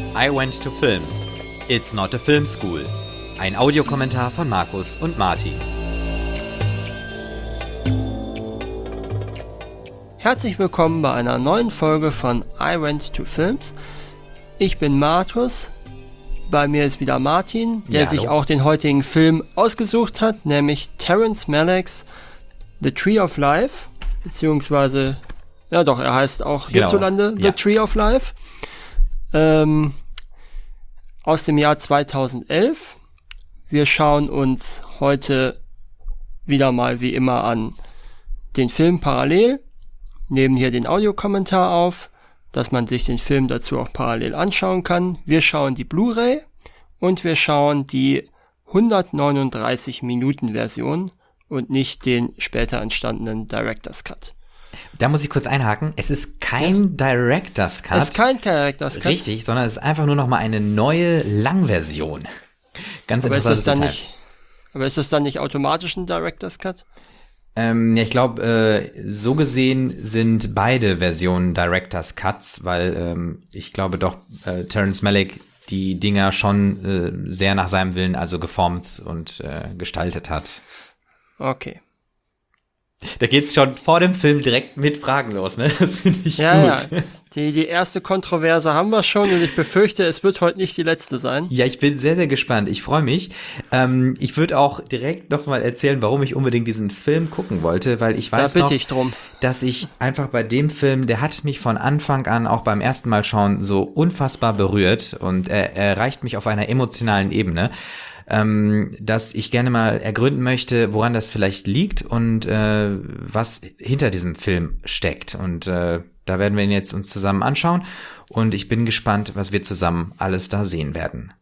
I Went to Films. It's not a film school. Ein Audiokommentar von Markus und Martin. Herzlich willkommen bei einer neuen Folge von I Went to Films. Ich bin Markus, bei mir ist wieder Martin, der sich auch den heutigen Film ausgesucht hat, nämlich Terrence Malick's The Tree of Life, beziehungsweise, ja doch, er heißt auch hierzulande The Tree of Life, aus dem Jahr 2011. Wir schauen uns heute wieder mal wie immer an den Film parallel, nehmen hier den Audiokommentar auf, dass man sich den Film dazu auch parallel anschauen kann. Wir schauen die Blu-ray und wir schauen die 139-Minuten-Version und nicht den später entstandenen Director's Cut. Da muss ich kurz einhaken. Es ist kein Director's Cut. Es ist kein Director's Cut. Richtig, sondern es ist einfach nur noch mal eine neue Langversion. Ganz interessantes Detail. Aber ist das dann nicht automatisch ein Director's Cut? Ja, ich glaube, so gesehen sind beide Versionen Director's Cuts, weil ich glaube doch, Terrence Malick die Dinger schon sehr nach seinem Willen also geformt und gestaltet hat. Okay. Da geht's schon vor dem Film direkt mit Fragen los, ne? Das finde ich gut. Ja. Die erste Kontroverse haben wir schon und ich befürchte, es wird heute nicht die letzte sein. Ja, ich bin sehr, sehr gespannt. Ich freue mich. Ich würde auch direkt nochmal erzählen, warum ich unbedingt diesen Film gucken wollte, weil ich weiß dass ich einfach bei dem Film, der hat mich von Anfang an, auch beim ersten Mal schauen, so unfassbar berührt und er erreicht mich auf einer emotionalen Ebene, dass ich gerne mal ergründen möchte, woran das vielleicht liegt und was hinter diesem Film steckt. Und da werden wir ihn jetzt uns zusammen anschauen und ich bin gespannt, was wir zusammen alles da sehen werden.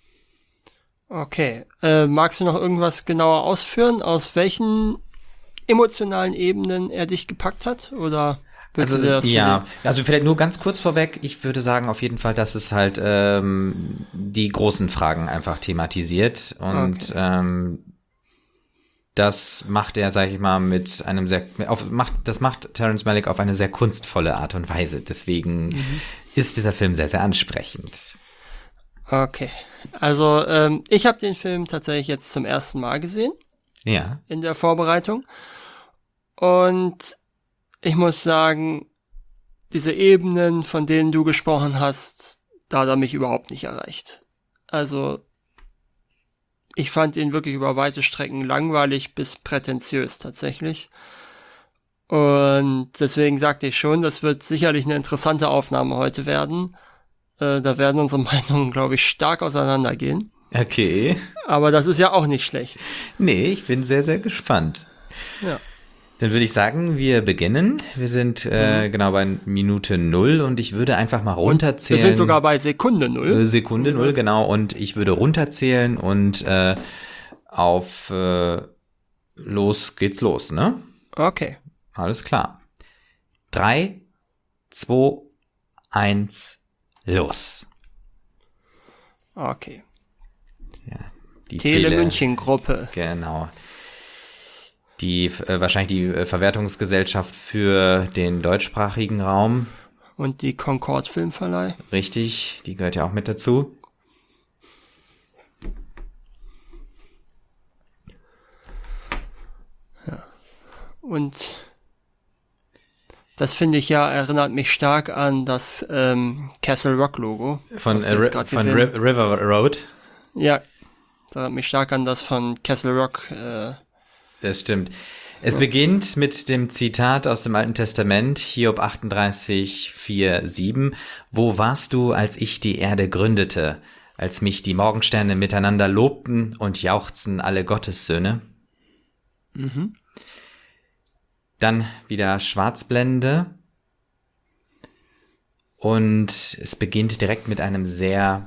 Okay, magst du noch irgendwas genauer ausführen, aus welchen emotionalen Ebenen er dich gepackt hat? Oder also vielleicht nur ganz kurz vorweg, ich würde sagen auf jeden Fall, dass es halt die großen Fragen einfach thematisiert und das macht er, sag ich mal, mit einem das macht Terrence Malick auf eine sehr kunstvolle Art und Weise. Deswegen ist dieser Film sehr, sehr ansprechend. Okay, also ich habe den Film tatsächlich jetzt zum ersten Mal gesehen. Ja. In der Vorbereitung. Und ich muss sagen, diese Ebenen, von denen du gesprochen hast, da hat er mich überhaupt nicht erreicht. Also ich fand ihn wirklich über weite Strecken langweilig bis prätentiös tatsächlich. Und deswegen sagte ich schon, das wird sicherlich eine interessante Aufnahme heute werden. Da werden unsere Meinungen, glaube ich, stark auseinandergehen. Okay. Aber das ist ja auch nicht schlecht. Nee, ich bin sehr, sehr gespannt. Ja. Dann würde ich sagen, wir beginnen. Wir sind genau bei Minute 0 und ich würde einfach mal runterzählen. Wir sind sogar bei Sekunde 0. Sekunde 0, genau. Und ich würde runterzählen und auf los geht's los, ne? Okay. Alles klar. 3, 2, 1, los. Okay. Ja, die Tele-München-Gruppe. Genau. Wahrscheinlich die Verwertungsgesellschaft für den deutschsprachigen Raum. Und die Concord Filmverleih. Richtig, die gehört ja auch mit dazu. Ja. Und das finde ich ja, erinnert mich stark an das Castle Rock Logo. Von River Road. Ja, das erinnert mich stark an das von Castle Rock. Das stimmt. Es beginnt mit dem Zitat aus dem Alten Testament, Hiob 38, 4, 7. Wo warst du, als ich die Erde gründete, als mich die Morgensterne miteinander lobten und jauchzten alle Gottessöhne? Mhm. Dann wieder Schwarzblende. Und es beginnt direkt mit einem sehr,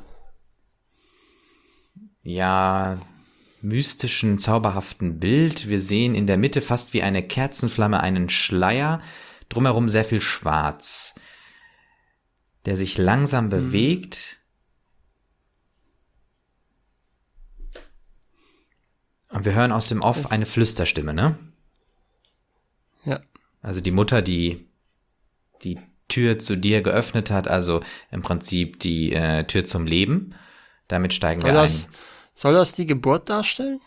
mystischen, zauberhaften Bild. Wir sehen in der Mitte fast wie eine Kerzenflamme einen Schleier, drumherum sehr viel Schwarz, der sich langsam bewegt. Und wir hören aus dem Off eine Flüsterstimme, ne? Ja. Also die Mutter, die Tür zu dir geöffnet hat, also im Prinzip die Tür zum Leben. Damit steigen wir ein. Soll das die Geburt darstellen?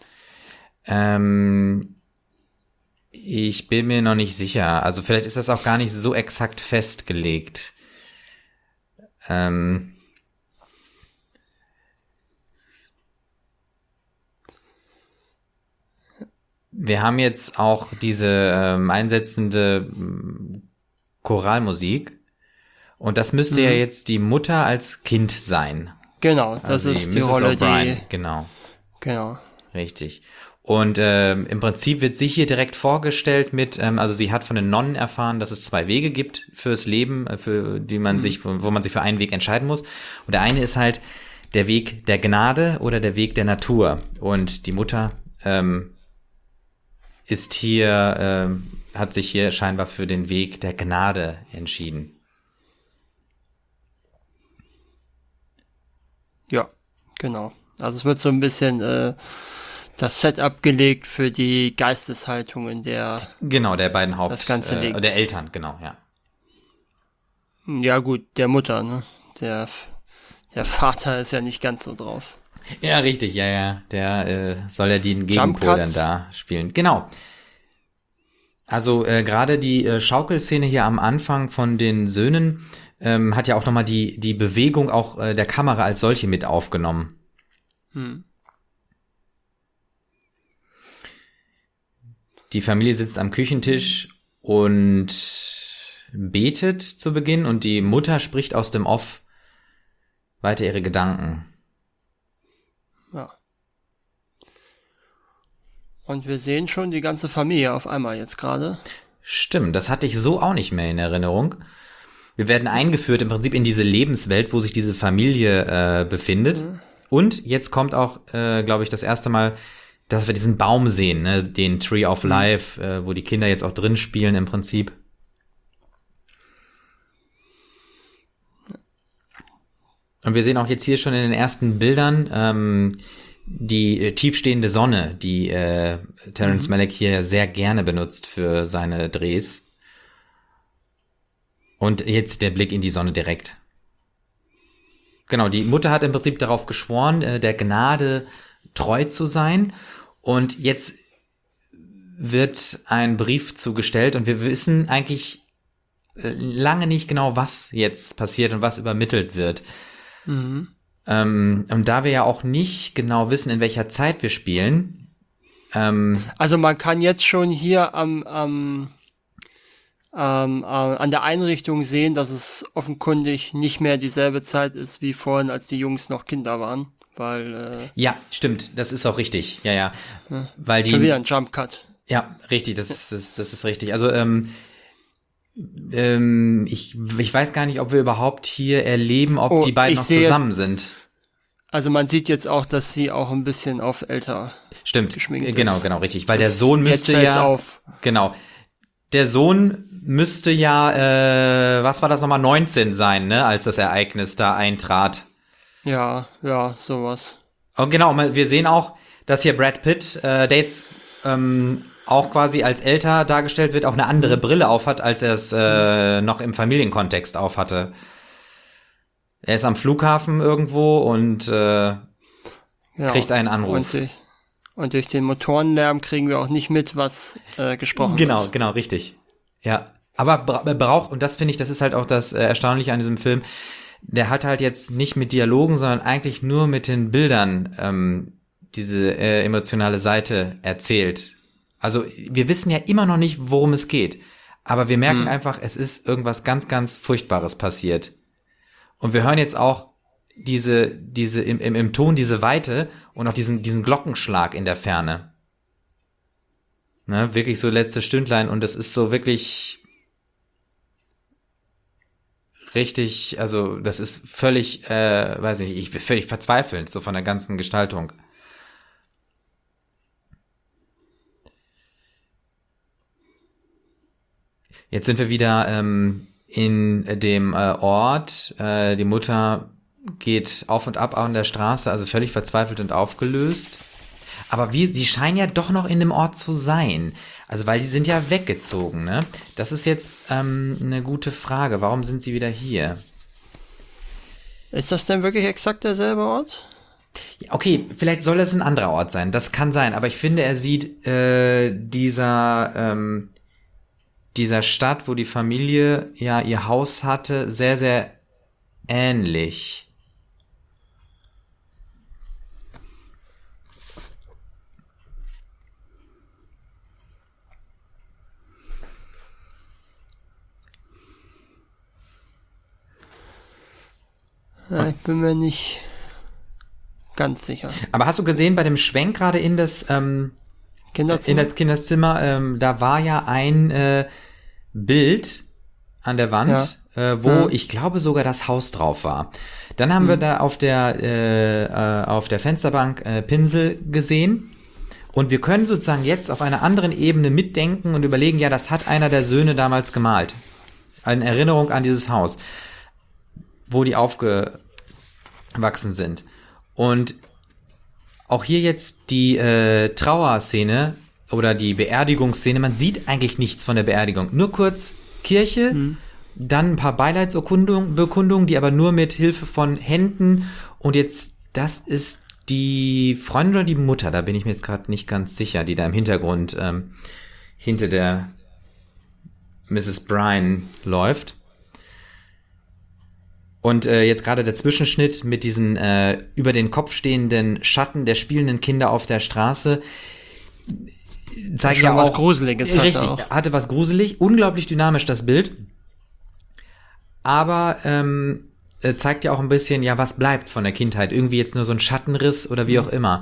Ich bin mir noch nicht sicher. Also vielleicht ist das auch gar nicht so exakt festgelegt. Wir haben jetzt auch diese einsetzende Choralmusik. Und das müsste ja jetzt die Mutter als Kind sein. Genau, das also ist die Rolle, die... Genau. Genau. Richtig. Und im Prinzip wird sie hier direkt vorgestellt mit, also sie hat von den Nonnen erfahren, dass es 2 Wege gibt fürs Leben, für die man sich, wo man sich für einen Weg entscheiden muss. Und der eine ist halt der Weg der Gnade oder der Weg der Natur. Und die Mutter ist hier, hat sich hier scheinbar für den Weg der Gnade entschieden. Ja, genau. Also es wird so ein bisschen das Setup gelegt für die Geisteshaltung, in der genau, der beiden das Ganze liegt. Der Eltern, genau, ja. Ja gut, der Mutter, ne? Der Vater ist ja nicht ganz so drauf. Ja, richtig, ja. Der soll ja den Gegenpol dann da spielen. Genau. Also gerade die Schaukelszene hier am Anfang von den Söhnen hat ja auch nochmal die Bewegung auch der Kamera als solche mit aufgenommen. Die Familie sitzt am Küchentisch und betet zu Beginn und die Mutter spricht aus dem Off weiter ihre Gedanken. Ja. Und wir sehen schon die ganze Familie auf einmal jetzt gerade. Stimmt, das hatte ich so auch nicht mehr in Erinnerung. Wir werden eingeführt im Prinzip in diese Lebenswelt, wo sich diese Familie befindet. Und jetzt kommt auch, glaube ich, das erste Mal, dass wir diesen Baum sehen, ne? Den Tree of Life, wo die Kinder jetzt auch drin spielen im Prinzip. Und wir sehen auch jetzt hier schon in den ersten Bildern die tiefstehende Sonne, die Terrence Malick hier sehr gerne benutzt für seine Drehs. Und jetzt der Blick in die Sonne direkt. Genau, die Mutter hat im Prinzip darauf geschworen, der Gnade treu zu sein. Und jetzt wird ein Brief zugestellt und wir wissen eigentlich lange nicht genau, was jetzt passiert und was übermittelt wird. Und da wir ja auch nicht genau wissen, in welcher Zeit wir spielen. Also man kann jetzt schon hier an der Einrichtung sehen, dass es offenkundig nicht mehr dieselbe Zeit ist wie vorhin, als die Jungs noch Kinder waren, weil ja, stimmt, das ist auch richtig, ja. Weil schon wieder ein Jump Cut. Ja, richtig, das ist richtig. Also ich weiß gar nicht, ob wir überhaupt hier erleben, ob die beiden noch zusammen sind. Also man sieht jetzt auch, dass sie auch ein bisschen auf älter geschminkt ist. Genau, richtig, weil der Sohn müsste ja auf. Genau. Der Sohn müsste ja, was war das nochmal, 19 sein, ne, als das Ereignis da eintrat. Ja, sowas. Und genau, wir sehen auch, dass hier Brad Pitt, der jetzt auch quasi als älter dargestellt wird, auch eine andere Brille aufhat, als er es noch im Familienkontext aufhatte. Er ist am Flughafen irgendwo und kriegt einen Anruf. Und durch den Motorenlärm kriegen wir auch nicht mit, was gesprochen wird. Genau, richtig. Ja, aber braucht, und das finde ich, das ist halt auch das Erstaunliche an diesem Film, der hat halt jetzt nicht mit Dialogen, sondern eigentlich nur mit den Bildern diese emotionale Seite erzählt. Also wir wissen ja immer noch nicht, worum es geht, aber wir merken einfach, es ist irgendwas ganz, ganz Furchtbares passiert. Und wir hören jetzt auch diese im Ton diese Weite und auch diesen Glockenschlag in der Ferne. Ne, wirklich so letzte Stündlein und es ist so wirklich richtig, also das ist völlig, weiß nicht, völlig verzweifelnd, so von der ganzen Gestaltung. Jetzt sind wir wieder in dem Ort. Die Mutter geht auf und ab an der Straße, also völlig verzweifelt und aufgelöst. Aber sie scheinen ja doch noch in dem Ort zu sein. Also, weil die sind ja weggezogen, ne? Das ist jetzt eine gute Frage. Warum sind sie wieder hier? Ist das denn wirklich exakt derselbe Ort? Okay, vielleicht soll es ein anderer Ort sein. Das kann sein. Aber ich finde, er sieht dieser Stadt, wo die Familie ja ihr Haus hatte, sehr, sehr ähnlich. Ja, ich bin mir nicht ganz sicher. Aber hast du gesehen, bei dem Schwenk gerade in das Kinderzimmer, da war ja ein Bild an der Wand, wo ich glaube sogar das Haus drauf war. Dann haben wir da auf der Fensterbank Pinsel gesehen. Und wir können sozusagen jetzt auf einer anderen Ebene mitdenken und überlegen, ja, das hat einer der Söhne damals gemalt. Eine Erinnerung an dieses Haus, wo die aufgewachsen sind. Und auch hier jetzt die Trauerszene oder die Beerdigungsszene, man sieht eigentlich nichts von der Beerdigung. Nur kurz Kirche, dann ein paar Beileidsbekundungen, die aber nur mit Hilfe von Händen und jetzt, das ist die Freundin oder die Mutter, da bin ich mir jetzt gerade nicht ganz sicher, die da im Hintergrund hinter der Mrs. Bryan läuft. Und jetzt gerade der Zwischenschnitt mit diesen über den Kopf stehenden Schatten der spielenden Kinder auf der Straße zeigt ja auch was Gruseliges. Richtig, hatte was gruselig, unglaublich dynamisch das Bild. Aber zeigt ja auch ein bisschen, ja, was bleibt von der Kindheit. Irgendwie jetzt nur so ein Schattenriss oder wie auch immer.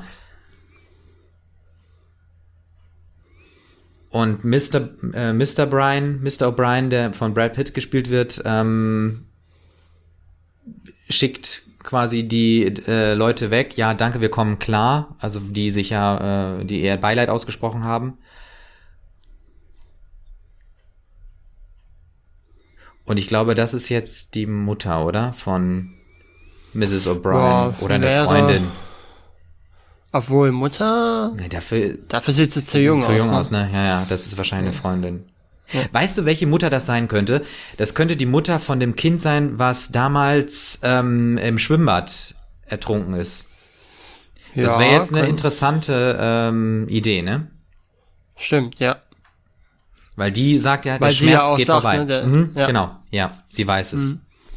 Und Mr. O'Brien, der von Brad Pitt gespielt wird, schickt quasi die Leute weg. Ja, danke, wir kommen klar. Also die sich ja, die eher Beileid ausgesprochen haben. Und ich glaube, das ist jetzt die Mutter, oder? Von Mrs. O'Brien oder eine Freundin. Obwohl Mutter. Nee, dafür sieht sie zu jung aus. Zu jung aus, ne? Ja, das ist wahrscheinlich eine Freundin. Ja. Weißt du, welche Mutter das sein könnte? Das könnte die Mutter von dem Kind sein, was damals im Schwimmbad ertrunken ist. Ja, das wäre jetzt eine interessante Idee, ne? Stimmt, ja. Weil die sagt ja, der Schmerz geht sagt, vorbei. Ne, ja. Genau, ja, sie weiß es.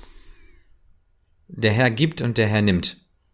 Der Herr gibt und der Herr nimmt.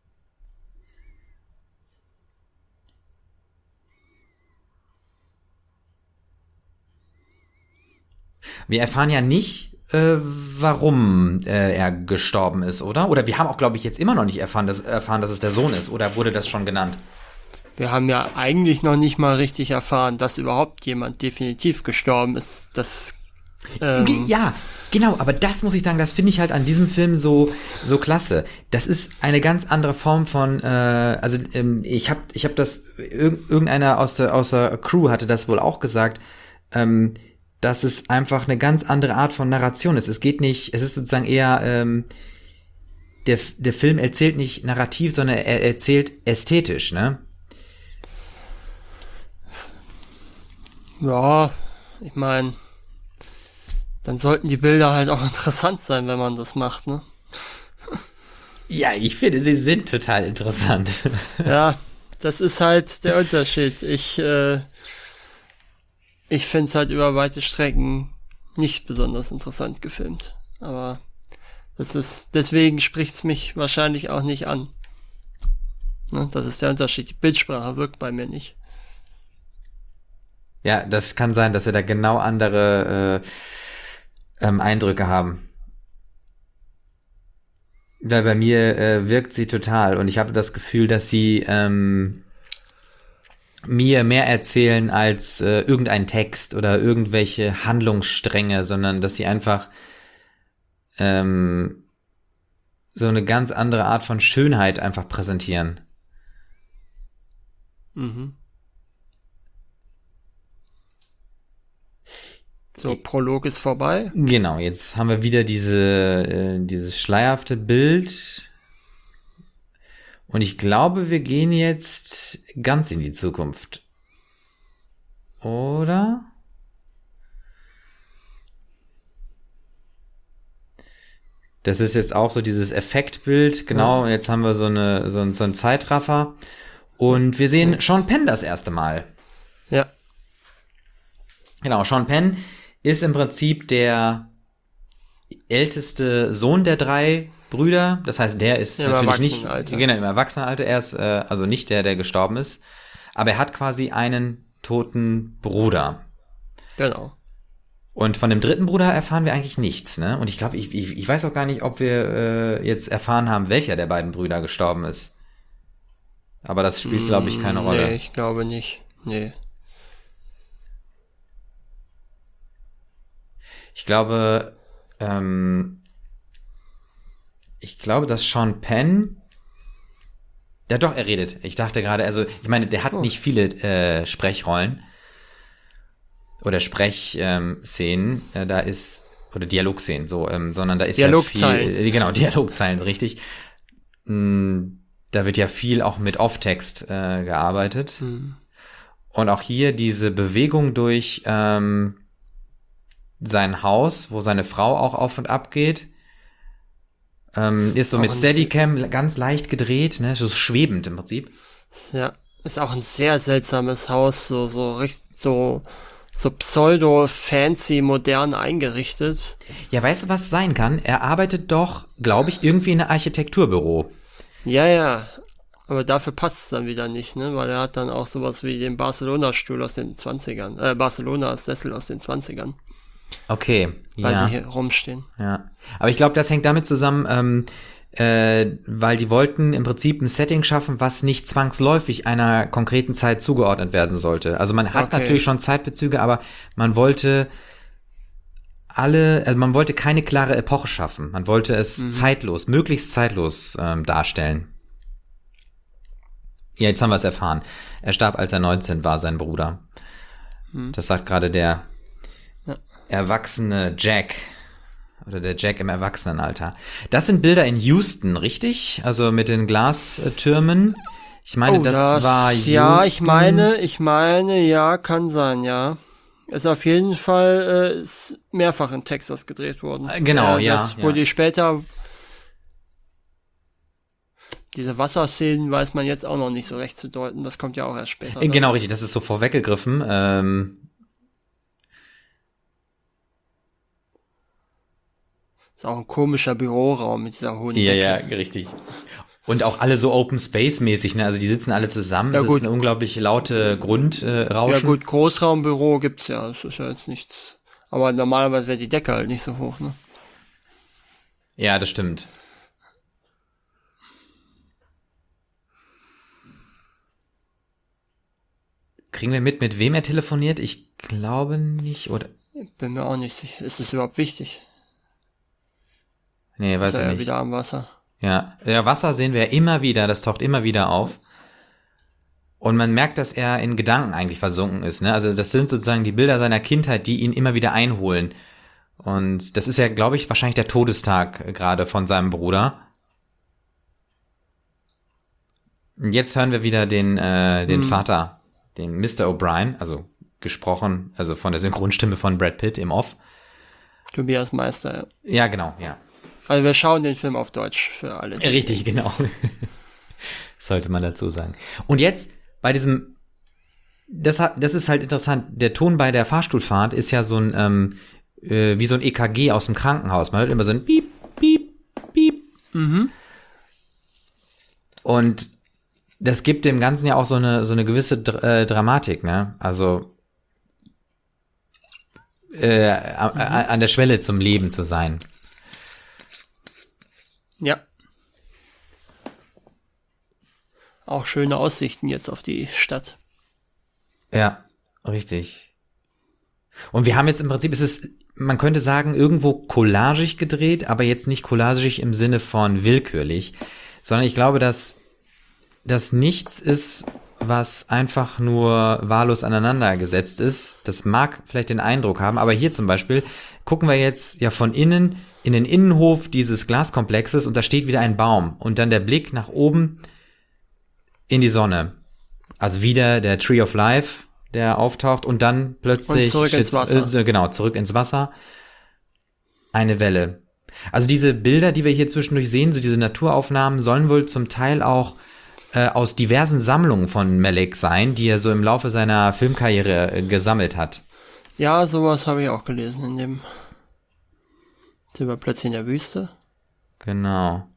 Wir erfahren ja nicht, warum er gestorben ist, oder? Oder wir haben auch, glaube ich, jetzt immer noch nicht erfahren, dass es der Sohn ist. Oder wurde das schon genannt? Wir haben ja eigentlich noch nicht mal richtig erfahren, dass überhaupt jemand definitiv gestorben ist. Ja, genau. Aber das muss ich sagen, das finde ich halt an diesem Film so klasse. Das ist eine ganz andere Form von, ich hab das, irgendeiner aus der Crew hatte das wohl auch gesagt, dass es einfach eine ganz andere Art von Narration ist. Es ist sozusagen eher, der Film erzählt nicht narrativ, sondern er erzählt ästhetisch, ne? Ja, ich meine, dann sollten die Bilder halt auch interessant sein, wenn man das macht, ne? Ja, ich finde, sie sind total interessant. Ja, das ist halt der Unterschied. Ich finde es halt über weite Strecken nicht besonders interessant gefilmt. Aber deswegen spricht es mich wahrscheinlich auch nicht an. Ne? Das ist der Unterschied. Die Bildsprache wirkt bei mir nicht. Ja, das kann sein, dass wir da genau andere Eindrücke haben. Weil bei mir wirkt sie total und ich habe das Gefühl, dass sie mir mehr erzählen als irgendein Text oder irgendwelche Handlungsstränge, sondern dass sie einfach so eine ganz andere Art von Schönheit einfach präsentieren. Mhm. So, Prolog ist vorbei. Genau, jetzt haben wir wieder dieses schleierhafte Bild. Und ich glaube, wir gehen jetzt ganz in die Zukunft. Oder? Das ist jetzt auch so dieses Effektbild, genau. Und jetzt haben wir so einen Zeitraffer. Und wir sehen Sean Penn das erste Mal. Ja. Genau, Sean Penn ist im Prinzip der älteste Sohn der 3 Brüder. Das heißt, der ist natürlich nicht im Erwachsenenalter. Er ist also nicht der gestorben ist. Aber er hat quasi einen toten Bruder. Genau. Und von dem 3. Bruder erfahren wir eigentlich nichts, ne? Und ich glaube, ich weiß auch gar nicht, ob wir jetzt erfahren haben, welcher der beiden Brüder gestorben ist. Aber das spielt, glaube ich, keine Rolle. Nee, ich glaube nicht. Nee. Ich glaube, dass Sean Penn. Ja, doch, er redet. Ich dachte gerade, also, ich meine, der hat nicht viele Sprechrollen. Oder Sprechszenen. Da ist. Oder Dialogszenen, so, sondern da ist ja viel. Genau, Dialogzeilen, richtig. Da wird ja viel auch mit Off-Text gearbeitet. Und auch hier diese Bewegung durch sein Haus, wo seine Frau auch auf und ab geht, ist so mit Steadicam ganz leicht gedreht, ne, so schwebend im Prinzip. Ja, ist auch ein sehr seltsames Haus, so pseudo-fancy, modern eingerichtet. Ja, weißt du, was sein kann? Er arbeitet doch, glaube ich, irgendwie in einem Architekturbüro. Ja, aber dafür passt es dann wieder nicht, ne? Weil er hat dann auch sowas wie den Barcelona-Stuhl aus den 20ern, Barcelona-Sessel aus den 20ern. Okay, weil sie hier rumstehen. Ja, aber ich glaube, das hängt damit zusammen, weil die wollten im Prinzip ein Setting schaffen, was nicht zwangsläufig einer konkreten Zeit zugeordnet werden sollte. Also man hat natürlich schon Zeitbezüge, aber man wollte man wollte keine klare Epoche schaffen. Man wollte es möglichst zeitlos darstellen. Ja, jetzt haben wir es erfahren. Er starb, als er 19 war, sein Bruder. Das sagt gerade der erwachsene Jack. Oder der Jack im Erwachsenenalter. Das sind Bilder in Houston, richtig? Also mit den Glastürmen. Ich meine, das war Houston. Ja, ich meine, ja, kann sein, ja. Ist auf jeden Fall ist mehrfach in Texas gedreht worden. Genau, Wo die später diese Wasserszenen weiß man jetzt auch noch nicht so recht zu deuten. Das kommt ja auch erst später. Genau, richtig. Das ist so vorweggegriffen. Ist auch ein komischer Büroraum mit dieser hohen Decke. Ja, richtig. Und auch alle so Open Space mäßig, ne? Also die sitzen alle zusammen. Ja, das ist eine unglaublich laute Grundrauschen. Ja gut, Großraumbüro gibt's ja. Das ist ja jetzt nichts. Aber normalerweise wäre die Decke halt nicht so hoch, ne? Ja, das stimmt. Kriegen wir mit wem er telefoniert? Ich glaube nicht, oder? Ich bin mir auch nicht sicher. Ist das überhaupt wichtig? Nee, weiß ich nicht. Ja, wieder am Wasser. Ja, Wasser sehen wir immer wieder, das taucht immer wieder auf. Und man merkt, dass er in Gedanken eigentlich versunken ist, ne? Also das sind sozusagen die Bilder seiner Kindheit, die ihn immer wieder einholen. Und das ist ja, glaube ich, wahrscheinlich der Todestag gerade von seinem Bruder. Und jetzt hören wir wieder den Vater, den Mr. O'Brien, also gesprochen, also von der Synchronstimme von Brad Pitt im Off. Tobias Meister, ja. Ja, genau, ja. Also wir schauen den Film auf Deutsch für alle. Richtig, genau. Sollte man dazu sagen. Und jetzt bei diesem, das ist halt interessant, der Ton bei der Fahrstuhlfahrt ist ja so ein, wie so ein EKG aus dem Krankenhaus. Man hört immer so ein Piep, Piep, Piep. Und das gibt dem Ganzen ja auch so eine gewisse Dramatik, ne? Also an der Schwelle zum Leben zu sein. Ja. Auch schöne Aussichten jetzt auf die Stadt. Ja, richtig. Und wir haben jetzt im Prinzip, man könnte sagen, irgendwo collagig gedreht, aber jetzt nicht collagig im Sinne von willkürlich, sondern ich glaube, dass das nichts ist, was einfach nur wahllos aneinander gesetzt ist. Das mag vielleicht den Eindruck haben, aber hier zum Beispiel gucken wir jetzt ja von innen in den Innenhof dieses Glaskomplexes und da steht wieder ein Baum und dann der Blick nach oben in die Sonne. Also wieder der Tree of Life, der auftaucht und dann plötzlich und zurück ins Wasser. Genau, zurück ins Wasser. Eine Welle. Also diese Bilder, die wir hier zwischendurch sehen, so diese Naturaufnahmen, sollen wohl zum Teil auch aus diversen Sammlungen von Malick sein, die er so im Laufe seiner Filmkarriere gesammelt hat. Ja, sowas habe ich auch gelesen in dem. Sind wir plötzlich in der Wüste? Genau.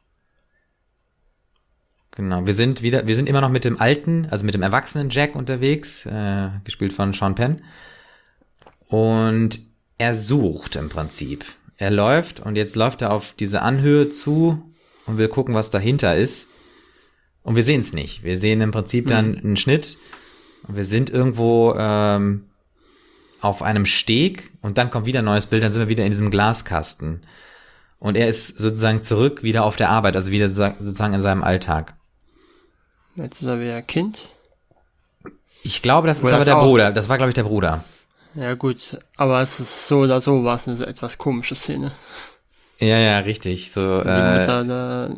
Wir sind immer noch mit dem alten, also mit dem erwachsenen Jack unterwegs, gespielt von Sean Penn. Und er sucht im Prinzip. Er läuft und jetzt läuft er auf diese Anhöhe zu und will gucken, was dahinter ist. Und wir sehen es nicht. Wir sehen im Prinzip dann einen Schnitt und wir sind irgendwo auf einem Steg und dann kommt wieder ein neues Bild, dann sind wir wieder in diesem Glaskasten. Und er ist sozusagen zurück wieder auf der Arbeit, also wieder sozusagen in seinem Alltag. Jetzt ist er wieder Kind. Ich glaube, das ist aber der Bruder. Das war, glaube ich, der Bruder. Ja gut, aber es ist so oder so war es eine etwas komische Szene. Ja, richtig. So, die Mutter da...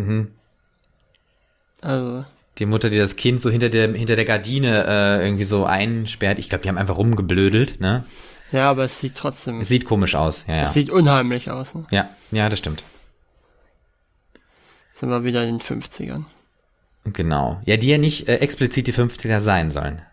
Also... Die Mutter, die das Kind so hinter der Gardine irgendwie so einsperrt. Ich glaube, die haben einfach rumgeblödelt, ne? Ja, aber es sieht trotzdem... Es sieht komisch aus, ja. Es sieht unheimlich aus, ne? Ja, das stimmt. Jetzt sind wir wieder in den 50ern. Genau. Ja, die ja nicht explizit die 50er sein sollen.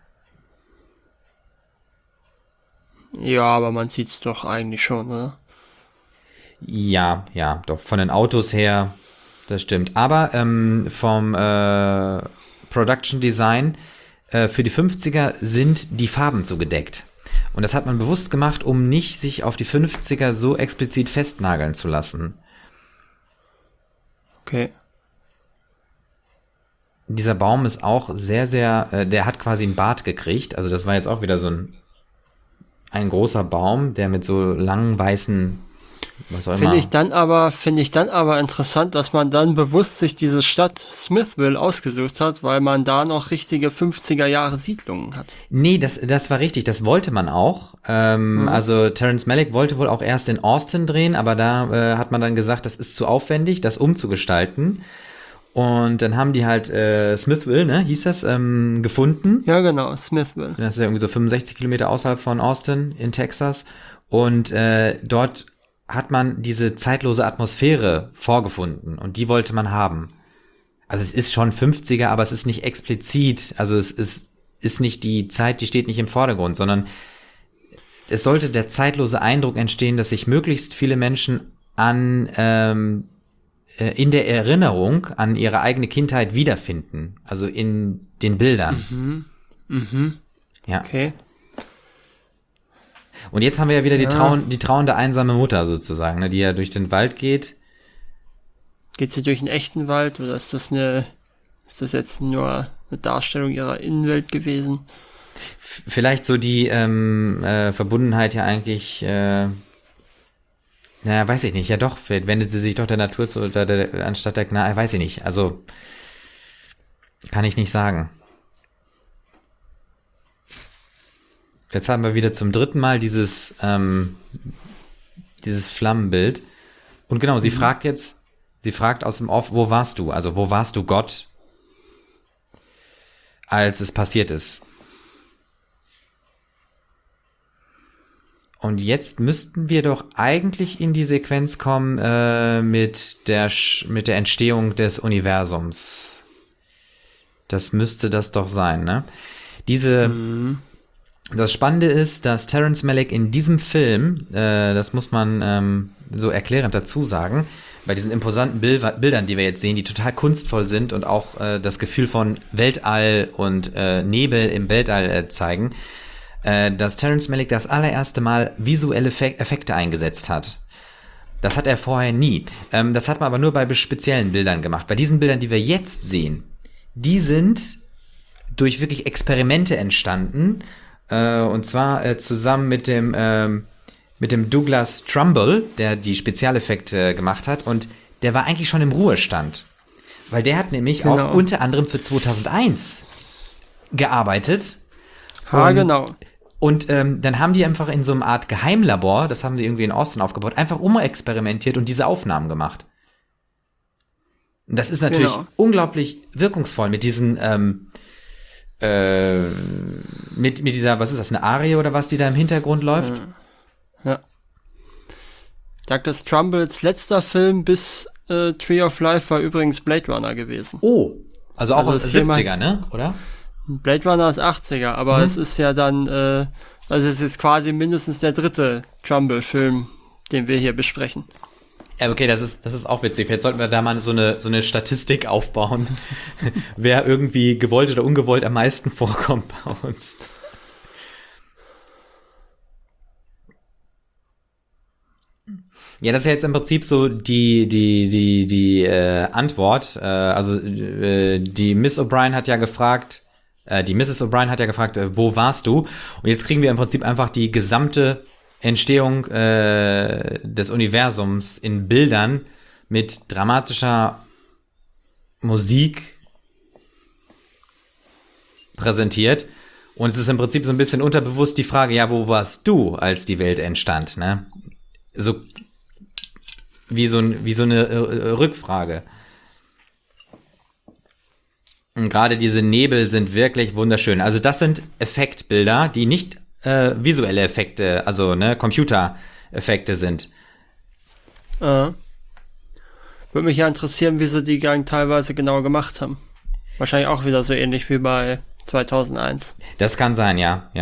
Ja, aber man sieht's doch eigentlich schon, oder? Ja, doch. Von den Autos her, das stimmt. Aber vom Production Design für die 50er sind die Farben zugedeckt. Und das hat man bewusst gemacht, um nicht sich auf die 50er so explizit festnageln zu lassen. Okay. Dieser Baum ist auch sehr, sehr, der hat quasi einen Bart gekriegt. Also das war jetzt auch wieder so ein großer Baum, der mit so langen, weißen, was auch immer. Finde ich dann aber interessant, dass man dann bewusst sich diese Stadt Smithville ausgesucht hat, weil man da noch richtige 50er Jahre Siedlungen hat. Nee, das war richtig, das wollte man auch. Also Terrence Malick wollte wohl auch erst in Austin drehen, aber da hat man dann gesagt, das ist zu aufwendig, das umzugestalten. Und dann haben die halt Smithville, ne, hieß das, gefunden. Ja, genau, Smithville. Das ist ja irgendwie so 65 Kilometer außerhalb von Austin in Texas. Und dort hat man diese zeitlose Atmosphäre vorgefunden. Und die wollte man haben. Also es ist schon 50er, aber es ist nicht explizit. Also es ist nicht die Zeit, die steht nicht im Vordergrund, sondern es sollte der zeitlose Eindruck entstehen, dass sich möglichst viele Menschen in der Erinnerung an ihre eigene Kindheit wiederfinden. Also in den Bildern. Ja. Okay. Und jetzt haben wir ja wieder die trauernde einsame Mutter sozusagen, ne, die ja durch den Wald geht. Geht sie durch einen echten Wald oder ist das jetzt nur eine Darstellung ihrer Innenwelt gewesen? Vielleicht so die Verbundenheit ja eigentlich naja, weiß ich nicht. Ja doch, wendet sie sich doch der Natur zu, anstatt der Gnade, weiß ich nicht. Also, kann ich nicht sagen. Jetzt haben wir wieder zum dritten Mal dieses Flammenbild. Und genau, sie fragt aus dem Off, wo warst du? Also, wo warst du, Gott, als es passiert ist? Und jetzt müssten wir doch eigentlich in die Sequenz kommen mit der Entstehung des Universums. Das müsste das doch sein, ne? Das Spannende ist, dass Terrence Malick in diesem Film, das muss man so erklärend dazu sagen, bei diesen imposanten Bildern, die wir jetzt sehen, die total kunstvoll sind und auch das Gefühl von Weltall und Nebel im Weltall zeigen, dass Terrence Malick das allererste Mal visuelle Effekte eingesetzt hat. Das hat er vorher nie. Das hat man aber nur bei speziellen Bildern gemacht. Bei diesen Bildern, die wir jetzt sehen, die sind durch wirklich Experimente entstanden. Und zwar zusammen mit dem Douglas Trumbull, der die Spezialeffekte gemacht hat. Und der war eigentlich schon im Ruhestand. Weil der hat nämlich auch unter anderem für 2001 gearbeitet. Genau. Und dann haben die einfach in so einer Art Geheimlabor, das haben die irgendwie in Austin aufgebaut, einfach umexperimentiert und diese Aufnahmen gemacht. Das ist natürlich unglaublich wirkungsvoll mit diesen, mit dieser, was ist das, eine Arie oder was, die da im Hintergrund läuft? Ja. Douglas Trumbolls letzter Film bis Tree of Life war übrigens Blade Runner gewesen. Oh, also auch aus 70er, ne? Oder? Blade Runner ist 80er, aber es ist ja dann, also es ist quasi mindestens der dritte Trumbull-Film, den wir hier besprechen. Ja, okay, das ist auch witzig. Vielleicht sollten wir da mal so eine Statistik aufbauen, wer irgendwie gewollt oder ungewollt am meisten vorkommt bei uns. Ja, das ist ja jetzt im Prinzip so die Antwort. Also die Miss O'Brien hat ja gefragt, die Mrs. O'Brien hat ja gefragt, wo warst du? Und jetzt kriegen wir im Prinzip einfach die gesamte Entstehung des Universums in Bildern mit dramatischer Musik präsentiert. Und es ist im Prinzip so ein bisschen unterbewusst die Frage, ja, wo warst du, als die Welt entstand, ne? So wie so eine Rückfrage. Und gerade diese Nebel sind wirklich wunderschön. Also das sind Effektbilder, die nicht visuelle Effekte, also ne, Computereffekte sind. Würde mich ja interessieren, wie sie die Gang teilweise genau gemacht haben. Wahrscheinlich auch wieder so ähnlich wie bei 2001. Das kann sein, ja.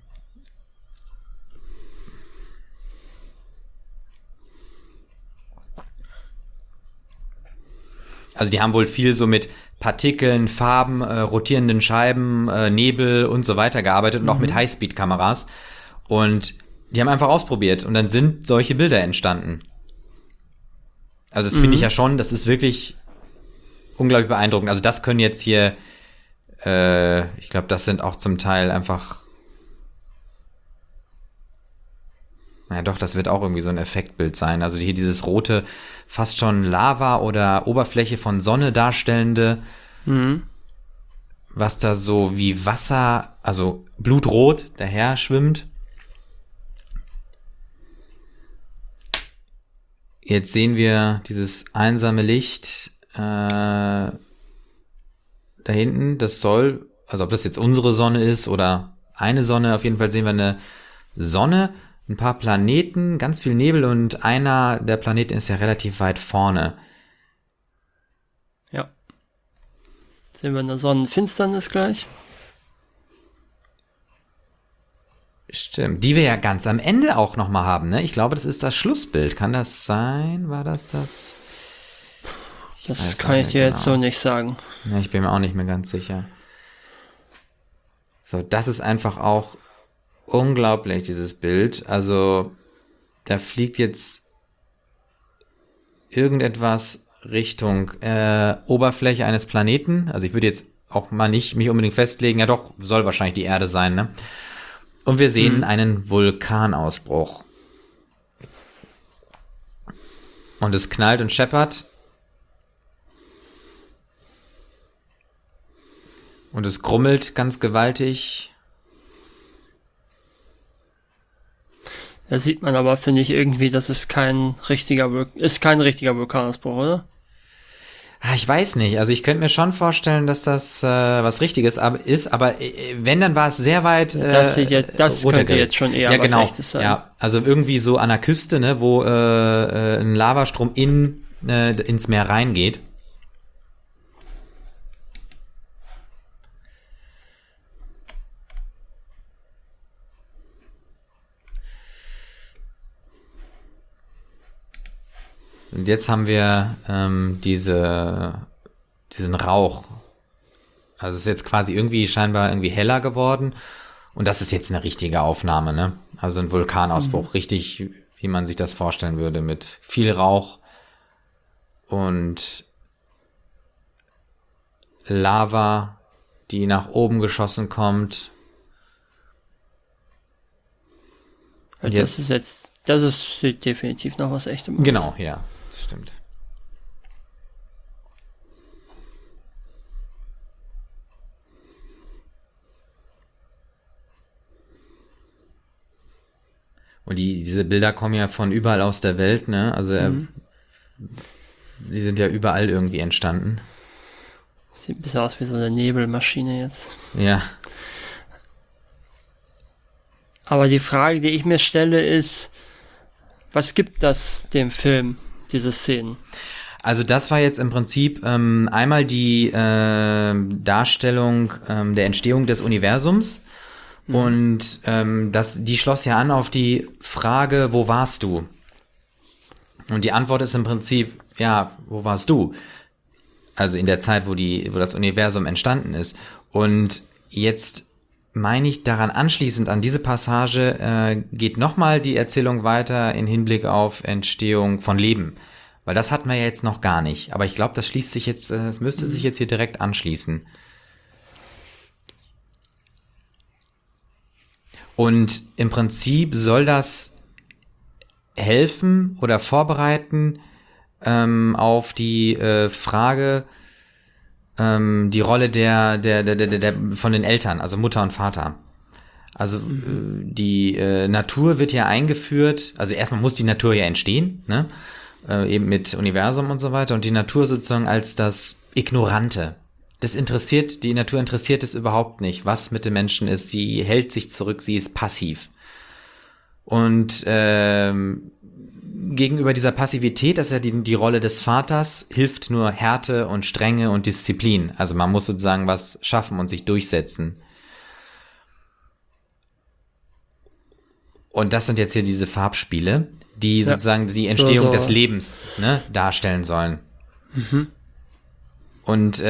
Also die haben wohl viel so mit Partikeln, Farben, rotierenden Scheiben, Nebel und so weiter gearbeitet und auch mit Highspeed-Kameras. Und die haben einfach ausprobiert und dann sind solche Bilder entstanden. Also das finde ich ja schon, das ist wirklich unglaublich beeindruckend. Also das können jetzt hier, ich glaube, das sind auch zum Teil einfach, naja doch, das wird auch irgendwie so ein Effektbild sein. Also hier dieses rote, fast schon Lava oder Oberfläche von Sonne darstellende, was da so wie Wasser, also blutrot daher schwimmt. Jetzt sehen wir dieses einsame Licht da hinten. Das soll, also ob das jetzt unsere Sonne ist oder eine Sonne, auf jeden Fall sehen wir eine Sonne, ein paar Planeten, ganz viel Nebel und einer der Planeten ist ja relativ weit vorne. Ja. Jetzt sehen wir eine Sonnenfinsternis gleich. Stimmt, die wir ja ganz am Ende auch nochmal haben, ne? Ich glaube, das ist das Schlussbild. Kann das sein? War das? Das kann ich dir jetzt so nicht sagen. Ja, ich bin mir auch nicht mehr ganz sicher. So, das ist einfach auch unglaublich, dieses Bild. Also, da fliegt jetzt irgendetwas Richtung Oberfläche eines Planeten. Also ich würde jetzt auch mal nicht mich unbedingt festlegen. Ja doch, soll wahrscheinlich die Erde sein, ne? Und wir sehen einen Vulkanausbruch. Und es knallt und scheppert. Und es grummelt ganz gewaltig. Da sieht man aber, finde ich, irgendwie, dass es kein richtiger Vulkanausbruch, oder? Ich weiß nicht. Also ich könnte mir schon vorstellen, dass das was Richtiges ist, aber wenn, dann war es sehr weit das könnte jetzt schon eher was Echtes sein. Ja, also irgendwie so an der Küste, ne, wo ein Lavastrom ins Meer reingeht. Und jetzt haben wir diesen Rauch. Also es ist jetzt quasi scheinbar irgendwie heller geworden. Und das ist jetzt eine richtige Aufnahme, ne? Also ein Vulkanausbruch, richtig, wie man sich das vorstellen würde, mit viel Rauch und Lava, die nach oben geschossen kommt. Und das ist definitiv noch was Echtes. Genau, ja. Stimmt. Und diese Bilder kommen ja von überall aus der Welt, ne? Also Die sind ja überall irgendwie entstanden. Sieht ein bisschen aus wie so eine Nebelmaschine jetzt. Ja. Aber die Frage, die ich mir stelle, ist, was gibt das dem Film, diese Szenen? Also das war jetzt im Prinzip einmal die Darstellung der Entstehung des Universums. Und die schloss ja an auf die Frage, wo warst du? Und die Antwort ist im Prinzip, ja, wo warst du? Also in der Zeit, wo das Universum entstanden ist. Und jetzt meine ich, daran anschließend an diese Passage geht nochmal die Erzählung weiter in Hinblick auf Entstehung von Leben. Weil das hatten wir ja jetzt noch gar nicht. Aber ich glaube, das müsste sich jetzt hier direkt anschließen. Und im Prinzip soll das helfen oder vorbereiten auf die Frage, die Rolle der von den Eltern, also Mutter und Vater. Also die Natur wird ja eingeführt, also erstmal muss die Natur ja entstehen, ne? Eben mit Universum und so weiter, und die Natur sozusagen als das Ignorante. Die Natur interessiert es überhaupt nicht, was mit den Menschen ist. Sie hält sich zurück, sie ist passiv. Und gegenüber dieser Passivität, das ist ja die Rolle des Vaters, hilft nur Härte und Strenge und Disziplin. Also man muss sozusagen was schaffen und sich durchsetzen. Und das sind jetzt hier diese Farbspiele, die sozusagen die Entstehung des Lebens, ne, darstellen sollen. Mhm. Und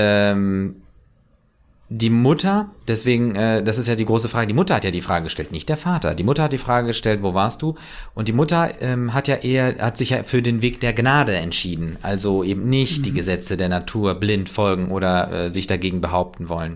die Mutter, deswegen, das ist ja die große Frage, die Mutter hat ja die Frage gestellt, nicht der Vater. Die Mutter hat die Frage gestellt, wo warst du? Und die Mutter hat sich ja für den Weg der Gnade entschieden. Also eben nicht die Gesetze der Natur blind folgen oder sich dagegen behaupten wollen.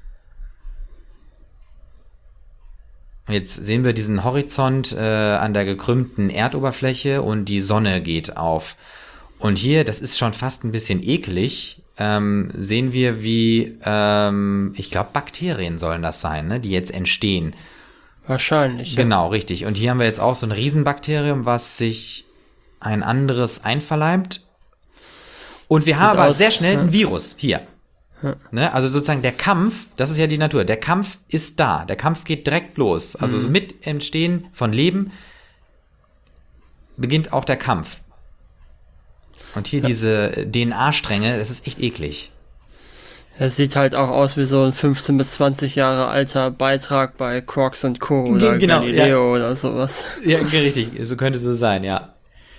Jetzt sehen wir diesen Horizont an der gekrümmten Erdoberfläche und die Sonne geht auf. Und hier, das ist schon fast ein bisschen eklig, sehen wir, wie, ich glaube, Bakterien sollen das sein, ne, die jetzt entstehen. Wahrscheinlich. Genau, richtig. Und hier haben wir jetzt auch so ein Riesenbakterium, was sich ein anderes einverleibt. Und wir haben aber sehr schnell ein Virus hier. Ja. Ne? Also sozusagen der Kampf, das ist ja die Natur, der Kampf ist da. Der Kampf geht direkt los. Also mit Entstehen von Leben beginnt auch der Kampf. Und hier diese DNA-Stränge, das ist echt eklig. Es sieht halt auch aus wie so ein 15 bis 20 Jahre alter Beitrag bei Quarks und Co. oder Galileo oder sowas. Ja, richtig, so könnte es so sein, ja.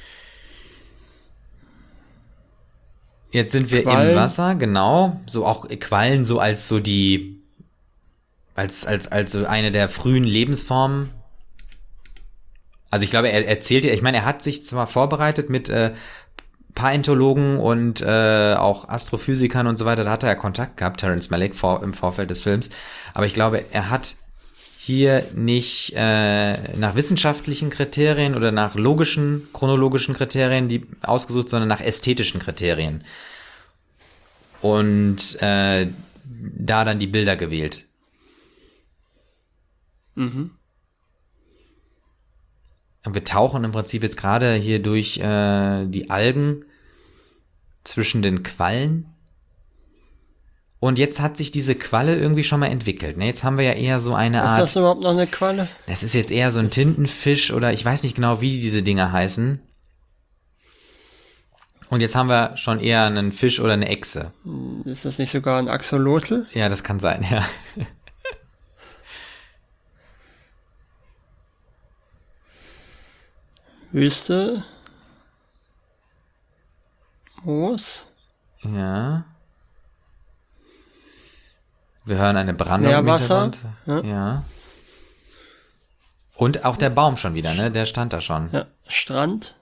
Jetzt sind wir im Wasser, genau. So auch Quallen so als so als so eine der frühen Lebensformen. Also ich glaube, er erzählt ja, ich meine, er hat sich zwar vorbereitet mit Paläontologen und auch Astrophysikern und so weiter, da hat er ja Kontakt gehabt, Terrence Malick im Vorfeld des Films, aber ich glaube, er hat hier nicht nach wissenschaftlichen Kriterien oder nach chronologischen Kriterien die ausgesucht, sondern nach ästhetischen Kriterien. Und da dann die Bilder gewählt. Mhm. Und wir tauchen im Prinzip jetzt gerade hier durch die Algen zwischen den Quallen. Und jetzt hat sich diese Qualle irgendwie schon mal entwickelt. Ne? Jetzt haben wir ja eher so eine Art... Ist das überhaupt noch eine Qualle? Das ist jetzt eher so ein Tintenfisch oder ich weiß nicht genau, wie diese Dinger heißen. Und jetzt haben wir schon eher einen Fisch oder eine Echse. Ist das nicht sogar ein Axolotl? Ja, das kann sein, ja. Wüste. Moos. Ja. Wir hören eine Brandung Meerwasser. im Hintergrund. Ja. Und auch der Baum schon wieder, ne? Der stand da schon. Ja. Strand.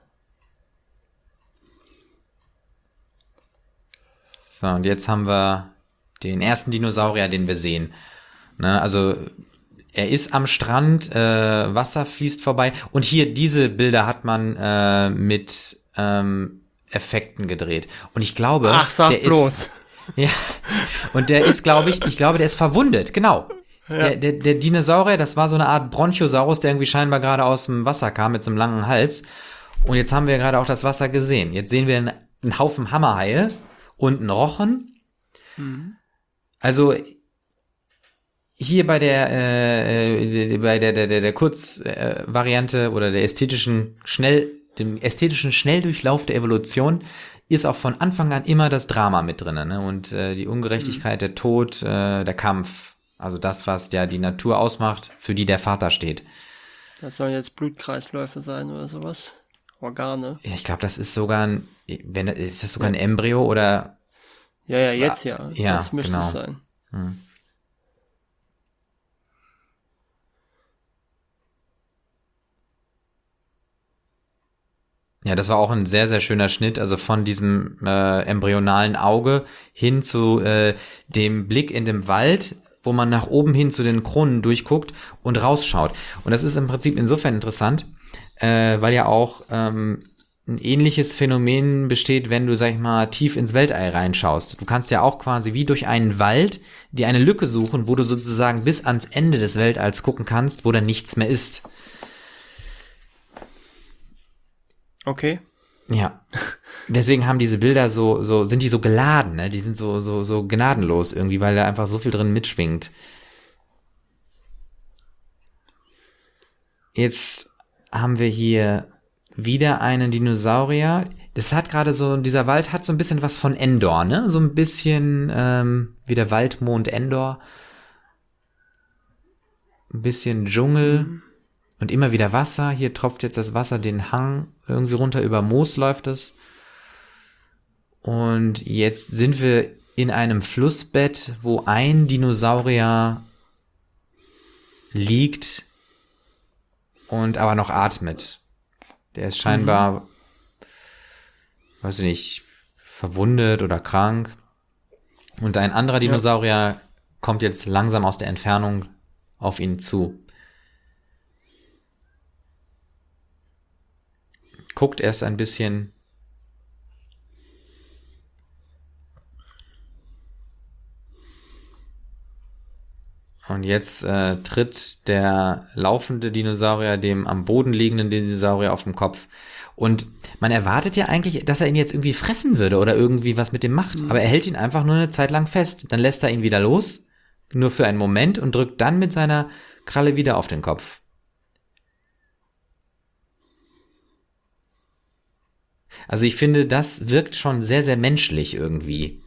So, und jetzt haben wir den ersten Dinosaurier, den wir sehen. Ne? Also er ist am Strand, Wasser fließt vorbei. Und hier, diese Bilder hat man mit Effekten gedreht. Und ich glaube, ach, sag bloß. Ja, und der ist, der ist verwundet, genau. Ja. Der Dinosaurier, das war so eine Art Bronchiosaurus, der irgendwie scheinbar gerade aus dem Wasser kam mit so einem langen Hals. Und jetzt haben wir gerade auch das Wasser gesehen. Jetzt sehen wir einen Haufen Hammerhaie und einen Rochen. Also hier bei der Kurzvariante oder dem ästhetischen Schnelldurchlauf der Evolution ist auch von Anfang an immer das Drama mit drin, ne? Und die Ungerechtigkeit, der Tod, der Kampf, also das, was ja die Natur ausmacht, für die der Vater steht. Das sollen jetzt Blutkreisläufe sein oder sowas? Organe? Ja, ich glaube, das ist sogar ist das sogar ein Embryo oder? Ja, jetzt ja. Ja, das müsste genau. es sein. Ja, das war auch ein sehr, sehr schöner Schnitt, also von diesem embryonalen Auge hin zu dem Blick in dem Wald, wo man nach oben hin zu den Kronen durchguckt und rausschaut. Und das ist im Prinzip insofern interessant, weil ja auch ein ähnliches Phänomen besteht, wenn du, sag ich mal, tief ins Weltall reinschaust. Du kannst ja auch quasi wie durch einen Wald dir eine Lücke suchen, wo du sozusagen bis ans Ende des Weltalls gucken kannst, wo dann nichts mehr ist. Okay. Ja. Deswegen haben diese Bilder sind die so geladen, ne? Die sind so gnadenlos irgendwie, weil da einfach so viel drin mitschwingt. Jetzt haben wir hier wieder einen Dinosaurier. Das hat gerade dieser Wald hat so ein bisschen was von Endor, ne? So ein bisschen wie der Waldmond Endor. Ein bisschen Dschungel. Und immer wieder Wasser. Hier tropft jetzt das Wasser den Hang irgendwie runter. Über Moos läuft es. Und jetzt sind wir in einem Flussbett, wo ein Dinosaurier liegt und aber noch atmet. Der ist scheinbar, weiß ich nicht, verwundet oder krank. Und ein anderer Dinosaurier kommt jetzt langsam aus der Entfernung auf ihn zu. Guckt erst ein bisschen. Und jetzt tritt der laufende Dinosaurier dem am Boden liegenden Dinosaurier auf den Kopf. Und man erwartet ja eigentlich, dass er ihn jetzt irgendwie fressen würde oder irgendwie was mit dem macht. Aber er hält ihn einfach nur eine Zeit lang fest. Dann lässt er ihn wieder los, nur für einen Moment, und drückt dann mit seiner Kralle wieder auf den Kopf. Also ich finde, das wirkt schon sehr, sehr menschlich irgendwie.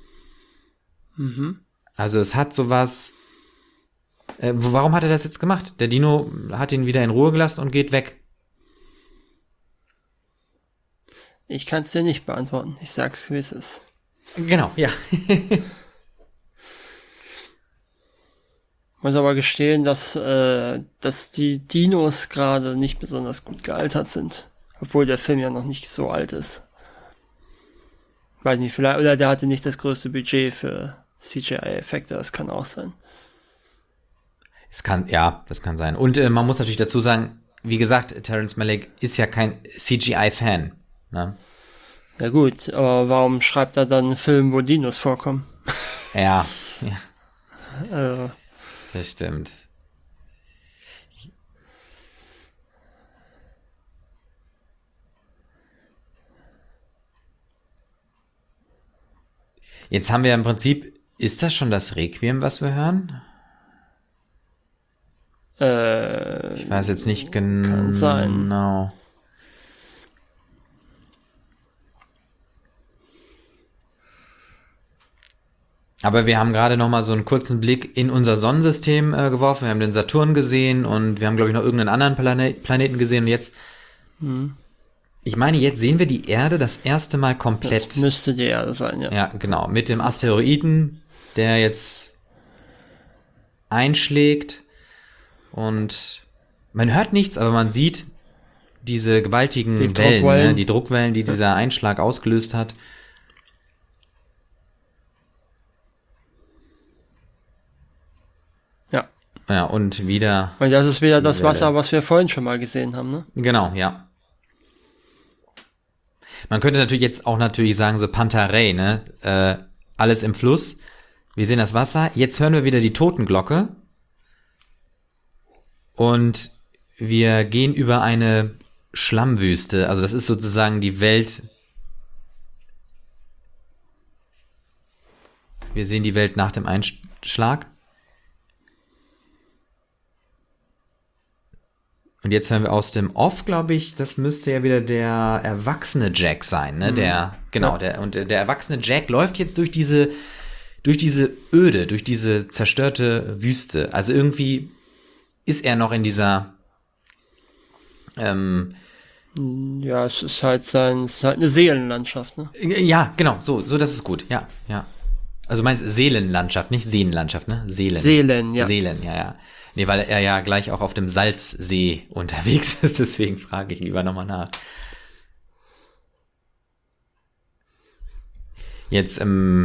Also es hat sowas. Warum hat er das jetzt gemacht? Der Dino hat ihn wieder in Ruhe gelassen und geht weg. Ich kann es dir nicht beantworten. Ich sag's, wie es ist. Genau, ja. Muss aber gestehen, dass die Dinos gerade nicht besonders gut gealtert sind. Obwohl der Film ja noch nicht so alt ist. Weiß nicht, vielleicht, oder der hatte nicht das größte Budget für CGI-Effekte, das kann auch sein. Das kann sein. Und man muss natürlich dazu sagen, wie gesagt, Terrence Malick ist ja kein CGI-Fan. Ne? Ja gut, aber warum schreibt er dann einen Film, wo Dinos vorkommen? Ja. Also. Das stimmt. Jetzt haben wir im Prinzip, ist das schon das Requiem, was wir hören? Ich weiß jetzt nicht genau. Kann sein. Aber wir haben gerade noch mal so einen kurzen Blick in unser Sonnensystem geworfen. Wir haben den Saturn gesehen und wir haben, glaube ich, noch irgendeinen anderen Planeten gesehen. Und jetzt, ich meine, jetzt sehen wir die Erde das erste Mal komplett. Das müsste die Erde sein, ja. Ja, genau. Mit dem Asteroiden, der jetzt einschlägt. Und man hört nichts, aber man sieht diese gewaltigen Wellen, ne? Die Druckwellen, die dieser Einschlag ausgelöst hat. Ja, und wieder. Und das ist wieder das Wasser, was wir vorhin schon mal gesehen haben, ne? Genau, ja. Man könnte natürlich jetzt auch sagen, so Pantarei, ne? Alles im Fluss. Wir sehen das Wasser. Jetzt hören wir wieder die Totenglocke. Und wir gehen über eine Schlammwüste. Also das ist sozusagen die Welt Wir sehen die Welt nach dem Einschlag. Und jetzt hören wir aus dem Off, glaube ich, das müsste ja wieder der erwachsene Jack sein, ne? Der erwachsene Jack läuft jetzt durch diese Öde, durch diese zerstörte Wüste. Also irgendwie ist er noch in dieser ja, es ist halt eine Seelenlandschaft, ne? Ja, genau, so, das ist gut, ja. Also du meinst Seelenlandschaft, nicht Seenlandschaft, ne? Seelen, ja. Nee, weil er ja gleich auch auf dem Salzsee unterwegs ist, deswegen frage ich lieber nochmal nach. Jetzt,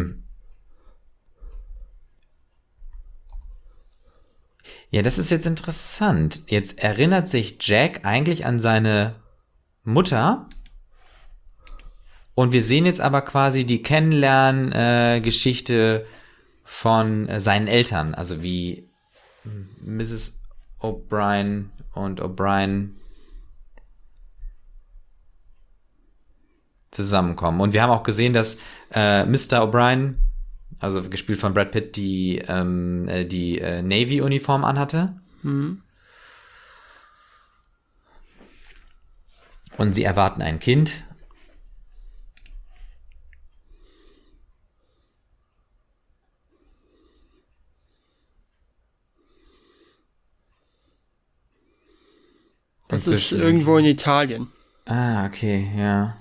ja, das ist jetzt interessant. Jetzt erinnert sich Jack eigentlich an seine Mutter und wir sehen jetzt aber quasi die Kennenlern-Geschichte von seinen Eltern, also wie Mrs. O'Brien und O'Brien zusammenkommen. Und wir haben auch gesehen, dass Mr. O'Brien, also gespielt von Brad Pitt, die Navy-Uniform anhatte. Mhm. Und sie erwarten ein Kind. Das ist irgendwo in Italien. Ah, okay, ja.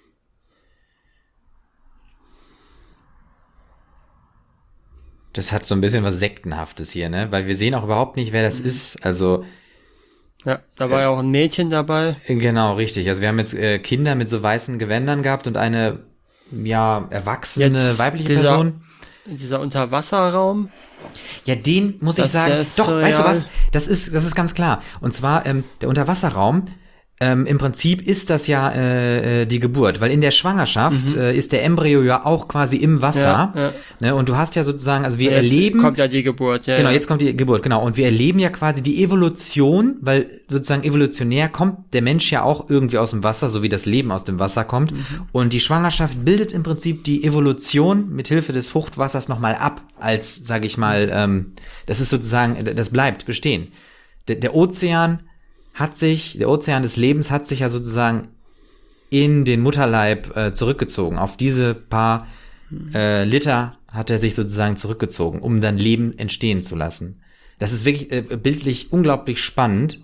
Das hat so ein bisschen was Sektenhaftes hier, ne? Weil wir sehen auch überhaupt nicht, wer das ist. Also. Ja, da war ja auch ein Mädchen dabei. Genau, richtig. Also wir haben jetzt Kinder mit so weißen Gewändern gehabt und eine, ja, erwachsene Jetzt weibliche Person. Dieser Unterwasserraum. Ja, den muss ich sagen. Doch, surreal. Weißt du was? Das ist ganz klar. Und zwar der Unterwasserraum. Im Prinzip ist das ja die Geburt, weil in der Schwangerschaft ist der Embryo ja auch quasi im Wasser. Ja. Ne? Und du hast ja sozusagen, also wir erleben. Jetzt kommt ja die Geburt, ja. Genau, jetzt kommt die Geburt, genau. Und wir erleben ja quasi die Evolution, weil sozusagen evolutionär kommt der Mensch ja auch irgendwie aus dem Wasser, so wie das Leben aus dem Wasser kommt. Und die Schwangerschaft bildet im Prinzip die Evolution mit Hilfe des Fruchtwassers nochmal ab, als, sage ich mal, das ist sozusagen, das bleibt bestehen. Der Ozean des Lebens hat sich ja sozusagen in den Mutterleib zurückgezogen. Auf diese paar Liter hat er sich sozusagen zurückgezogen, um dann Leben entstehen zu lassen. Das ist wirklich bildlich unglaublich spannend.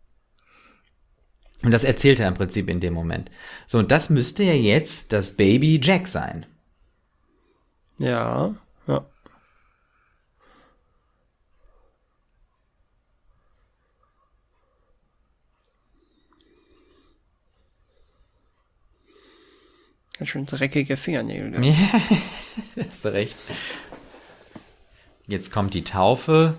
Und das erzählt er im Prinzip in dem Moment. So, und das müsste ja jetzt das Baby Jack sein. Ja. Ganz schön dreckige Fingernägel. Ja, hast du recht. Jetzt kommt die Taufe.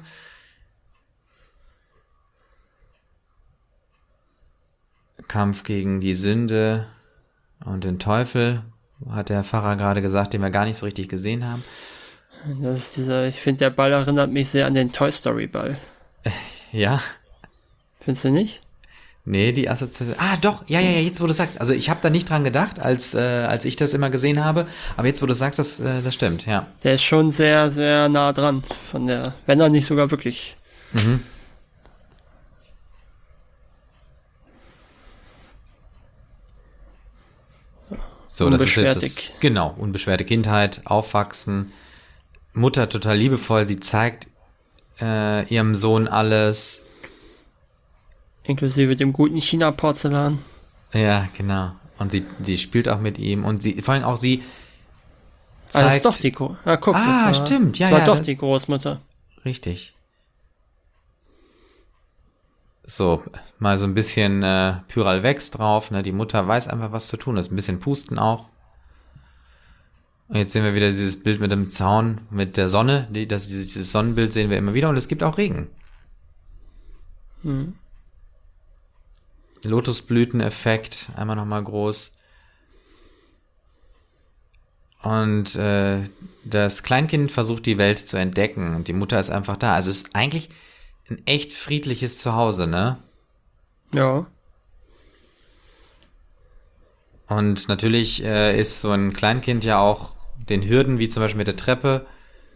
Kampf gegen die Sünde und den Teufel, hat der Pfarrer gerade gesagt, den wir gar nicht so richtig gesehen haben. Das ist ich finde, der Ball erinnert mich sehr an den Toy Story Ball. Ja. Findest du nicht? Nee, die Assoziation. Ah, doch, ja, jetzt wo du sagst. Also ich habe da nicht dran gedacht, als ich das immer gesehen habe. Aber jetzt wo du sagst, das stimmt, ja. Der ist schon sehr, sehr nah dran wenn er nicht sogar wirklich. So, unbeschwertig. Das ist jetzt genau, unbeschwerte Kindheit, aufwachsen. Mutter total liebevoll, sie zeigt ihrem Sohn alles. Inklusive dem guten China-Porzellan. Ja, genau. Und die spielt auch mit ihm. Und vor allem auch sie zeigt... das ist doch die stimmt. Ja, das war doch die Großmutter. Richtig. So, mal so ein bisschen Pyral Vex drauf. Ne? Die Mutter weiß einfach, was zu tun ist. Ein bisschen pusten auch. Und jetzt sehen wir wieder dieses Bild mit dem Zaun, mit der Sonne. Dieses Sonnenbild sehen wir immer wieder. Und es gibt auch Regen. Lotusblüteneffekt, einmal nochmal groß. Und das Kleinkind versucht die Welt zu entdecken und die Mutter ist einfach da. Also es ist eigentlich ein echt friedliches Zuhause, ne? Ja. Und natürlich ist so ein Kleinkind ja auch den Hürden, wie zum Beispiel mit der Treppe,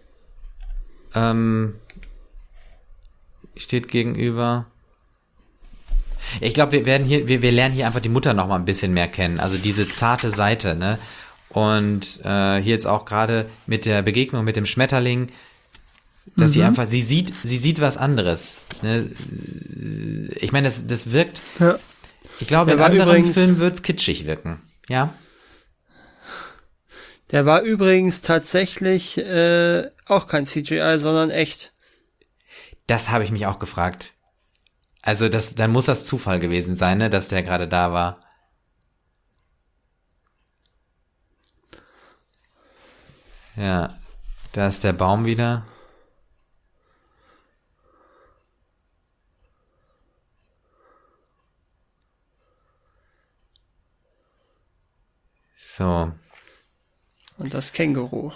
steht gegenüber. Ich glaube, wir lernen hier einfach die Mutter noch mal ein bisschen mehr kennen. Also diese zarte Seite, ne? Und hier jetzt auch gerade mit der Begegnung mit dem Schmetterling, dass sie einfach, sie sieht was anderes. Ne? Ich meine, das wirkt. Ja. Ich glaube, in anderen Filmen wird es kitschig wirken. Ja. Der war übrigens tatsächlich auch kein CGI, sondern echt. Das habe ich mich auch gefragt. Also dann muss das Zufall gewesen sein, ne, dass der gerade da war. Ja, da ist der Baum wieder. So. Und das Känguru.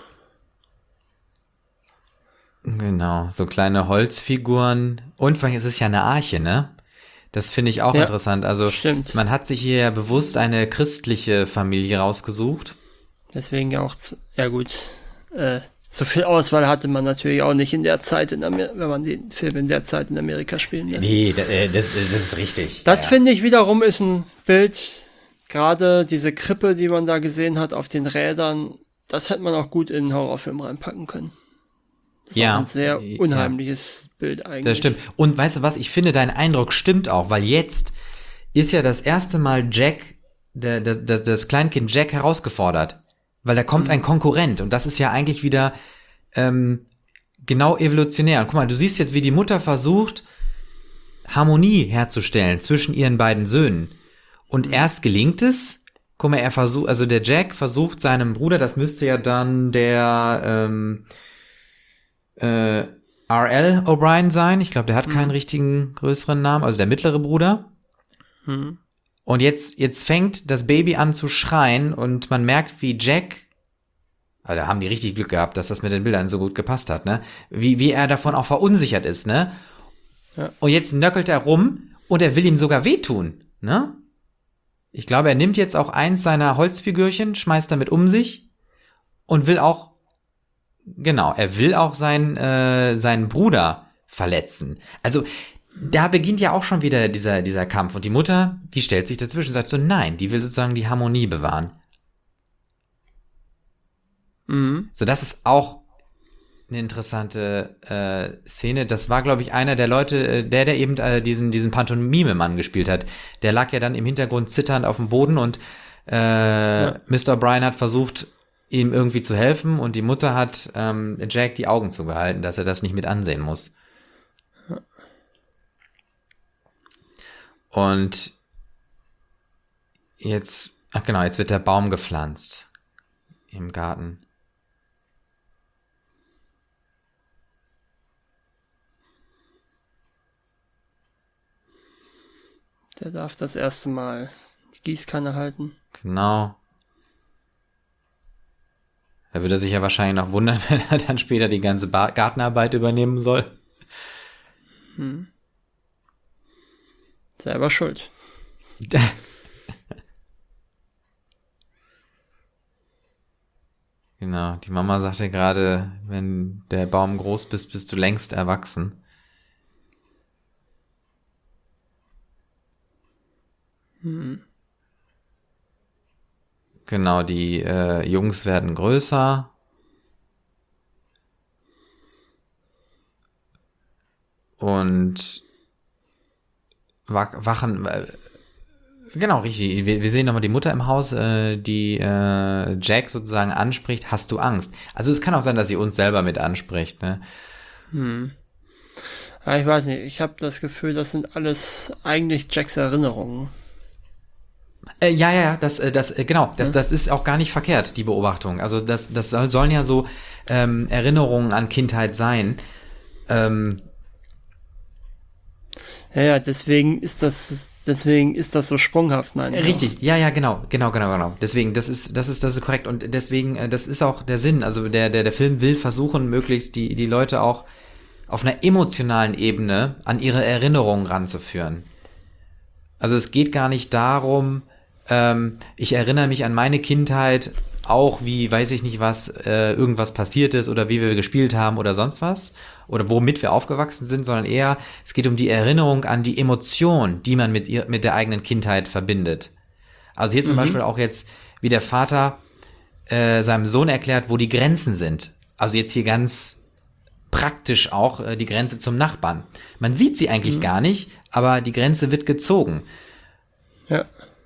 Genau, so kleine Holzfiguren. Und vor allem, es ist ja eine Arche, ne? Das finde ich auch interessant. Also stimmt. Man hat sich hier ja bewusst eine christliche Familie rausgesucht. Deswegen ja auch, ja gut, so viel Auswahl hatte man natürlich auch nicht in der Zeit, wenn man den Film in der Zeit in Amerika spielen lässt. Nee, das ist richtig. Das finde ich wiederum ist ein Bild, gerade diese Krippe, die man da gesehen hat auf den Rädern, das hätte man auch gut in einen Horrorfilm reinpacken können. Das ist auch ein sehr unheimliches Bild eigentlich. Das stimmt. Und weißt du was, ich finde, dein Eindruck stimmt auch, weil jetzt ist ja das erste Mal Jack, das Kleinkind Jack herausgefordert. Weil da kommt ein Konkurrent und das ist ja eigentlich wieder genau evolutionär. Und guck mal, du siehst jetzt, wie die Mutter versucht, Harmonie herzustellen zwischen ihren beiden Söhnen. Und erst gelingt es, guck mal, der Jack versucht seinem Bruder, das müsste ja dann der R.L. O'Brien sein. Ich glaube, der hat keinen richtigen größeren Namen, also der mittlere Bruder. Und jetzt fängt das Baby an zu schreien und man merkt, wie Jack, also da haben die richtig Glück gehabt, dass das mit den Bildern so gut gepasst hat, ne? Wie er davon auch verunsichert ist, ne? Ja. Und jetzt nöckelt er rum und er will ihm sogar wehtun, ne? Ich glaube, er nimmt jetzt auch eins seiner Holzfigürchen, schmeißt damit um sich und will auch seinen Bruder verletzen. Also da beginnt ja auch schon wieder dieser Kampf. Und die Mutter, die stellt sich dazwischen und sagt so, nein, die will sozusagen die Harmonie bewahren. So, das ist auch eine interessante Szene. Das war, glaube ich, einer der Leute, der eben diesen Pantomime-Mann gespielt hat. Der lag ja dann im Hintergrund zitternd auf dem Boden und Mr. O'Brien hat versucht, ihm irgendwie zu helfen und die Mutter hat Jack die Augen zugehalten, dass er das nicht mit ansehen muss. Und jetzt wird der Baum gepflanzt im Garten. Der darf das erste Mal die Gießkanne halten. Genau. Da würde er sich ja wahrscheinlich noch wundern, wenn er dann später die ganze Gartenarbeit übernehmen soll. Selber schuld. Genau, die Mama sagte gerade, wenn der Baum groß bist, bist du längst erwachsen. Genau, die Jungs werden größer. Und wachen, genau, richtig. Wir sehen nochmal die Mutter im Haus, die Jack sozusagen anspricht, hast du Angst? Also es kann auch sein, dass sie uns selber mit anspricht, ne? Ja, ich weiß nicht, ich habe das Gefühl, das sind alles eigentlich Jacks Erinnerungen. Das ist auch gar nicht verkehrt, die Beobachtung. Also das sollen ja so Erinnerungen an Kindheit sein. Deswegen ist das so sprunghaft, meine ich. Richtig, genau. Deswegen, das ist korrekt und deswegen, das ist auch der Sinn. Also der Film will versuchen, möglichst die Leute auch auf einer emotionalen Ebene an ihre Erinnerungen ranzuführen. Also es geht gar nicht darum, ich erinnere mich an meine Kindheit auch, wie, weiß ich nicht was, irgendwas passiert ist oder wie wir gespielt haben oder sonst was oder womit wir aufgewachsen sind, sondern eher, es geht um die Erinnerung an die Emotion, die man mit der eigenen Kindheit verbindet. Also hier zum Beispiel auch jetzt, wie der Vater seinem Sohn erklärt, wo die Grenzen sind. Also jetzt hier ganz praktisch auch die Grenze zum Nachbarn. Man sieht sie eigentlich gar nicht, aber die Grenze wird gezogen. Ja.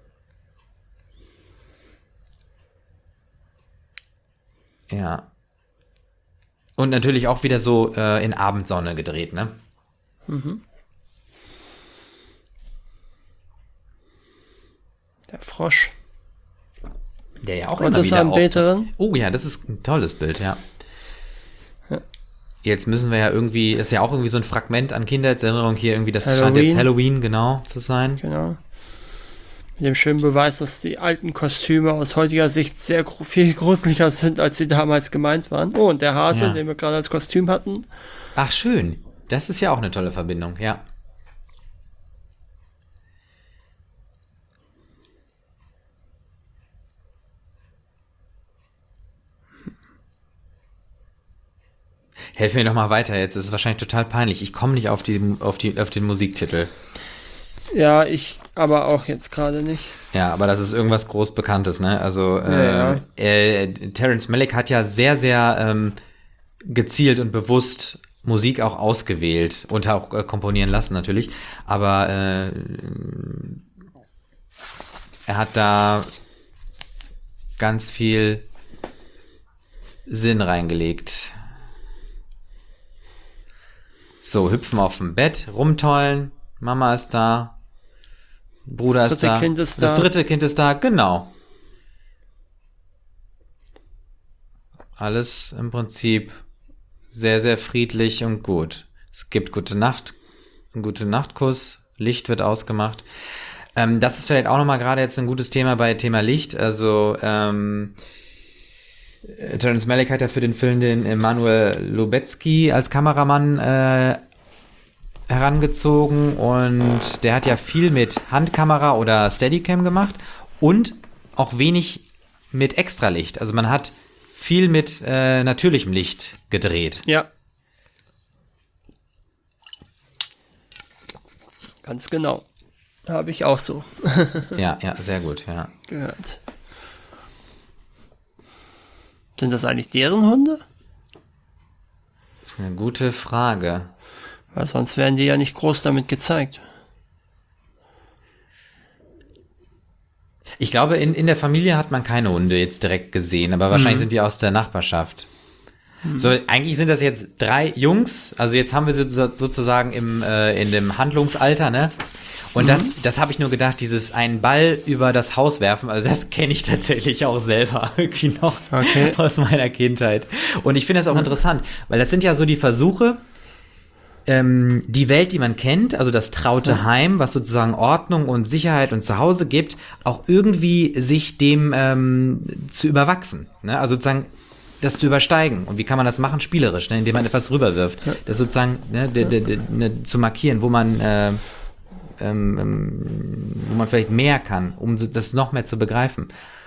Ja. Und natürlich auch wieder so in Abendsonne gedreht, ne? Der Frosch. Der ja auch Und immer das wieder Anbeterin. Oh ja, das ist ein tolles Bild, ja. Jetzt müssen wir ja irgendwie, ist ja auch irgendwie so ein Fragment an Kindheitserinnerung hier irgendwie, das scheint jetzt Halloween, genau, zu sein. Genau. Mit dem schönen Beweis, dass die alten Kostüme aus heutiger Sicht sehr viel gruseliger sind, als sie damals gemeint waren. Oh, und der Hase, den wir gerade als Kostüm hatten. Ach, schön. Das ist ja auch eine tolle Verbindung, ja. Helf mir noch mal weiter jetzt. Es ist wahrscheinlich total peinlich. Ich komme nicht auf den Musiktitel. Ja, ich aber auch jetzt gerade nicht. Ja, aber das ist irgendwas groß Bekanntes, ne? Also Terrence Malick hat ja sehr, sehr gezielt und bewusst Musik auch ausgewählt und auch komponieren lassen natürlich. Aber er hat da ganz viel Sinn reingelegt. So, hüpfen auf dem Bett, rumtollen, Mama ist da, Bruder ist da, das dritte Kind ist da, genau. Alles im Prinzip sehr, sehr friedlich und gut. Es gibt gute Nacht, einen gute Nachtkuss, Licht wird ausgemacht. Das ist vielleicht auch nochmal gerade jetzt ein gutes Thema bei Thema Licht, also Terrence Malick hat ja für den Film den Emanuel Lubezki als Kameramann herangezogen und der hat ja viel mit Handkamera oder Steadicam gemacht und auch wenig mit Extralicht. Also man hat viel mit natürlichem Licht gedreht. Ja. Ganz genau. Habe ich auch so. Ja, sehr gut, ja. Gehört. Sind das eigentlich deren Hunde? Das ist eine gute Frage. Weil sonst werden die ja nicht groß damit gezeigt. Ich glaube, in der Familie hat man keine Hunde jetzt direkt gesehen, aber wahrscheinlich sind die aus der Nachbarschaft. So, eigentlich sind das jetzt 3 Jungs, also jetzt haben wir sozusagen in dem Handlungsalter, ne? Und das habe ich nur gedacht, dieses einen Ball über das Haus werfen, also das kenne ich tatsächlich auch selber irgendwie noch aus meiner Kindheit. Und ich finde das auch interessant, weil das sind ja so die Versuche, die Welt, die man kennt, also das traute Heim, was sozusagen Ordnung und Sicherheit und Zuhause gibt, auch irgendwie sich dem zu überwachsen. Ne? Also sozusagen das zu übersteigen. Und wie kann man das machen? Spielerisch, ne? Indem man etwas rüberwirft. Das sozusagen zu markieren, wo man vielleicht mehr kann, um das noch mehr zu begreifen.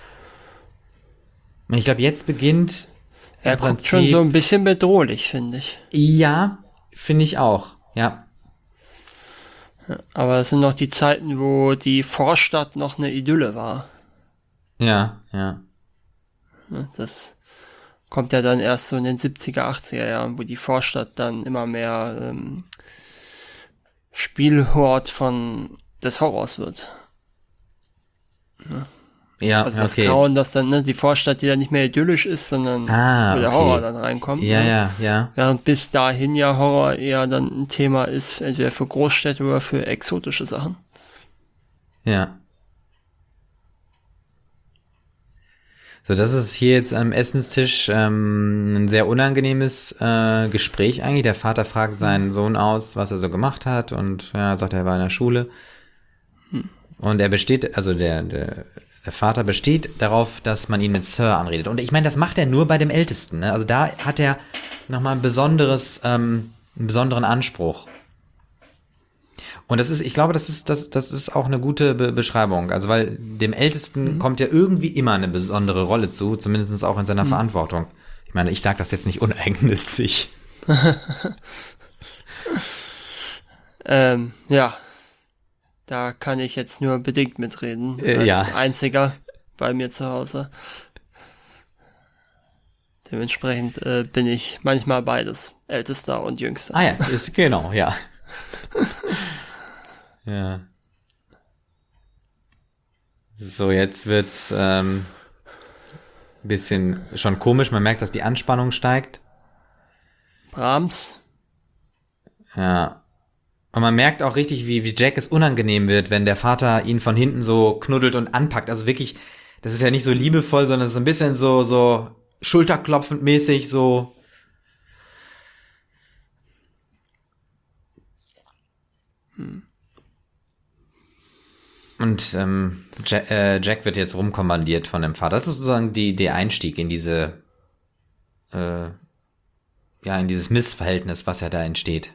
Und ich glaube, jetzt beginnt er guckt schon so ein bisschen bedrohlich, finde ich. Ja, finde ich auch, ja. Aber es sind noch die Zeiten, wo die Vorstadt noch eine Idylle war. Ja. Das kommt ja dann erst so in den 70er, 80er Jahren, wo die Vorstadt dann immer mehr Spielhort des Horrors wird. Ja, also das Grauen, dass dann die Vorstadt, die dann nicht mehr idyllisch ist, sondern wo der Horror dann reinkommt. Ja. Während bis dahin ja Horror eher dann ein Thema ist, entweder für Großstädte oder für exotische Sachen. Ja. So, das ist hier jetzt am Essenstisch ein sehr unangenehmes Gespräch eigentlich. Der Vater fragt seinen Sohn aus, was er so gemacht hat und sagt, er war in der Schule. Und er besteht, also der Vater besteht darauf, dass man ihn mit Sir anredet. Und ich meine, das macht er nur bei dem Ältesten. Ne? Also da hat er nochmal einen besonderen Anspruch. Und ich glaube, das ist auch eine gute Beschreibung. Also, weil dem Ältesten kommt ja irgendwie immer eine besondere Rolle zu, zumindest auch in seiner Verantwortung. Ich meine, ich sage das jetzt nicht uneigennützig. Ja, da kann ich jetzt nur bedingt mitreden, als einziger bei mir zu Hause. Dementsprechend bin ich manchmal beides, Ältester und Jüngster. Ah ja, genau, ja. Ja. So, jetzt wird's ein bisschen schon komisch. Man merkt, dass die Anspannung steigt. Brahms. Ja. Und man merkt auch richtig, wie Jack es unangenehm wird, wenn der Vater ihn von hinten so knuddelt und anpackt. Also wirklich, das ist ja nicht so liebevoll, sondern es ist ein bisschen so schulterklopfend mäßig, so. Und Jack wird jetzt rumkommandiert von dem Vater. Das ist sozusagen der Einstieg in diese, in dieses Missverhältnis, was ja da entsteht.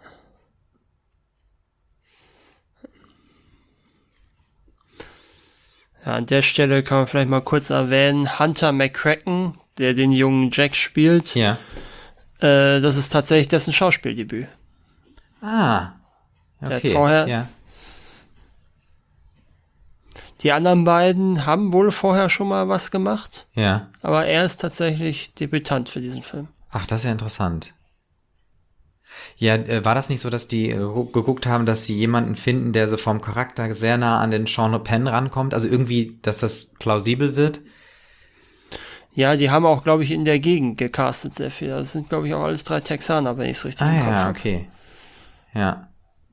Ja, an der Stelle kann man vielleicht mal kurz erwähnen, Hunter McCracken, der den jungen Jack spielt. Ja. Das ist tatsächlich dessen Schauspieldebüt. Ah. Okay. Der hat vorher. Ja. Die anderen beiden haben wohl vorher schon mal was gemacht. Ja. Aber er ist tatsächlich Debütant für diesen Film. Ach, das ist ja interessant. Ja, war das nicht so, dass die geguckt haben, dass sie jemanden finden, der so vom Charakter sehr nah an den Sean Penn rankommt? Also irgendwie, dass das plausibel wird? Ja, die haben auch, glaube ich, in der Gegend gecastet sehr viel. Das sind, glaube ich, auch alles 3 Texaner, wenn ich es richtig im Kopf habe. Okay. Ja.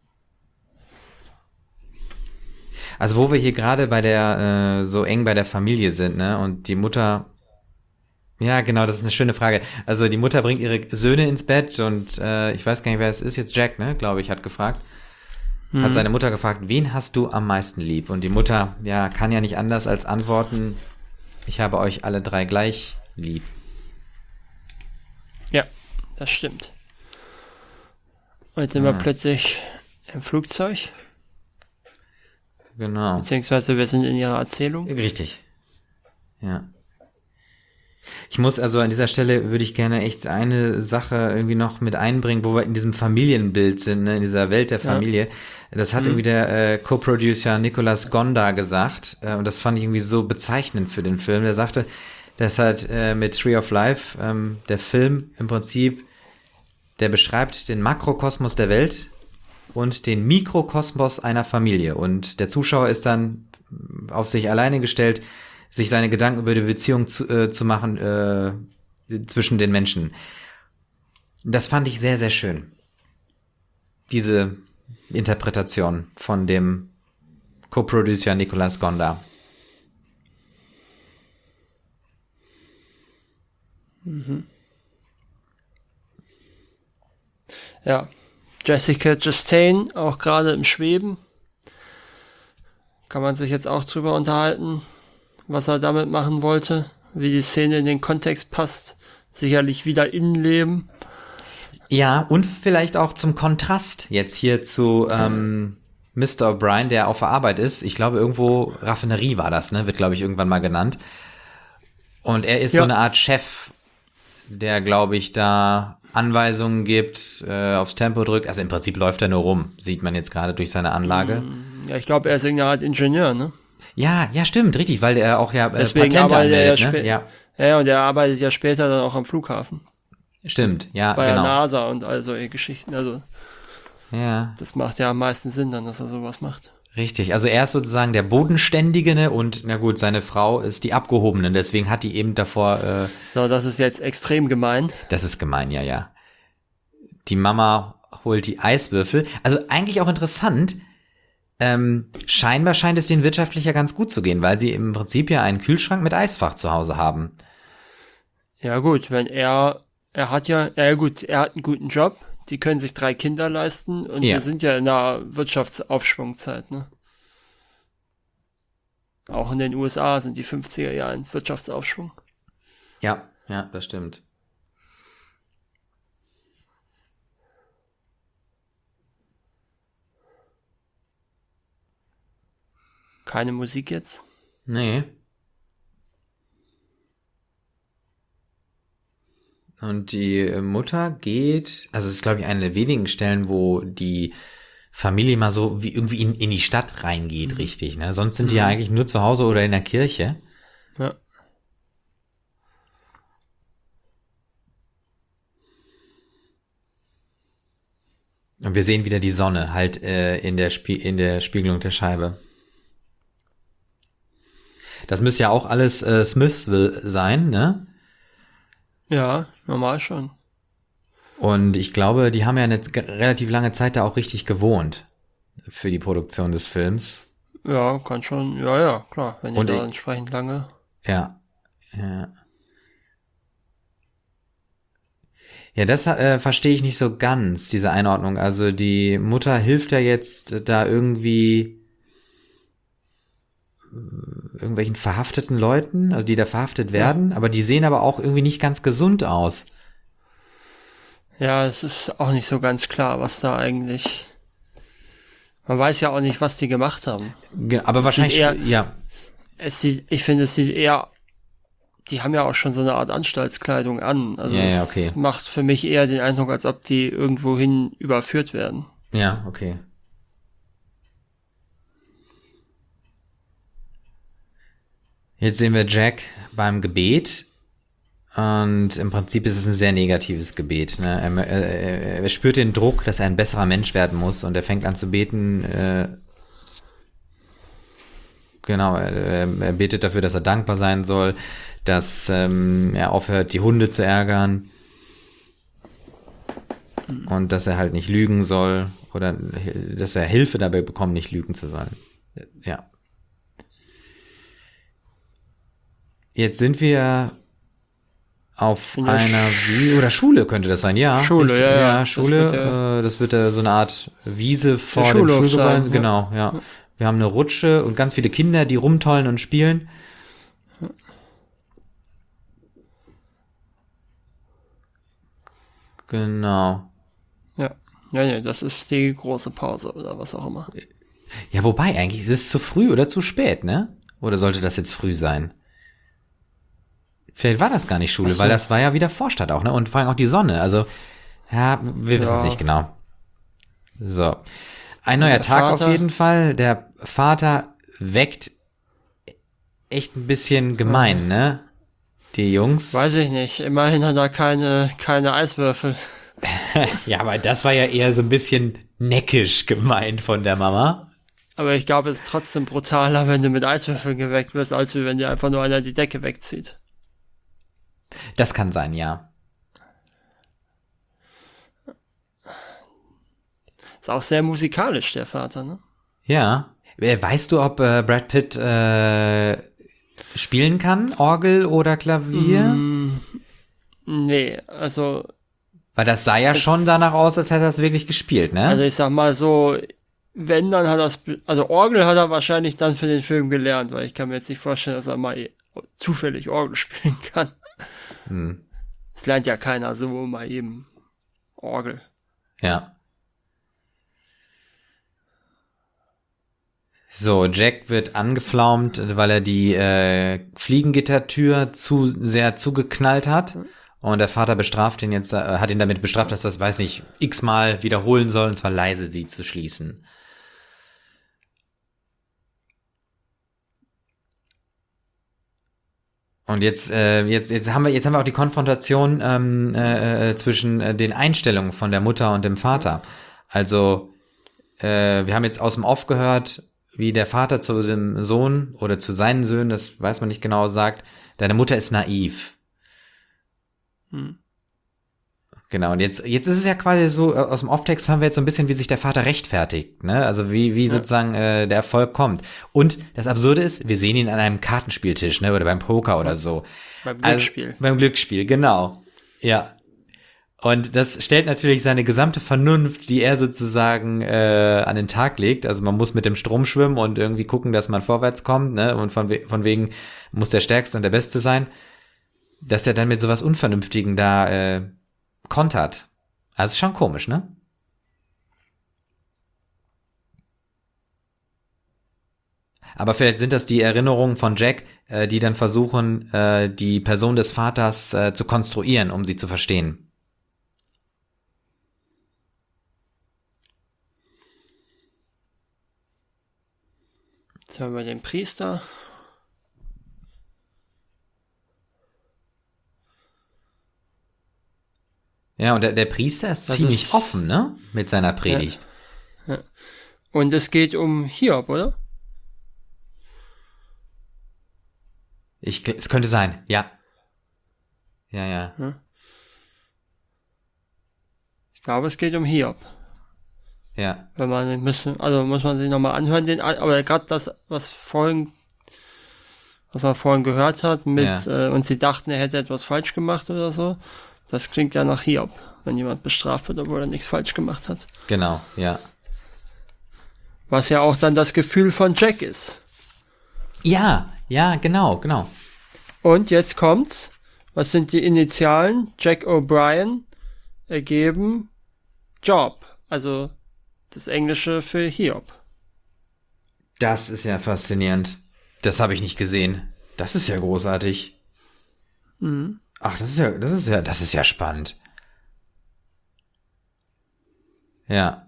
Also wo wir hier gerade bei der, so eng bei der Familie sind, ne? Und die Mutter, ja genau, das ist eine schöne Frage. Also die Mutter bringt ihre Söhne ins Bett und ich weiß gar nicht, wer es ist, jetzt Jack, ne? Glaube ich, hat gefragt. Hat seine Mutter gefragt, wen hast du am meisten lieb? Und die Mutter, ja, kann ja nicht anders als antworten, ich habe euch alle 3 gleich lieb. Ja, das stimmt. Und jetzt sind wir plötzlich im Flugzeug. Genau. Beziehungsweise wir sind in ihrer Erzählung. Richtig. Ja. Ich muss also an dieser Stelle, würde ich gerne echt eine Sache irgendwie noch mit einbringen, wo wir in diesem Familienbild sind, ne, in dieser Welt der Familie. Ja. Das hat irgendwie der Co-Producer Nicolas Gonda gesagt und das fand ich irgendwie so bezeichnend für den Film. Der sagte, dass halt mit Tree of Life der Film im Prinzip, der beschreibt den Makrokosmos der Welt und den Mikrokosmos einer Familie. Und der Zuschauer ist dann auf sich alleine gestellt, sich seine Gedanken über die Beziehung zu machen zwischen den Menschen. Das fand ich sehr, sehr schön. Diese Interpretation von dem Co-Producer Nicolas Gonda. Ja. Jessica Chastain, auch gerade im Schweben. Kann man sich jetzt auch drüber unterhalten, was er damit machen wollte, wie die Szene in den Kontext passt. Sicherlich wieder Innenleben. Ja, und vielleicht auch zum Kontrast jetzt hier zu Mr. O'Brien, der auf der Arbeit ist. Ich glaube, irgendwo Raffinerie war das, ne? Wird, glaube ich, irgendwann mal genannt. Und er ist so eine Art Chef, der, glaube ich, da Anweisungen gibt, aufs Tempo drückt. Also im Prinzip läuft er nur rum, sieht man jetzt gerade durch seine Anlage. Ja, ich glaube, er ist irgendeine Art Ingenieur, ne? Ja, stimmt, richtig, weil er auch deswegen Patente arbeitet anmeldet, ne? Ja, und er arbeitet ja später dann auch am Flughafen. Stimmt, ja, bei genau. der NASA und all solche Geschichten. Also ja, das macht ja am meisten Sinn dann, dass er sowas macht. Richtig, also er ist sozusagen der Bodenständige, ne? Und na gut, seine Frau ist die Abgehobene, deswegen hat die eben davor so, das ist jetzt extrem gemein. Das ist gemein, ja. Die Mama holt die Eiswürfel. Also eigentlich auch interessant. Scheinbar scheint es denen wirtschaftlich ja ganz gut zu gehen, weil sie im Prinzip ja einen Kühlschrank mit Eisfach zu Hause haben. Ja gut, wenn er hat einen guten Job, die können sich 3 Kinder leisten und wir sind ja in einer Wirtschaftsaufschwungzeit, ne? Auch in den USA sind die 50er Jahre ein Wirtschaftsaufschwung. Ja, das stimmt. keine Musik jetzt? Nee. Und die Mutter geht, also es ist, glaube ich, eine der wenigen Stellen, wo die Familie mal so wie irgendwie in die Stadt reingeht, richtig, ne? Sonst sind die ja eigentlich nur zu Hause oder in der Kirche. Ja. Und wir sehen wieder die Sonne halt in der Spiegelung der Scheibe. Das müsste ja auch alles Smithsville sein, ne? Ja, normal schon. Und ich glaube, die haben ja eine relativ lange Zeit da auch richtig gewohnt für die Produktion des Films. Ja, kann schon. Ja, klar. Wenn ihr da entsprechend lange. Ja. Ja, das verstehe ich nicht so ganz, diese Einordnung. Also die Mutter hilft ja jetzt da irgendwie irgendwelchen verhafteten Leuten, also die da verhaftet werden, aber die sehen aber auch irgendwie nicht ganz gesund aus. Ja, es ist auch nicht so ganz klar, was da eigentlich. Man weiß ja auch nicht, was die gemacht haben. Aber es wahrscheinlich eher, ja. Ich finde, es sieht eher. Die haben ja auch schon so eine Art Anstaltskleidung an. Also okay. Es macht für mich eher den Eindruck, als ob die irgendwohin überführt werden. Ja, okay. Jetzt sehen wir Jack beim Gebet und im Prinzip ist es ein sehr negatives Gebet. Ne? Er spürt den Druck, dass er ein besserer Mensch werden muss und er fängt an zu beten. Genau, er betet dafür, dass er dankbar sein soll, dass er aufhört, die Hunde zu ärgern und dass er halt nicht lügen soll oder dass er Hilfe dabei bekommt, nicht lügen zu sollen. Ja. Jetzt sind wir auf einer oder Schule könnte das sein, ja. Schule, ja. Schule, das wird so eine Art Wiese vor dem Schulgebäude. Genau, ja. Wir haben eine Rutsche und ganz viele Kinder, die rumtollen und spielen. Genau. Ja, das ist die große Pause oder was auch immer. Ja, wobei, eigentlich ist es zu früh oder zu spät, ne? Oder sollte das jetzt früh sein? Vielleicht war das gar nicht Schule, weil das war ja wieder Vorstadt auch, ne? Und vor allem auch die Sonne. Also, ja, wir wissen es nicht genau. So. Ein neuer Tag auf jeden Fall. Der Vater weckt echt ein bisschen gemein, ne? Die Jungs. Weiß ich nicht. Immerhin hat er keine Eiswürfel. Ja, aber das war ja eher so ein bisschen neckisch gemeint von der Mama. Aber ich glaube, es ist trotzdem brutaler, wenn du mit Eiswürfeln geweckt wirst, als wenn dir einfach nur einer die Decke wegzieht. Das kann sein, ja. Ist auch sehr musikalisch, der Vater, ne? Ja. Weißt du, ob Brad Pitt spielen kann? Orgel oder Klavier? Nee, also... Weil das sah ja schon danach aus, als hätte er es wirklich gespielt, ne? Also ich sag mal so, wenn, dann hat er also Orgel hat er wahrscheinlich dann für den Film gelernt, weil ich kann mir jetzt nicht vorstellen, dass er mal zufällig Orgel spielen kann. Es lernt ja keiner so mal eben Orgel. Ja. So, Jack wird angeflaumt, weil er die Fliegengittertür zu sehr zugeknallt hat. Und der Vater bestraft ihn jetzt, hat ihn damit bestraft, dass das, weiß nicht, x-mal wiederholen soll, und zwar leise sie zu schließen. Und jetzt haben wir auch die Konfrontation zwischen den Einstellungen von der Mutter und dem Vater. Also, wir haben jetzt aus dem Off gehört, wie der Vater zu dem Sohn oder zu seinen Söhnen, das weiß man nicht genau, sagt, deine Mutter ist naiv. Genau, und jetzt ist es ja quasi so, aus dem Off-Text hören wir jetzt so ein bisschen, wie sich der Vater rechtfertigt, ne? Also wie sozusagen der Erfolg kommt. Und das Absurde ist, wir sehen ihn an einem Kartenspieltisch, ne? Oder beim Poker oder so. Beim Glücksspiel. Also, beim Glücksspiel, genau. Ja. Und das stellt natürlich seine gesamte Vernunft, die er sozusagen an den Tag legt. Also man muss mit dem Strom schwimmen und irgendwie gucken, dass man vorwärts kommt, ne? Und von wegen muss der Stärkste und der Beste sein. Dass er dann mit sowas Unvernünftigen da kontert. Also ist schon komisch, ne? Aber vielleicht sind das die Erinnerungen von Jack, die dann versuchen, die Person des Vaters zu konstruieren, um sie zu verstehen. Jetzt haben wir den Priester. Ja, und der Priester ist ziemlich offen, ne? Mit seiner Predigt. Ja. Und es geht um Hiob, oder? Es könnte sein, ja. Ja. Ich glaube, es geht um Hiob. Ja. Wenn man muss man sich nochmal anhören, aber gerade das, was man vorhin gehört hat, und sie dachten, er hätte etwas falsch gemacht oder so, das klingt ja nach Hiob, wenn jemand bestraft wird, obwohl er nichts falsch gemacht hat. Genau, ja. Was ja auch dann das Gefühl von Jack ist. Ja, genau. Und jetzt kommt's. Was sind die Initialen? Jack O'Brien ergeben Job. Also das Englische für Hiob. Das ist ja faszinierend. Das habe ich nicht gesehen. Das ist ja großartig. Mhm. Ach, das ist ja spannend. Ja.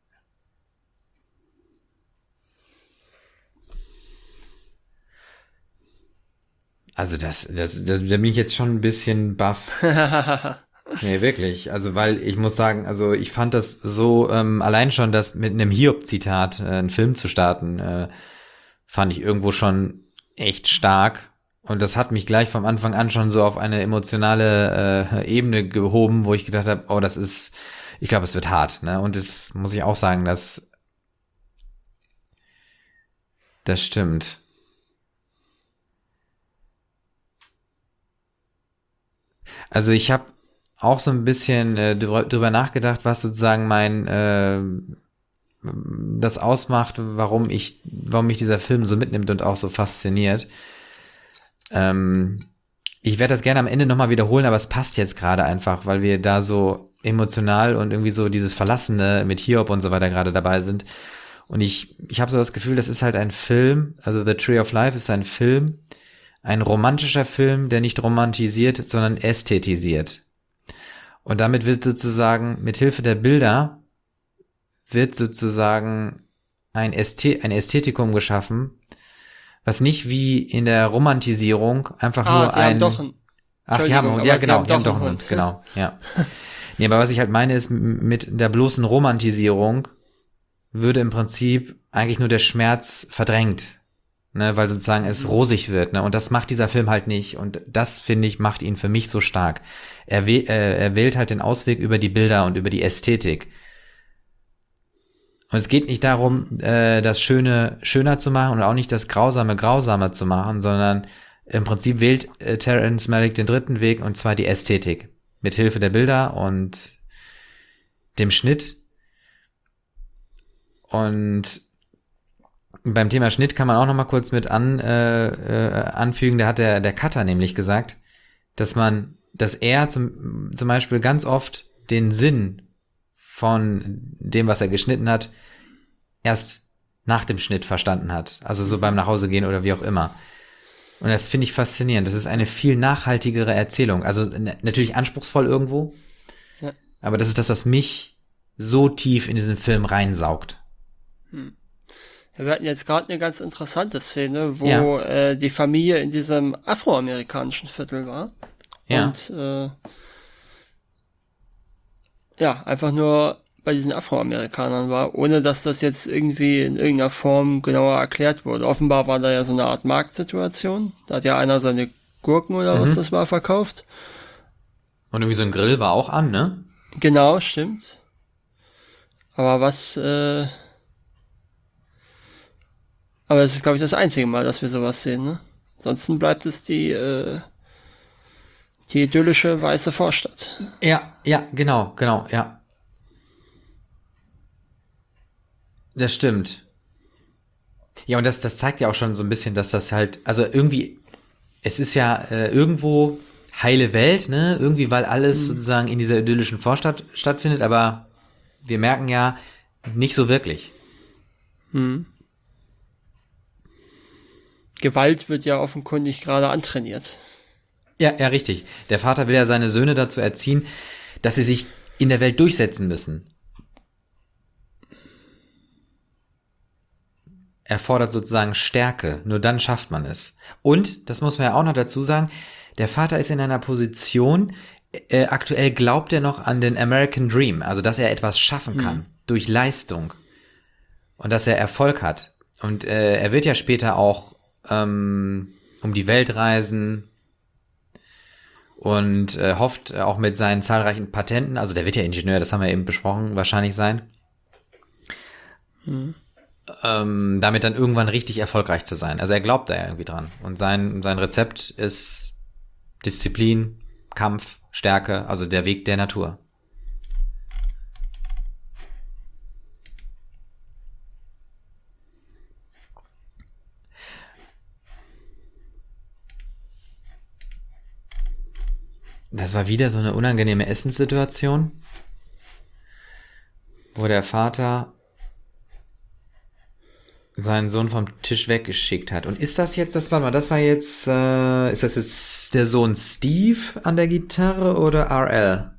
Also da bin ich jetzt schon ein bisschen baff. Nee, wirklich. Also, weil ich muss sagen, also ich fand das so, allein schon das mit einem Hiob-Zitat, einen Film zu starten, fand ich irgendwo schon echt stark. Und das hat mich gleich vom Anfang an schon so auf eine emotionale Ebene gehoben, wo ich gedacht habe, oh, ich glaube, es wird hart, ne? Und das muss ich auch sagen, das stimmt. Also ich habe auch so ein bisschen drüber nachgedacht, was sozusagen das ausmacht, warum mich dieser Film so mitnimmt und auch so fasziniert. Ich werde das gerne am Ende nochmal wiederholen, aber es passt jetzt gerade einfach, weil wir da so emotional und irgendwie so dieses Verlassene mit Hiob und so weiter gerade dabei sind. Und ich habe so das Gefühl, das ist halt ein Film, also The Tree of Life ist ein Film, ein romantischer Film, der nicht romantisiert, sondern ästhetisiert. Und damit wird sozusagen, mit Hilfe der Bilder, wird sozusagen ein Ästhetikum geschaffen, was nicht wie in der Romantisierung einfach nur ein... die haben doch einen Hund, genau, ja. Nee, aber was ich halt meine ist, mit der bloßen Romantisierung würde im Prinzip eigentlich nur der Schmerz verdrängt, ne, weil sozusagen es rosig wird, ne, und das macht dieser Film halt nicht, und das, finde ich, macht ihn für mich so stark. Er wählt halt den Ausweg über die Bilder und über die Ästhetik. Und es geht nicht darum, das Schöne schöner zu machen und auch nicht das Grausame grausamer zu machen, sondern im Prinzip wählt Terrence Malick den dritten Weg, und zwar die Ästhetik. Mit Hilfe der Bilder und dem Schnitt. Und beim Thema Schnitt kann man auch noch mal kurz mit anfügen, da hat der Cutter nämlich gesagt, dass er zum Beispiel ganz oft den Sinn von dem, was er geschnitten hat, erst nach dem Schnitt verstanden hat. Also so beim Nachhausegehen oder wie auch immer. Und das finde ich faszinierend. Das ist eine viel nachhaltigere Erzählung. Also natürlich anspruchsvoll irgendwo, ja. Aber das ist das, was mich so tief in diesen Film reinsaugt. Ja, wir hatten jetzt gerade eine ganz interessante Szene, wo die Familie in diesem afroamerikanischen Viertel war. Ja. Und einfach nur bei diesen Afroamerikanern war, ohne dass das jetzt irgendwie in irgendeiner Form genauer erklärt wurde. Offenbar war da ja so eine Art Marktsituation. Da hat ja einer seine Gurken oder was das war verkauft. Und irgendwie so ein Grill war auch an, ne? Genau, stimmt. Aber es ist, glaube ich, das einzige Mal, dass wir sowas sehen, ne? Ansonsten bleibt es die idyllische weiße Vorstadt. Ja, genau, ja. Das stimmt. Ja, und das zeigt ja auch schon so ein bisschen, dass das halt, also irgendwie, es ist ja irgendwo heile Welt, ne? Irgendwie, weil alles sozusagen in dieser idyllischen Vorstadt stattfindet, aber wir merken ja, nicht so wirklich. Gewalt wird ja offenkundig gerade antrainiert. Ja, richtig. Der Vater will ja seine Söhne dazu erziehen, dass sie sich in der Welt durchsetzen müssen. Er fordert sozusagen Stärke, nur dann schafft man es. Und, das muss man ja auch noch dazu sagen, der Vater ist in einer Position, aktuell glaubt er noch an den American Dream, also dass er etwas schaffen kann, durch Leistung. Und dass er Erfolg hat. Und er wird ja später auch um die Welt reisen und hofft auch mit seinen zahlreichen Patenten, also der wird ja Ingenieur, das haben wir eben besprochen, wahrscheinlich sein, damit dann irgendwann richtig erfolgreich zu sein. Also er glaubt da ja irgendwie dran. Und sein Rezept ist Disziplin, Kampf, Stärke, also der Weg der Natur. Das war wieder so eine unangenehme Essenssituation, wo der Vater seinen Sohn vom Tisch weggeschickt hat. Und ist das jetzt, ist das jetzt der Sohn Steve an der Gitarre oder RL?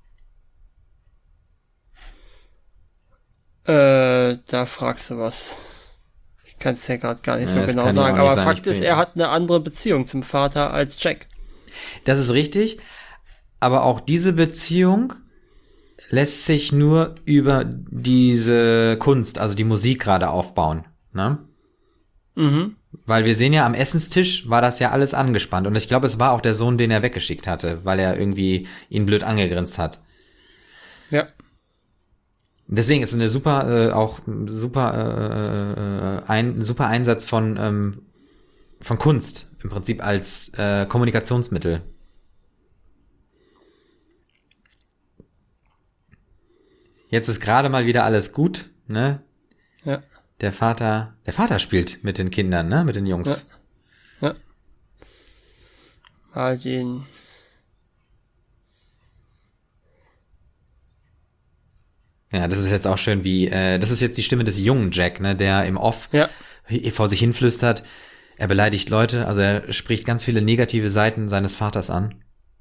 Da fragst du was. Ich kann es ja gerade gar nicht so genau sagen. Aber Fakt ist, er hat eine andere Beziehung zum Vater als Jack. Das ist richtig. Aber auch diese Beziehung lässt sich nur über diese Kunst, also die Musik gerade aufbauen. Ne? Mhm. Weil wir sehen ja, am Essenstisch war das ja alles angespannt. Und ich glaube, es war auch der Sohn, den er weggeschickt hatte, weil er irgendwie ihn blöd angegrinst hat. Ja. Deswegen ist es eine super Einsatz von Kunst im Prinzip als Kommunikationsmittel. Jetzt ist gerade mal wieder alles gut, ne? Ja. Der Vater spielt mit den Kindern, ne? Mit den Jungs. Ja. Mal sehen. Ja, das ist jetzt auch schön, das ist jetzt die Stimme des jungen Jack, ne? Der im Off vor sich hinflüstert. Er beleidigt Leute, also er spricht ganz viele negative Seiten seines Vaters an.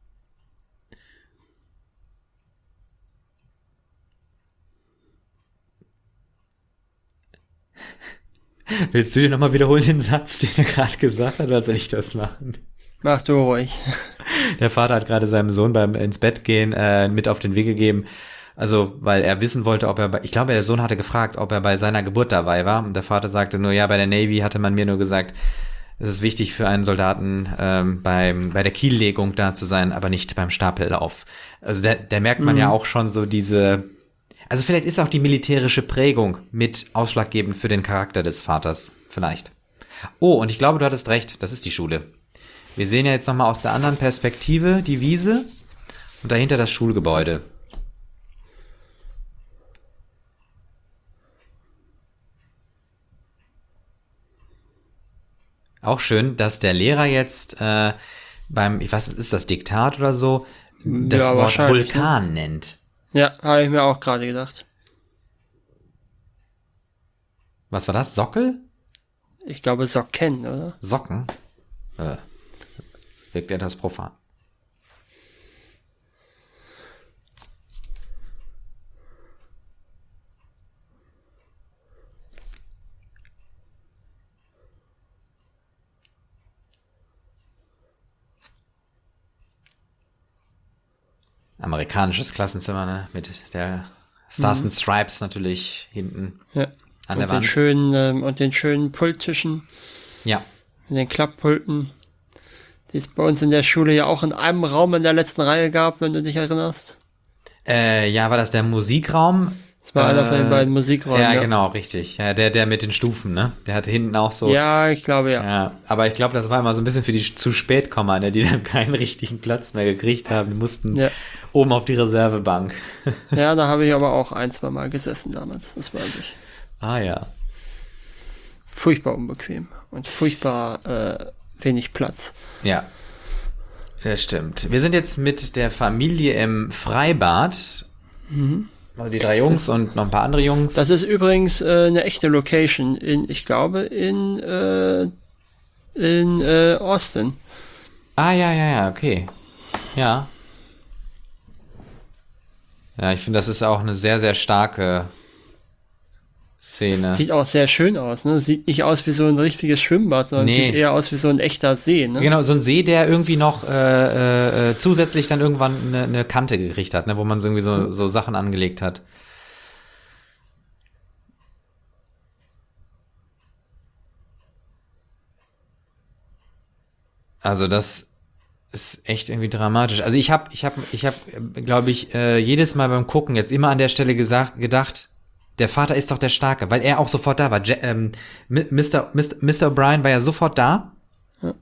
Willst du dir nochmal wiederholen, den Satz, den er gerade gesagt hat, oder soll ich das machen? Mach du ruhig. Der Vater hat gerade seinem Sohn beim ins Bett gehen mit auf den Weg gegeben, also weil er wissen wollte, ich glaube, der Sohn hatte gefragt, ob er bei seiner Geburt dabei war. Und der Vater sagte nur, ja, bei der Navy hatte man mir nur gesagt, es ist wichtig für einen Soldaten, bei der Kiellegung da zu sein, aber nicht beim Stapellauf. Also der merkt man ja auch schon so also vielleicht ist auch die militärische Prägung mit ausschlaggebend für den Charakter des Vaters. Vielleicht. Oh, und ich glaube, du hattest recht. Das ist die Schule. Wir sehen ja jetzt nochmal aus der anderen Perspektive die Wiese und dahinter das Schulgebäude. Auch schön, dass der Lehrer jetzt ist das Diktat oder so, das Wort Vulkan nennt. Ja, habe ich mir auch gerade gedacht. Was war das? Sockel? Ich glaube Socken, oder? Socken? Wirkt etwas profan. Amerikanisches Klassenzimmer, ne? Mit der Stars and Stripes natürlich hinten an der Wand. Und den schönen Pulttischen. Ja. Mit den Klapppulten, die es bei uns in der Schule ja auch in einem Raum in der letzten Reihe gab, wenn du dich erinnerst. Ja, war das der Musikraum? Das war einer von den beiden Musikräumen. Ja, genau, richtig. Ja, der mit den Stufen, ne? Der hatte hinten auch so. Ja, ich glaube, ja. Aber ich glaube, das war immer so ein bisschen für die zu Spätkommer, ne? Die dann keinen richtigen Platz mehr gekriegt haben. Die mussten oben auf die Reservebank. Ja, da habe ich aber auch 1-2 Mal gesessen damals. Das weiß ich. Ah, ja. Furchtbar unbequem und furchtbar wenig Platz. Ja. Das stimmt. Wir sind jetzt mit der Familie im Freibad. Also die 3 Jungs und noch ein paar andere Jungs. Das ist übrigens eine echte Location ich glaube, in in Austin. Ja, okay. Ja. Ja, ich finde, das ist auch eine sehr, sehr starke Szene. Sieht auch sehr schön aus, ne? Sieht nicht aus wie so ein richtiges Schwimmbad, sondern sieht eher aus wie so ein echter See, ne? Genau, so ein See, der irgendwie noch zusätzlich dann irgendwann eine Kante gekriegt hat, ne? Wo man so irgendwie so Sachen angelegt hat. Also das ist echt irgendwie dramatisch. Also ich hab, glaube ich, jedes Mal beim Gucken jetzt immer an der Stelle gedacht, der Vater ist doch der Starke, weil er auch sofort da war. Mr. O'Brien war ja sofort da. Ja.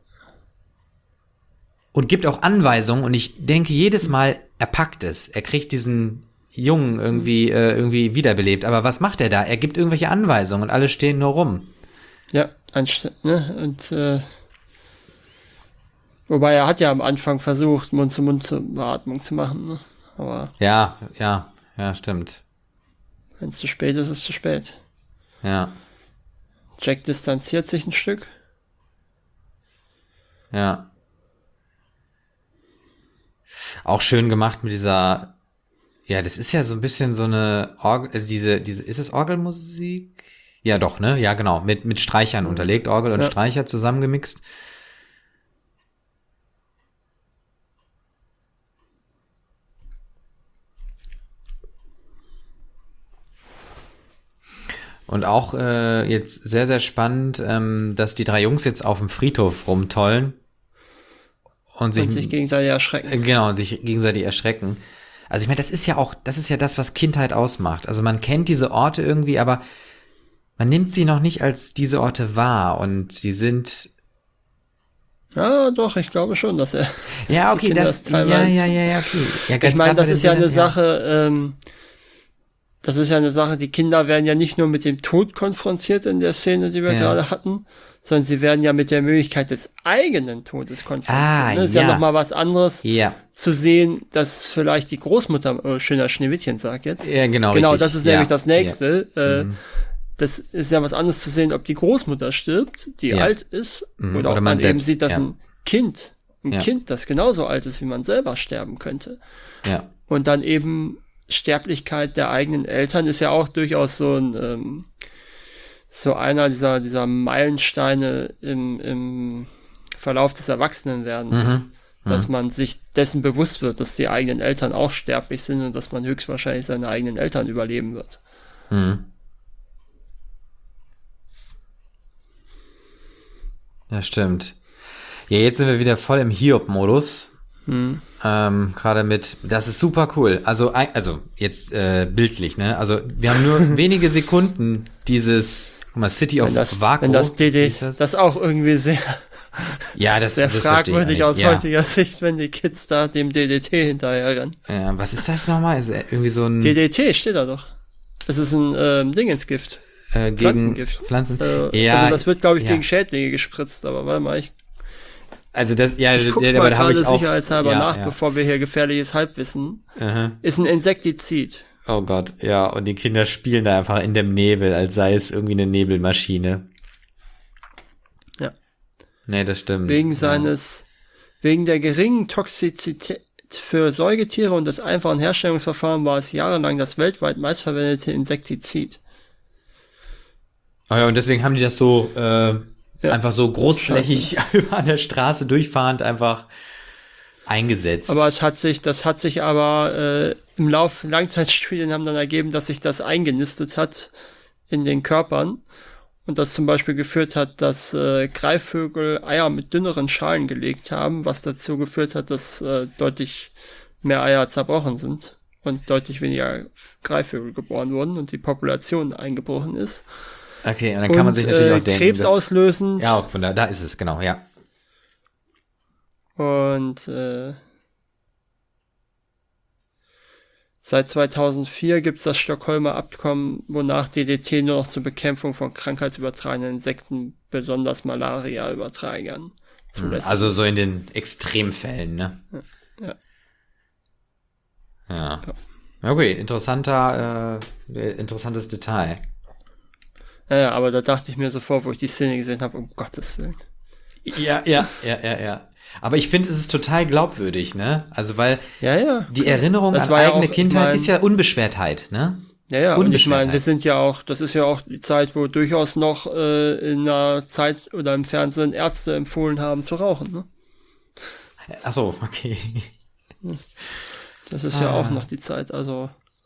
Und gibt auch Anweisungen. Und ich denke jedes Mal, er packt es. Er kriegt diesen Jungen irgendwie wiederbelebt. Aber was macht er da? Er gibt irgendwelche Anweisungen und alle stehen nur rum. Ja, ne? Und wobei er hat ja am Anfang versucht, Mund-zu-Mund-Beatmung zu machen. Ne? Aber ja, stimmt. Wenn es zu spät ist, ist es zu spät. Ja. Jack distanziert sich ein Stück. Ja. Auch schön gemacht mit dieser, ja, das ist ja so ein bisschen so eine Orgel, also diese, ist es Orgelmusik? Ja, doch, ne? Ja, genau, mit Streichern unterlegt, Orgel und Streicher zusammengemixt. Und auch jetzt sehr, sehr spannend, dass die 3 Jungs jetzt auf dem Friedhof rumtollen und sich gegenseitig erschrecken. Genau, und sich gegenseitig erschrecken. Also ich meine, das ist ja das, was Kindheit ausmacht. Also man kennt diese Orte irgendwie, aber man nimmt sie noch nicht als diese Orte wahr und die sind... Ja, doch, ich glaube schon, dass er... Ja, okay, okay. Ja, ich meine, das ist ja eine Sache... Das ist ja eine Sache, die Kinder werden ja nicht nur mit dem Tod konfrontiert in der Szene, die wir gerade hatten, sondern sie werden ja mit der Möglichkeit des eigenen Todes konfrontiert. Das ist ja nochmal was anderes zu sehen, dass vielleicht die Großmutter, schöner Schneewittchen sagt jetzt. Ja, genau. Genau, richtig. Das ist nämlich das Nächste. Ja. Das ist ja was anderes zu sehen, ob die Großmutter stirbt, die alt ist, oder ob man eben sieht, dass ein Kind, das genauso alt ist, wie man selber sterben könnte. Ja. Und dann eben Sterblichkeit der eigenen Eltern ist ja auch durchaus so ein so einer dieser Meilensteine im Verlauf des Erwachsenenwerdens, dass man sich dessen bewusst wird, dass die eigenen Eltern auch sterblich sind und dass man höchstwahrscheinlich seine eigenen Eltern überleben wird. Ja, stimmt. Ja, jetzt sind wir wieder voll im Hiob-Modus. Gerade mit, das ist super cool. Also jetzt bildlich, ne? Also wir haben nur wenige Sekunden dieses, guck mal, City of Vakuum. Wenn das das auch irgendwie sehr sehr fragwürdig aus heutiger Sicht, wenn die Kids da dem DDT hinterherrennen. Ja, was ist das nochmal? Ist irgendwie so ein... DDT steht da doch. Es ist ein Dingens-Gift. Gegen Pflanzen. Also das wird, glaube ich, gegen Schädlinge gespritzt, aber warte mal, also das, ich guck's mal gerade sicherheitshalber nach, bevor wir hier gefährliches Halbwissen. Ist ein Insektizid. Oh Gott, ja, und die Kinder spielen da einfach in dem Nebel, als sei es irgendwie eine Nebelmaschine. Ja. Nee, das stimmt. Wegen der geringen Toxizität für Säugetiere und des einfachen Herstellungsverfahrens war es jahrelang das weltweit meistverwendete Insektizid. Oh ja, und deswegen haben die das so, einfach so großflächig an der Straße durchfahrend einfach eingesetzt. Aber das hat sich aber im Lauf Langzeitstudien haben dann ergeben, dass sich das eingenistet hat in den Körpern und das zum Beispiel geführt hat, dass Greifvögel Eier mit dünneren Schalen gelegt haben, was dazu geführt hat, dass deutlich mehr Eier zerbrochen sind und deutlich weniger Greifvögel geboren wurden und die Population eingebrochen ist. Okay, und dann kann man sich natürlich auch denken, Krebs auslösen. Ja, von da ist es, genau, ja. Und seit 2004 gibt es das Stockholmer Abkommen, wonach DDT nur noch zur Bekämpfung von krankheitsübertragenden Insekten, besonders Malaria-Übertragern, zulässig Also so in den Extremfällen, ne? Ja. Okay, interessantes Detail. Ja, aber da dachte ich mir sofort, wo ich die Szene gesehen habe, um Gottes Willen. Ja. Aber ich finde, es ist total glaubwürdig, ne? Also, weil die Erinnerung an eigene Kindheit ist ja Unbeschwertheit, ne? Ja, und ich meine, wir sind ja auch, das ist ja auch die Zeit, wo durchaus noch in einer Zeit oder im Fernsehen Ärzte empfohlen haben zu rauchen, ne? Ach so, okay. Das ist ja auch noch die Zeit, also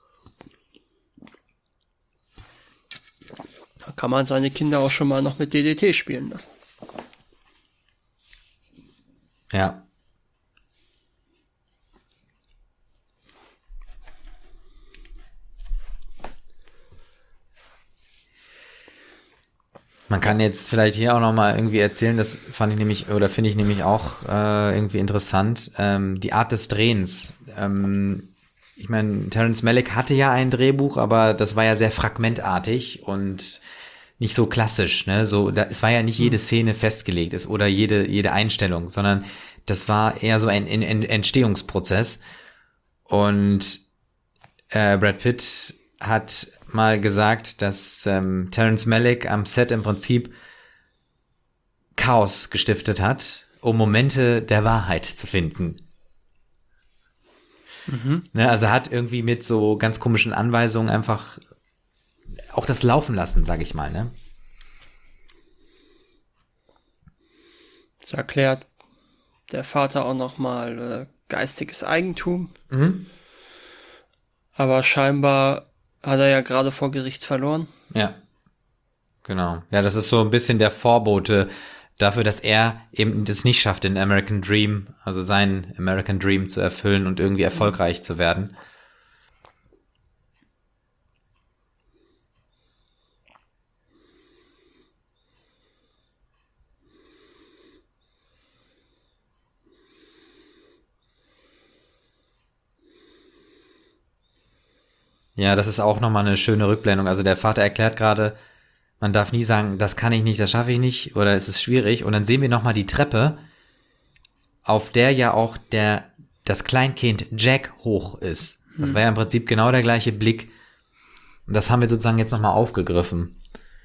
da kann man seine Kinder auch schon mal noch mit DDT spielen lassen. Ja. Man kann jetzt vielleicht hier auch noch mal irgendwie erzählen, das fand ich nämlich, oder finde ich nämlich auch irgendwie interessant, die Art des Drehens. Ich meine, Terrence Malick hatte ja ein Drehbuch, aber das war ja sehr fragmentartig und nicht so klassisch, ne? Es war ja nicht jede Szene festgelegt ist oder jede Einstellung, sondern das war eher so ein Entstehungsprozess. Und Brad Pitt hat mal gesagt, dass Terrence Malick am Set im Prinzip Chaos gestiftet hat, um Momente der Wahrheit zu finden. Ne, also hat irgendwie mit so ganz komischen Anweisungen einfach auch das laufen lassen, sag ich mal, ne? Das erklärt der Vater auch nochmal geistiges Eigentum. Aber scheinbar hat er ja gerade vor Gericht verloren. Ja, genau. Ja, das ist so ein bisschen der Vorbote dafür, dass er eben das nicht schafft, den American Dream, also seinen American Dream zu erfüllen und irgendwie erfolgreich zu werden. Ja, das ist auch nochmal eine schöne Rückblendung. Also der Vater erklärt gerade, man darf nie sagen, das kann ich nicht, das schaffe ich nicht oder es ist schwierig. Und dann sehen wir nochmal die Treppe, auf der ja auch das Kleinkind Jack hoch ist. Das war ja im Prinzip genau der gleiche Blick. Und das haben wir sozusagen jetzt nochmal aufgegriffen.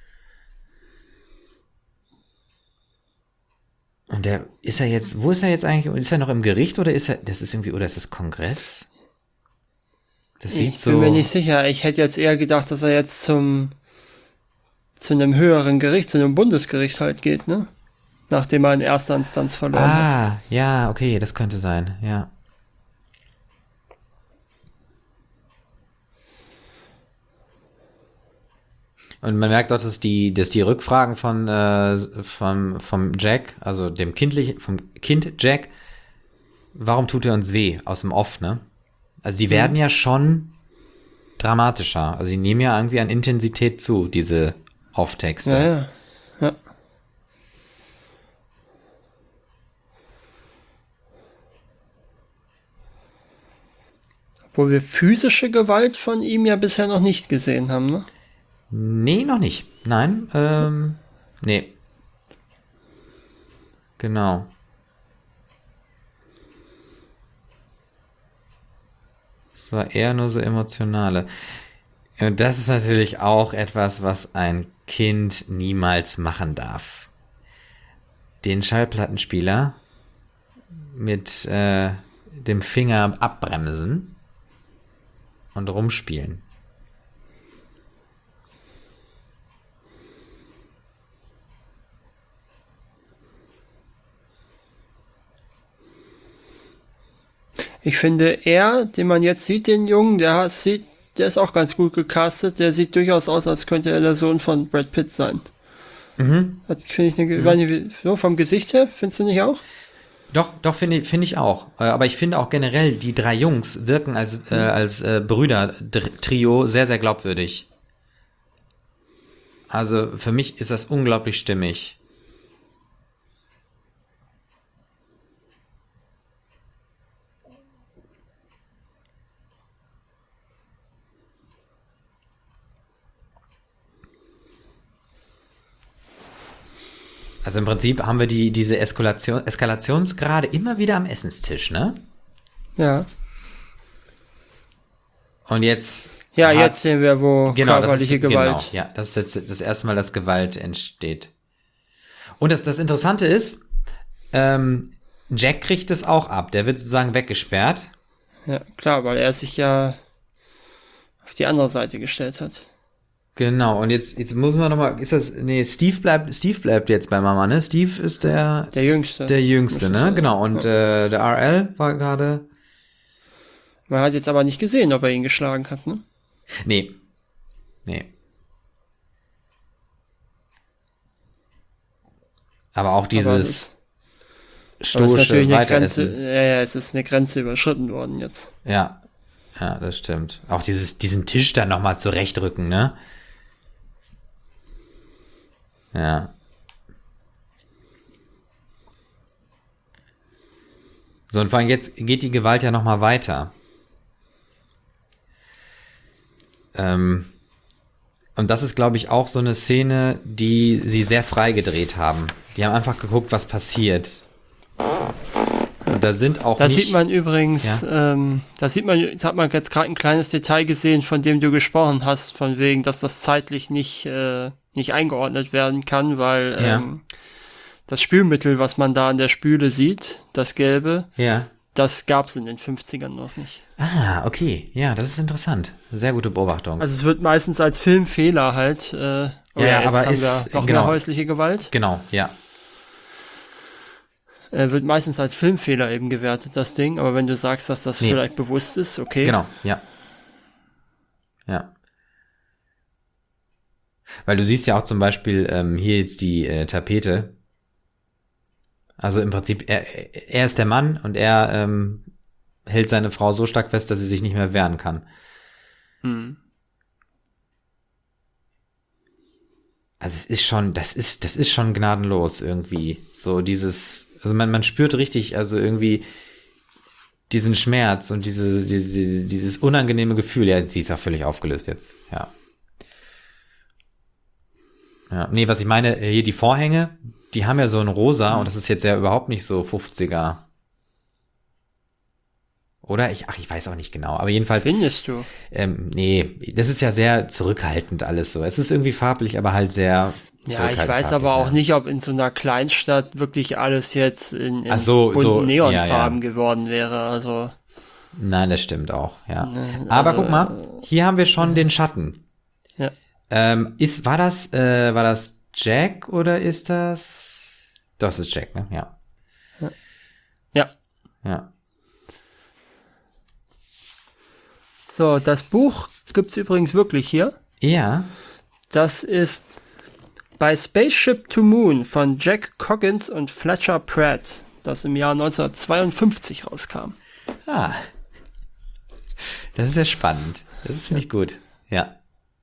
Und wo ist er jetzt eigentlich? Ist er noch im Gericht oder ist das Kongress? Ich bin mir nicht sicher. Ich hätte jetzt eher gedacht, dass er jetzt zu einem höheren Gericht, zu einem Bundesgericht halt geht, ne? Nachdem er in erster Instanz verloren hat. Ja, okay, das könnte sein, ja. Und man merkt auch, dass die Rückfragen vom Jack, also vom Kind Jack, warum tut er uns weh? Aus dem Off, ne? Also die werden ja schon dramatischer. Also die nehmen ja irgendwie an Intensität zu, diese Off-Texte. Ja. Obwohl wir physische Gewalt von ihm ja bisher noch nicht gesehen haben, ne? Nee, noch nicht. Nein, nee. Genau. Es war eher nur so emotionale. Und das ist natürlich auch etwas, was ein Kind niemals machen darf. Den Schallplattenspieler mit dem Finger abbremsen und rumspielen. Ich finde, den man jetzt sieht, den Jungen, der ist auch ganz gut gecastet. Der sieht durchaus aus, als könnte er der Sohn von Brad Pitt sein. Das finde ich so vom Gesicht her, findest du nicht auch? Doch, finde ich auch. Aber ich finde auch generell, die drei Jungs wirken als Brüder-Trio sehr, sehr glaubwürdig. Also für mich ist das unglaublich stimmig. Also im Prinzip haben wir diese Eskalationsgrade immer wieder am Essenstisch, ne? Ja. Und jetzt... Ja, jetzt sehen wir, wo körperliche Gewalt... Genau, ja, das ist jetzt das erste Mal, dass Gewalt entsteht. Und das Interessante ist, Jack kriegt es auch ab. Der wird sozusagen weggesperrt. Ja, klar, weil er sich ja auf die andere Seite gestellt hat. Genau, und jetzt muss man nochmal, Steve bleibt jetzt bei Mama, ne? Steve ist der Jüngste. Der Jüngste, ne? Sein. Genau, und der RL war gerade. Man hat jetzt aber nicht gesehen, ob er ihn geschlagen hat, ne? Nee. Aber auch dieses stoische Weiteressen. Es ist eine Grenze überschritten worden jetzt. Ja, das stimmt. Auch diesen Tisch dann nochmal zurechtrücken, ne? Ja. So, und vor allem jetzt geht die Gewalt ja nochmal weiter. Und das ist, glaube ich, auch so eine Szene, die sie sehr frei gedreht haben. Die haben einfach geguckt, was passiert. Und da sind auch Das sieht man übrigens, jetzt hat man jetzt gerade ein kleines Detail gesehen, von dem du gesprochen hast, von wegen, dass das zeitlich nicht eingeordnet werden kann, weil das Spülmittel, was man da an der Spüle sieht, das Gelbe, das gab es in den 50ern noch nicht. Ah, okay. Ja, das ist interessant. Sehr gute Beobachtung. Also es wird meistens als Filmfehler halt, aber haben wir noch mehr häusliche Gewalt. Genau, ja. Wird meistens als Filmfehler eben gewertet, das Ding, aber wenn du sagst, dass das vielleicht bewusst ist, okay. Genau, ja. Ja. Weil du siehst ja auch zum Beispiel hier jetzt die Tapete. Also im Prinzip, er ist der Mann und er hält seine Frau so stark fest, dass sie sich nicht mehr wehren kann. Also das ist schon gnadenlos irgendwie. So also man spürt richtig, also irgendwie diesen Schmerz und dieses unangenehme Gefühl. Ja, sie ist auch völlig aufgelöst jetzt, ja. Ja, nee, was ich meine, hier die Vorhänge, die haben ja so ein Rosa und das ist jetzt ja überhaupt nicht so 50er. Oder? Ich weiß auch nicht genau, aber jedenfalls. Findest du? Nee, das ist ja sehr zurückhaltend alles so. Es ist irgendwie farblich, aber halt sehr ja, ich weiß aber auch nicht, ob in so einer Kleinstadt wirklich alles jetzt in bunten Neonfarben geworden wäre, also. Nein, das stimmt auch, ja. Aber guck mal, hier haben wir schon den Schatten. Ja. War das Jack oder ist das? Das ist Jack, ne? Ja. Ja. So, das Buch gibt's übrigens wirklich hier. Ja. Das ist By Spaceship to Moon von Jack Coggins und Fletcher Pratt, das im Jahr 1952 rauskam. Ah. Das ist ja spannend. Das finde ich gut. Ja.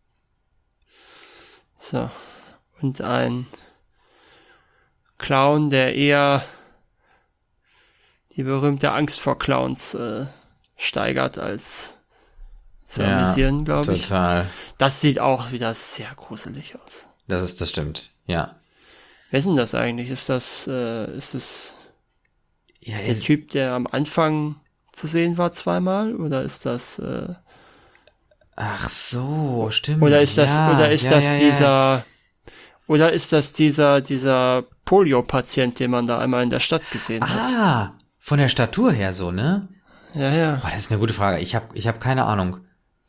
So. Und ein Clown, der eher die berühmte Angst vor Clowns steigert als zu amüsieren, glaube ich. Total. Das sieht auch wieder sehr gruselig aus. Das stimmt, ja. Wer ist denn das eigentlich? Ist das der Typ, der am Anfang zu sehen war zweimal? Oder ist das ach so, stimmt. Oder ist das dieser Polio-Patient, den man da einmal in der Stadt gesehen hat? Ah, von der Statur her so, ne? Ja. Boah, das ist eine gute Frage. Ich hab keine Ahnung.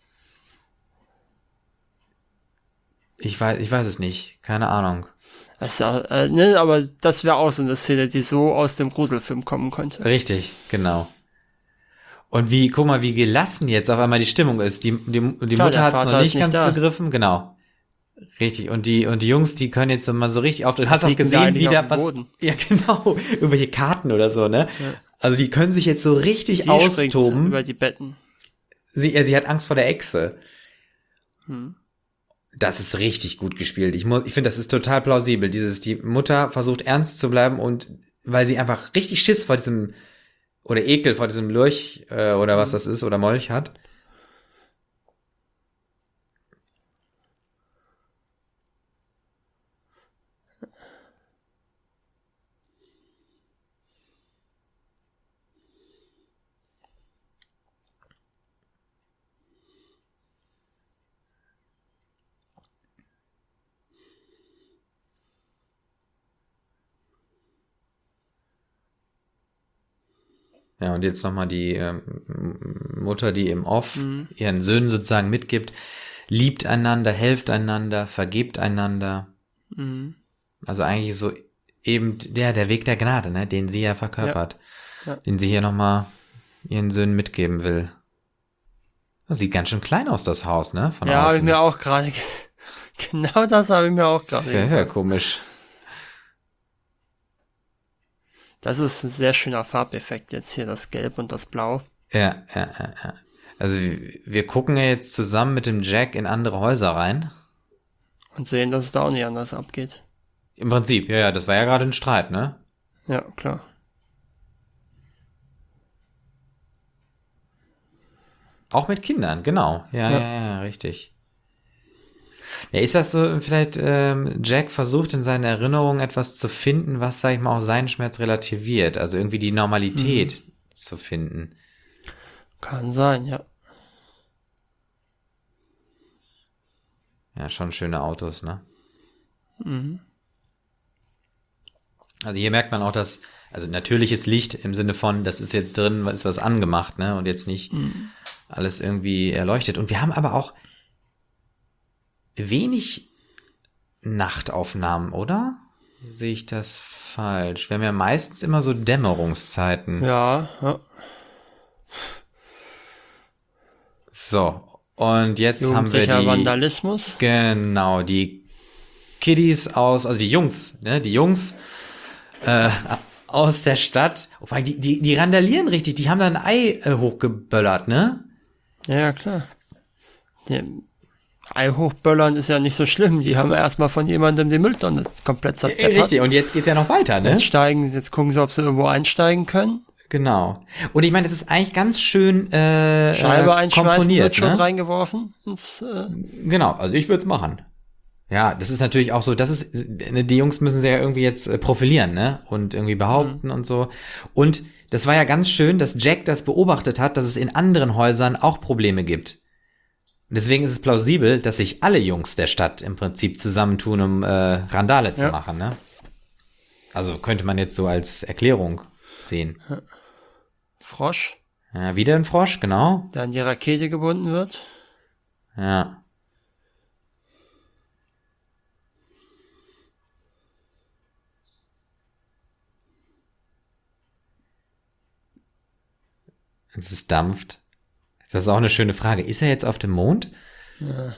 Ich weiß es nicht. Keine Ahnung. Aber das wäre auch so eine Szene, die so aus dem Gruselfilm kommen könnte. Richtig, genau. Und guck mal, wie gelassen jetzt auf einmal die Stimmung ist. Die Mutter hat es noch nicht ganz begriffen. Genau. Richtig. Und die Jungs, die können jetzt mal so richtig auftreten. Hast auch gesehen, wie da was. Ja, genau. Irgendwelche Karten oder so, ne? Ja. Also die können sich jetzt so richtig austoben. Über die Betten. Sie hat Angst vor der Echse. Das ist richtig gut gespielt. Ich finde, das ist total plausibel. Die Mutter versucht ernst zu bleiben und weil sie einfach richtig Schiss vor diesem oder Ekel vor diesem Lurch oder was das ist oder Molch hat. Ja, und jetzt nochmal die Mutter, die im Off ihren Söhnen sozusagen mitgibt, liebt einander, helft einander, vergebt einander. Mhm. Also eigentlich so eben der Weg der Gnade, ne, den sie ja verkörpert, den sie hier nochmal ihren Söhnen mitgeben will. Das sieht ganz schön klein aus, das Haus, ne, von Ja, außen. habe ich mir auch gerade, genau das habe ich mir auch gerade Sehr, sehr komisch. Das ist ein sehr schöner Farbeffekt jetzt hier, das Gelb und das Blau. Ja. Also wir gucken ja jetzt zusammen mit dem Jack in andere Häuser rein. Und sehen, dass es da auch nicht anders abgeht. Im Prinzip, ja, das war ja gerade ein Streit, ne? Ja, klar. Auch mit Kindern, genau. Ja, richtig. Ja, ist das so, vielleicht Jack versucht in seinen Erinnerungen etwas zu finden, was, sag ich mal, auch seinen Schmerz relativiert, also irgendwie die Normalität zu finden. Kann sein, ja. Ja, schon schöne Autos, ne? Mhm. Also hier merkt man auch, dass, also natürliches Licht im Sinne von, das ist jetzt drin, ist was angemacht, ne? Und jetzt nicht alles irgendwie erleuchtet. Und wir haben aber auch wenig Nachtaufnahmen, oder? Sehe ich das falsch? Wir haben ja meistens immer so Dämmerungszeiten. Ja. So, und jetzt haben wir die Vandalismus. Genau, die Kiddies also die Jungs, ne? Die Jungs aus der Stadt. Wobei, die randalieren richtig, die haben da ein Ei hochgeböllert, ne? Ja, klar. Ei hochböllern ist ja nicht so schlimm. Die haben erstmal von jemandem den Mülltonne komplett zerdeppert. Richtig, und jetzt geht's ja noch weiter, ne? Jetzt gucken sie, ob sie irgendwo einsteigen können. Genau. Und ich meine, das ist eigentlich ganz schön Scheibe einschmeißen komponiert, wird schon ne? reingeworfen. Genau, also ich würde es machen. Ja, das ist natürlich auch so, die Jungs müssen sich ja irgendwie jetzt profilieren, ne? Und irgendwie behaupten und so. Und das war ja ganz schön, dass Jack das beobachtet hat, dass es in anderen Häusern auch Probleme gibt. Und deswegen ist es plausibel, dass sich alle Jungs der Stadt im Prinzip zusammentun, um Randale zu machen, ne? Also könnte man jetzt so als Erklärung sehen. Frosch. Ja, wieder ein Frosch, genau. Der an die Rakete gebunden wird. Ja. Es dampft. Das ist auch eine schöne Frage. Ist er jetzt auf dem Mond? Ja.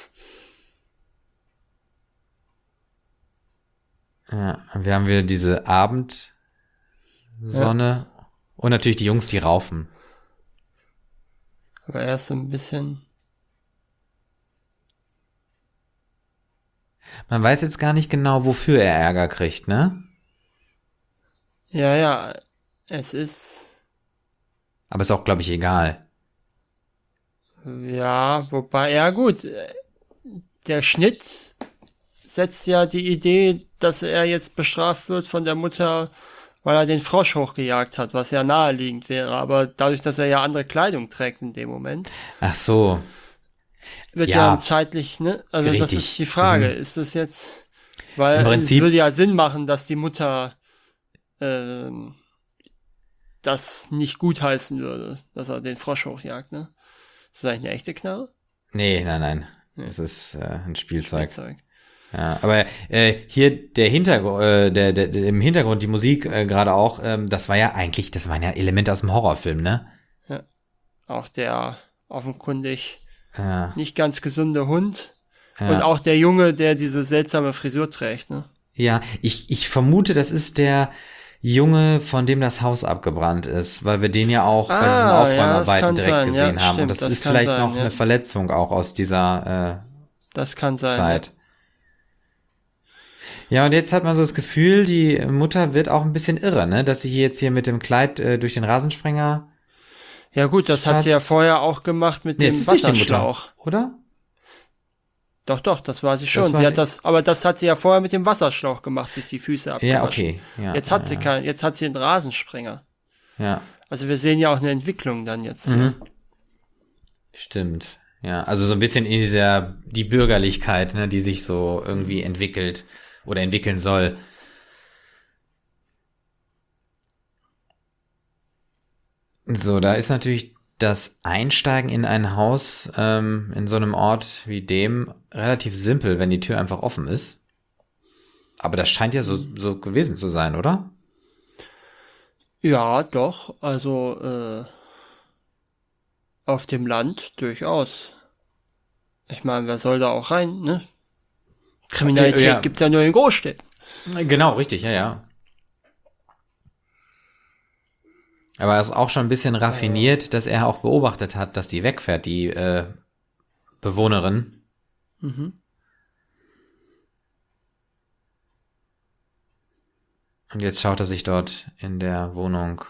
Ja, wir haben wieder diese Abendsonne und natürlich die Jungs, die raufen. Aber er ist so ein bisschen... Man weiß jetzt gar nicht genau, wofür er Ärger kriegt, ne? Ja, es ist... Aber ist auch, glaube ich, egal. Ja, wobei, ja gut, der Schnitt setzt ja die Idee, dass er jetzt bestraft wird von der Mutter, weil er den Frosch hochgejagt hat, was ja naheliegend wäre. Aber dadurch, dass er ja andere Kleidung trägt in dem Moment. Ach so. Wird ja zeitlich, ne? Also richtig. Das ist die Frage. Ist das jetzt, weil im Prinzip, es würde ja Sinn machen, dass die Mutter das nicht gutheißen würde, dass er den Frosch hochjagt, ne? Ist das eigentlich eine echte Knarre? Nee, nein. Ja. Das ist ein Spielzeug. Ja, aber hier der Hintergrund, im Hintergrund die Musik gerade auch, das waren ja Elemente aus dem Horrorfilm, ne? Ja. Auch der offenkundig nicht ganz gesunde Hund und auch der Junge, der diese seltsame Frisur trägt, ne? Ja, ich vermute, das ist der Junge, von dem das Haus abgebrannt ist, weil wir den ja auch bei diesen Aufräumarbeiten direkt gesehen haben. Und das ist vielleicht noch eine Verletzung auch aus dieser das kann sein, Zeit. Ja, und jetzt hat man so das Gefühl, die Mutter wird auch ein bisschen irre, ne? Dass sie jetzt hier mit dem Kleid durch den Rasensprenger. Ja gut, das hat sie ja vorher auch gemacht mit dem Wasserschlauch, oder? Doch, das war sie schon. Aber das hat sie ja vorher mit dem Wasserschlauch gemacht, sich die Füße abgewaschen. Ja, okay. Ja, jetzt hat sie einen Rasensprenger. Ja. Also wir sehen ja auch eine Entwicklung dann jetzt. Stimmt. Ja, also so ein bisschen in die Bürgerlichkeit, ne, die sich so irgendwie entwickelt oder entwickeln soll. So, da ist natürlich das Einsteigen in ein Haus in so einem Ort wie dem relativ simpel, wenn die Tür einfach offen ist. Aber das scheint ja so gewesen zu sein, oder? Ja, doch. Also auf dem Land durchaus. Ich meine, wer soll da auch rein, ne? Kriminalität gibt's ja nur in Großstädten. Genau, richtig, ja. Aber er ist auch schon ein bisschen raffiniert, dass er auch beobachtet hat, dass die wegfährt, die Bewohnerin. Mhm. Und jetzt schaut er sich dort in der Wohnung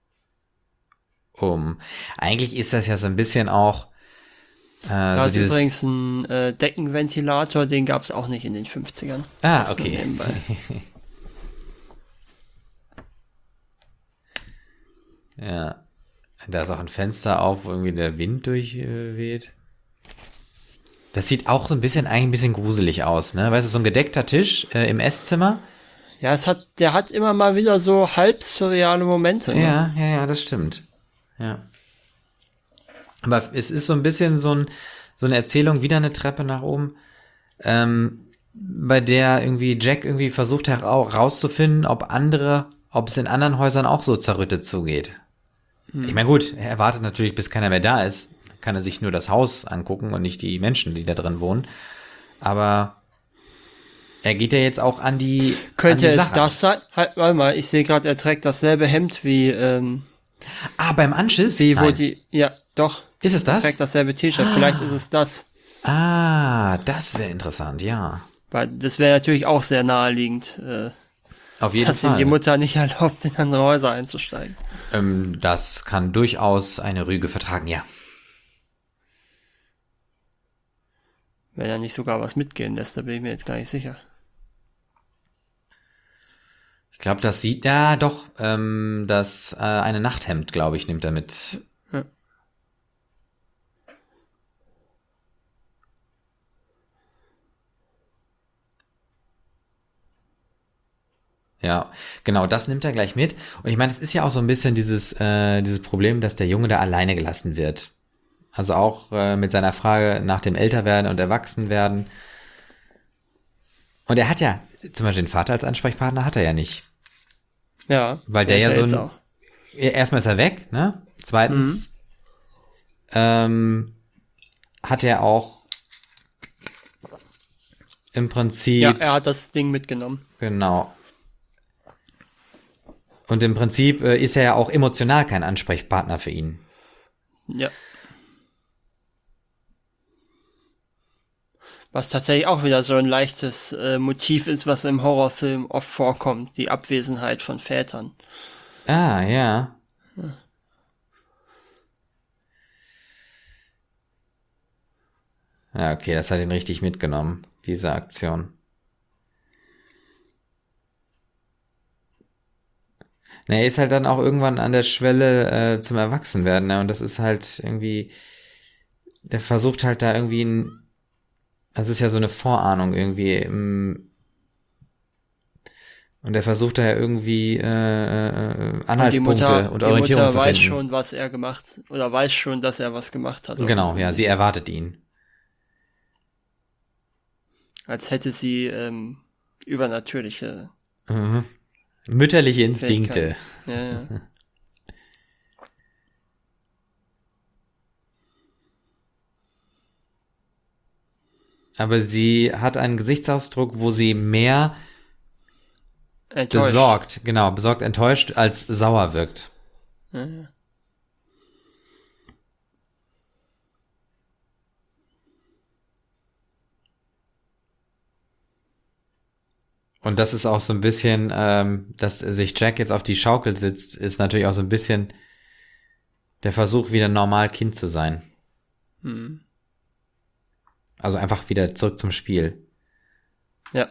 um. Eigentlich ist das ja so ein bisschen auch da ist übrigens ein Deckenventilator, den gab es auch nicht in den 50ern. Ah, okay. Ja. Da ist auch ein Fenster auf, wo irgendwie der Wind durchweht. Das sieht auch so eigentlich ein bisschen gruselig aus, ne? Weißt du, so ein gedeckter Tisch im Esszimmer. Ja, der hat immer mal wieder so halb surreale Momente. Ne? Ja, das stimmt. Ja. Aber es ist so ein bisschen so eine Erzählung, wieder eine Treppe nach oben, bei der irgendwie Jack irgendwie versucht herauszufinden, ob es in anderen Häusern auch so zerrüttet zugeht. Ich meine, gut, er wartet natürlich, bis keiner mehr da ist. Kann er sich nur das Haus angucken und nicht die Menschen, die da drin wohnen. Aber er geht ja jetzt auch an die Könnte an die es das sein? Halt, warte mal, ich sehe gerade, er trägt dasselbe Hemd wie beim Anschiss? Wie, wo die, ja, doch. Ist es das? Er trägt dasselbe T-Shirt, vielleicht ist es das. Das wäre interessant, ja. Weil das wäre natürlich auch sehr naheliegend, auf jeden dass Fall. ihm die Mutter nicht erlaubt, in andere Häuser einzusteigen. Das kann durchaus eine Rüge vertragen, ja. Wenn er nicht sogar was mitgehen lässt, da bin ich mir jetzt gar nicht sicher. Ich glaube, das sieht, ja doch, das eine Nachthemd, glaube ich, nimmt er mit. Ja. Ja, genau, das nimmt er gleich mit. Und ich meine, es ist ja auch so ein bisschen dieses Problem, dass der Junge da alleine gelassen wird. Also auch mit seiner Frage nach dem Älterwerden und Erwachsenwerden. Und er hat ja, zum Beispiel den Vater als Ansprechpartner hat er ja nicht. Ja. Weil der ja so ein, erstmal ist er weg, ne? Zweitens hat er auch im Prinzip. Ja, er hat das Ding mitgenommen. Genau. Und im Prinzip ist er ja auch emotional kein Ansprechpartner für ihn. Ja. Was tatsächlich auch wieder so ein leichtes Motiv ist, was im Horrorfilm oft vorkommt, die Abwesenheit von Vätern. Ah, ja. Ja, okay, das hat ihn richtig mitgenommen, diese Aktion. Na, er ist halt dann auch irgendwann an der Schwelle zum Erwachsenwerden, ne? Und das ist halt irgendwie, der versucht halt da irgendwie das ist ja so eine Vorahnung irgendwie, und er versucht da ja irgendwie Anhaltspunkte und Orientierung zu finden. Die Mutter weiß schon, was er gemacht, oder weiß schon, dass er was gemacht hat. Genau, ja, sie erwartet ihn. Als hätte sie übernatürliche mütterliche Instinkte. Ja. Aber sie hat einen Gesichtsausdruck, wo sie mehr besorgt, enttäuscht, als sauer wirkt. Ja. Und das ist auch so ein bisschen, dass sich Jack jetzt auf die Schaukel sitzt, ist natürlich auch so ein bisschen der Versuch, wieder normal Kind zu sein. Also einfach wieder zurück zum Spiel. Ja.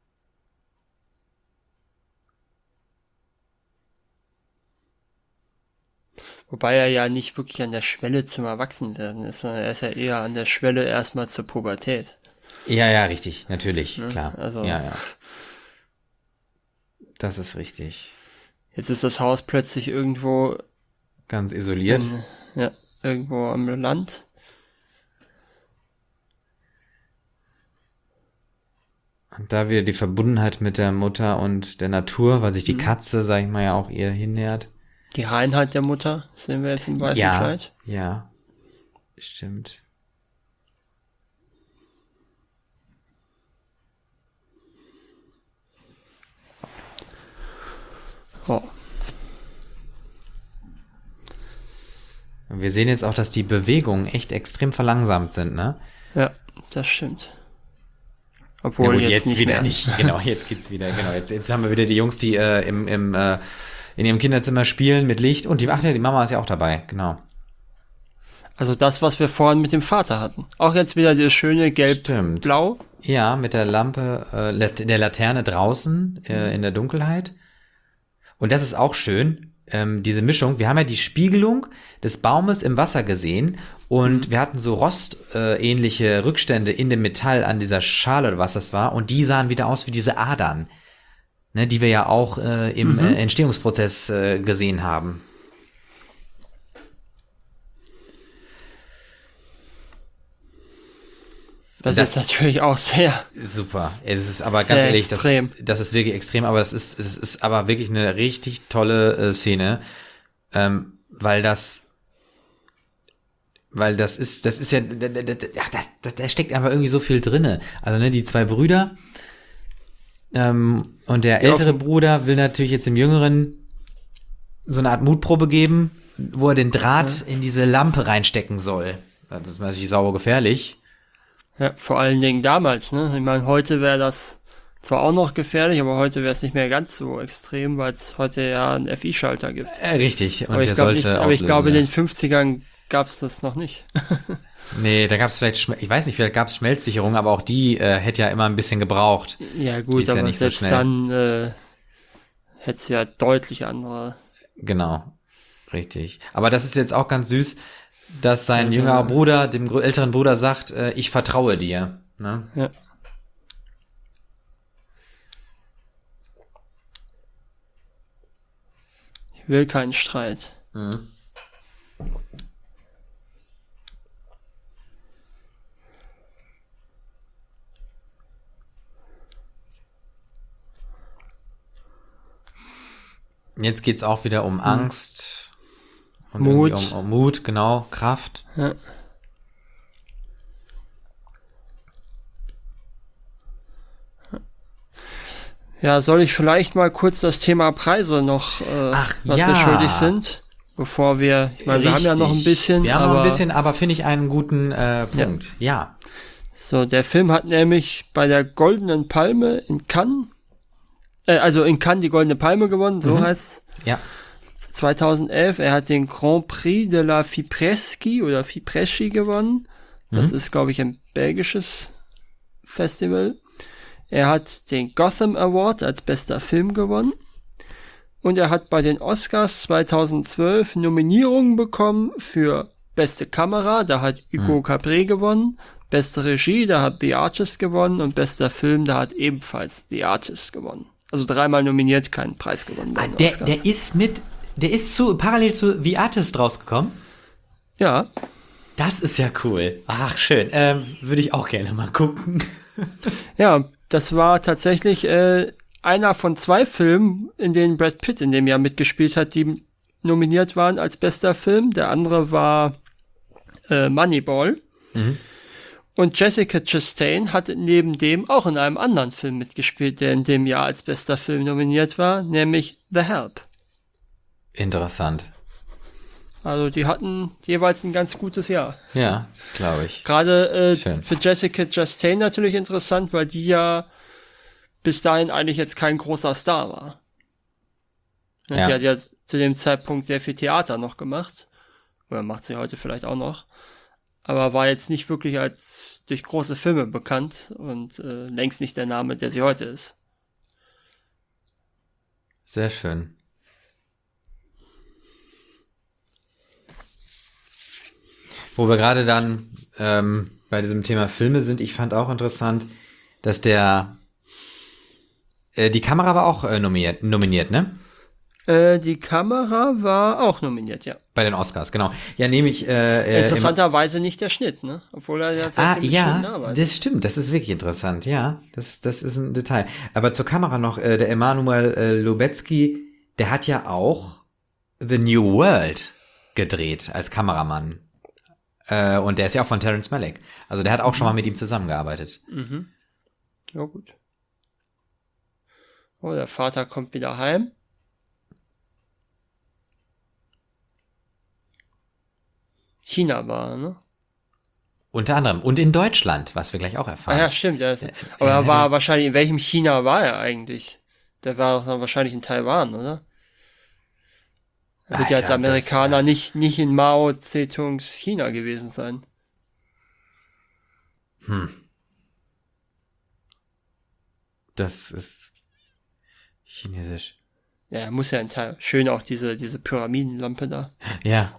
Wobei er ja nicht wirklich an der Schwelle zum Erwachsenwerden ist, sondern er ist ja eher an der Schwelle erstmal zur Pubertät. Ja, richtig, natürlich, Ne? klar. Also, ja. Das ist richtig. Jetzt ist das Haus plötzlich irgendwo Ganz isoliert. Ja, irgendwo am Land. Und da wieder die Verbundenheit mit der Mutter und der Natur, weil sich die Katze, sag ich mal, ja auch ihr hinnähert. Die Reinheit der Mutter sehen wir jetzt im weißen Kleid. Ja, stimmt. Oh. Und wir sehen jetzt auch, dass die Bewegungen echt extrem verlangsamt sind, ne? Ja, das stimmt. Obwohl ja gut, jetzt nicht wieder mehr. nicht. Genau, jetzt geht's wieder. Genau, jetzt haben wir wieder die Jungs, die in ihrem Kinderzimmer spielen mit Licht. Und die Mama ist ja auch dabei, genau. Also das, was wir vorhin mit dem Vater hatten. Auch jetzt wieder das schöne Gelb-Blau. Ja, mit der Lampe, der Laterne draußen in der Dunkelheit. Und das ist auch schön, diese Mischung. Wir haben ja die Spiegelung des Baumes im Wasser gesehen und wir hatten so rostähnliche Rückstände in dem Metall an dieser Schale oder was das war. Und die sahen wieder aus wie diese Adern, ne, die wir ja auch im Entstehungsprozess gesehen haben. Das ist natürlich auch sehr super. Es ist aber ganz ehrlich, das ist wirklich extrem, aber es ist aber wirklich eine richtig tolle Szene, weil das ist ja, da steckt einfach irgendwie so viel drinne. Also ne, die zwei Brüder und der ältere Bruder will natürlich jetzt dem Jüngeren so eine Art Mutprobe geben, wo er den Draht in diese Lampe reinstecken soll. Das ist natürlich saugefährlich. Ja, vor allen Dingen damals, ne? Ich meine, heute wäre das zwar auch noch gefährlich, aber heute wäre es nicht mehr ganz so extrem, weil es heute ja einen FI-Schalter gibt. Richtig, und aber der sollte auslösen. Aber ich glaube, in den 50ern gab es das noch nicht. Nee, da gab es vielleicht, ich weiß nicht, vielleicht gab es Schmelzsicherung, aber auch die hätte ja immer ein bisschen gebraucht. Ja gut, aber ja selbst so dann hättest du ja deutlich andere. Genau, richtig. Aber das ist jetzt auch ganz süß, dass sein jüngerer Bruder dem älteren Bruder sagt, ich vertraue dir. Ne? Ja. Ich will keinen Streit. Mhm. Jetzt geht's auch wieder um Angst. Und Mut. Um Mut, genau, Kraft. Ja. Ja, soll ich vielleicht mal kurz das Thema Preise noch, was wir schuldig sind, bevor wir, ich meine, wir haben ja noch ein bisschen. Wir haben noch ein bisschen, aber finde ich einen guten Punkt. Ja. So, der Film hat nämlich bei der Goldenen Palme in Cannes, die Goldene Palme gewonnen, so heißt's. Ja. 2011, er hat den Grand Prix de la Fipresci gewonnen. Das ist, glaube ich, ein belgisches Festival. Er hat den Gotham Award als bester Film gewonnen. Und er hat bei den Oscars 2012 Nominierungen bekommen für beste Kamera, da hat Hugo Cabret gewonnen. Beste Regie, da hat The Artist gewonnen. Und bester Film, da hat ebenfalls The Artist gewonnen. Also 3-mal nominiert, keinen Preis gewonnen. Der ist parallel zu The Artist rausgekommen? Ja. Das ist ja cool. Ach, schön. Würde ich auch gerne mal gucken. Ja, das war tatsächlich einer von 2 Filmen, in denen Brad Pitt in dem Jahr mitgespielt hat, die nominiert waren als bester Film. Der andere war Moneyball. Mhm. Und Jessica Chastain hat neben dem auch in einem anderen Film mitgespielt, der in dem Jahr als bester Film nominiert war, nämlich The Help. Interessant. Also die hatten jeweils ein ganz gutes Jahr. Ja, das glaube ich. Gerade für Jessica Chastain natürlich interessant, weil die ja bis dahin eigentlich jetzt kein großer Star war. Ja. Die hat ja zu dem Zeitpunkt sehr viel Theater noch gemacht. Oder macht sie heute vielleicht auch noch. Aber war jetzt nicht wirklich als durch große Filme bekannt und längst nicht der Name, der sie heute ist. Sehr schön. Wo wir gerade dann bei diesem Thema Filme sind, ich fand auch interessant, dass die Kamera war auch nominiert, ne? Die Kamera war auch nominiert, ja. Bei den Oscars, genau. Ja, nehme ich. Interessanterweise nicht der Schnitt, ne? Obwohl er ja sehr viel mit Schnitten arbeitet. Das stimmt, das ist wirklich interessant, ja. Das ist ein Detail. Aber zur Kamera noch, der Emanuel Lubezki, der hat ja auch The New World gedreht als Kameramann. Und der ist ja auch von Terrence Malick. Also der hat auch schon mal mit ihm zusammengearbeitet. Mhm. Ja, gut. Oh, der Vater kommt wieder heim. China war, ne? Unter anderem. Und in Deutschland, was wir gleich auch erfahren. Ja, stimmt. Ja. Aber er war wahrscheinlich, in welchem China war er eigentlich? Der war dann wahrscheinlich in Taiwan, oder? Er wird ja als Amerikaner nicht in Mao Zedongs China gewesen sein. Das ist chinesisch. Ja, er muss ja in Teil. Schön auch diese Pyramidenlampe da. Ja.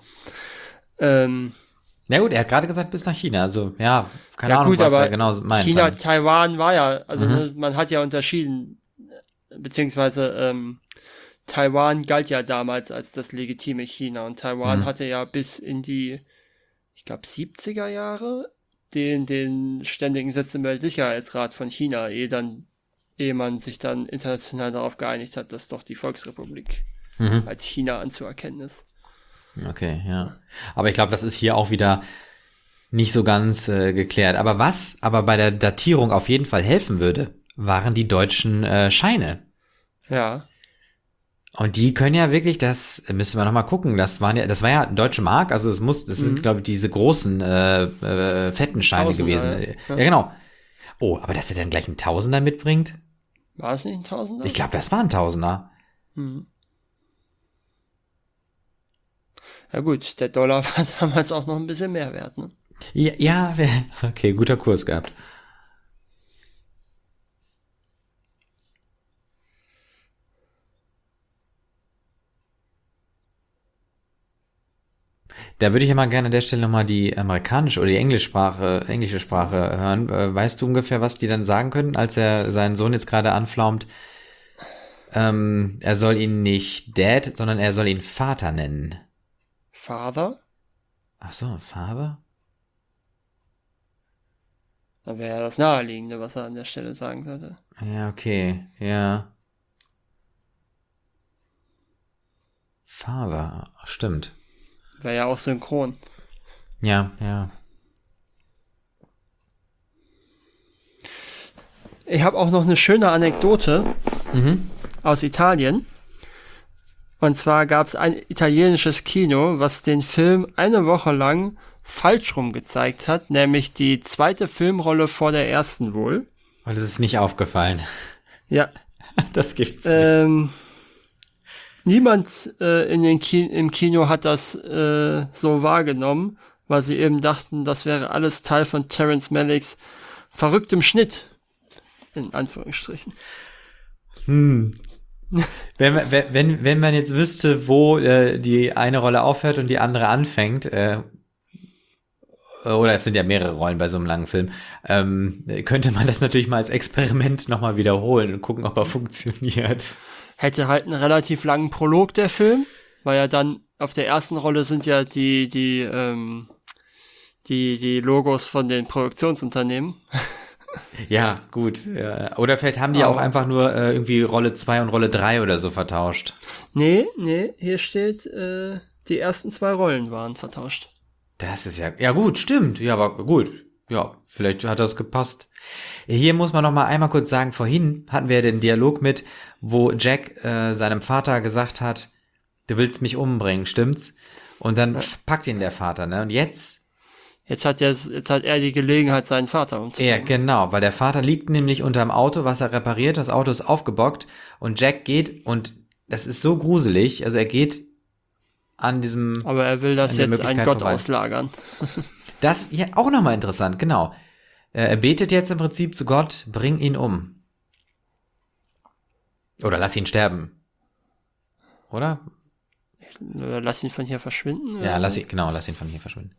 Na gut, er hat gerade gesagt, bis nach China. Also, ja, keine Ahnung, was er genau meint. China, dann. Taiwan war ja, also man hat ja unterschieden, beziehungsweise Taiwan galt ja damals als das legitime China und Taiwan hatte ja bis in die, ich glaube, 70er Jahre den ständigen Sitz im Weltsicherheitsrat von China, ehe man sich dann international darauf geeinigt hat, dass doch die Volksrepublik als China anzuerkennen ist. Okay, ja. Aber ich glaube, das ist hier auch wieder nicht so ganz geklärt. Aber was aber bei der Datierung auf jeden Fall helfen würde, waren die deutschen Scheine. Ja. Und die können ja wirklich, das müssen wir nochmal gucken, das war ja deutsche Mark, also das sind, glaube ich, diese großen, fetten Scheine Tausender, gewesen. Ja, genau. Oh, aber dass er dann gleich einen Tausender mitbringt? War es nicht ein Tausender? Ich glaube, das war ein Tausender. Ja gut, der Dollar war damals auch noch ein bisschen mehr wert, ne? Ja, okay, guter Kurs gehabt. Da würde ich ja mal gerne an der Stelle nochmal die amerikanische oder die englische Sprache hören. Weißt du ungefähr, was die dann sagen können, als er seinen Sohn jetzt gerade anflaumt? Er soll ihn nicht Dad, sondern er soll ihn Vater nennen. Father? Ach so, Father? Dann wäre ja das Naheliegende, was er an der Stelle sagen sollte. Ja, okay, ja. Father, stimmt. Wäre ja auch synchron. Ja. Ich habe auch noch eine schöne Anekdote aus Italien. Und zwar gab es ein italienisches Kino, was den Film eine Woche lang falsch rum gezeigt hat, nämlich die zweite Filmrolle vor der ersten wohl. Und es ist nicht aufgefallen. Ja. Das gibt's nicht. Niemand im Kino hat das so wahrgenommen, weil sie eben dachten, das wäre alles Teil von Terrence Malicks verrücktem Schnitt. In Anführungsstrichen. Wenn man jetzt wüsste, wo die eine Rolle aufhört und die andere anfängt, oder es sind ja mehrere Rollen bei so einem langen Film, könnte man das natürlich mal als Experiment nochmal wiederholen und gucken, ob er funktioniert. Hätte halt einen relativ langen Prolog, der Film, weil ja dann auf der ersten Rolle sind ja die Logos von den Produktionsunternehmen. Ja, gut. Ja. Oder vielleicht haben die auch einfach nur irgendwie Rolle 2 und Rolle 3 oder so vertauscht. Nee, hier steht, die ersten 2 Rollen waren vertauscht. Das ist ja gut, stimmt. Ja, aber gut. Ja, vielleicht hat das gepasst. Hier muss man noch mal einmal kurz sagen, vorhin hatten wir den Dialog mit, wo Jack seinem Vater gesagt hat, du willst mich umbringen, stimmt's? Und dann packt ihn der Vater, ne? Und jetzt hat er die Gelegenheit, seinen Vater umzubringen. Ja, genau, weil der Vater liegt nämlich unterm Auto, was er repariert, das Auto ist aufgebockt und Jack geht und das ist so gruselig, also er geht an diesem... Aber er will das jetzt an Gott auslagern. Das, ja, auch nochmal interessant, genau. Er betet jetzt im Prinzip zu Gott, bring ihn um. Oder lass ihn sterben. Oder? Oder lass ihn von hier verschwinden? Ja, lass ihn von hier verschwinden.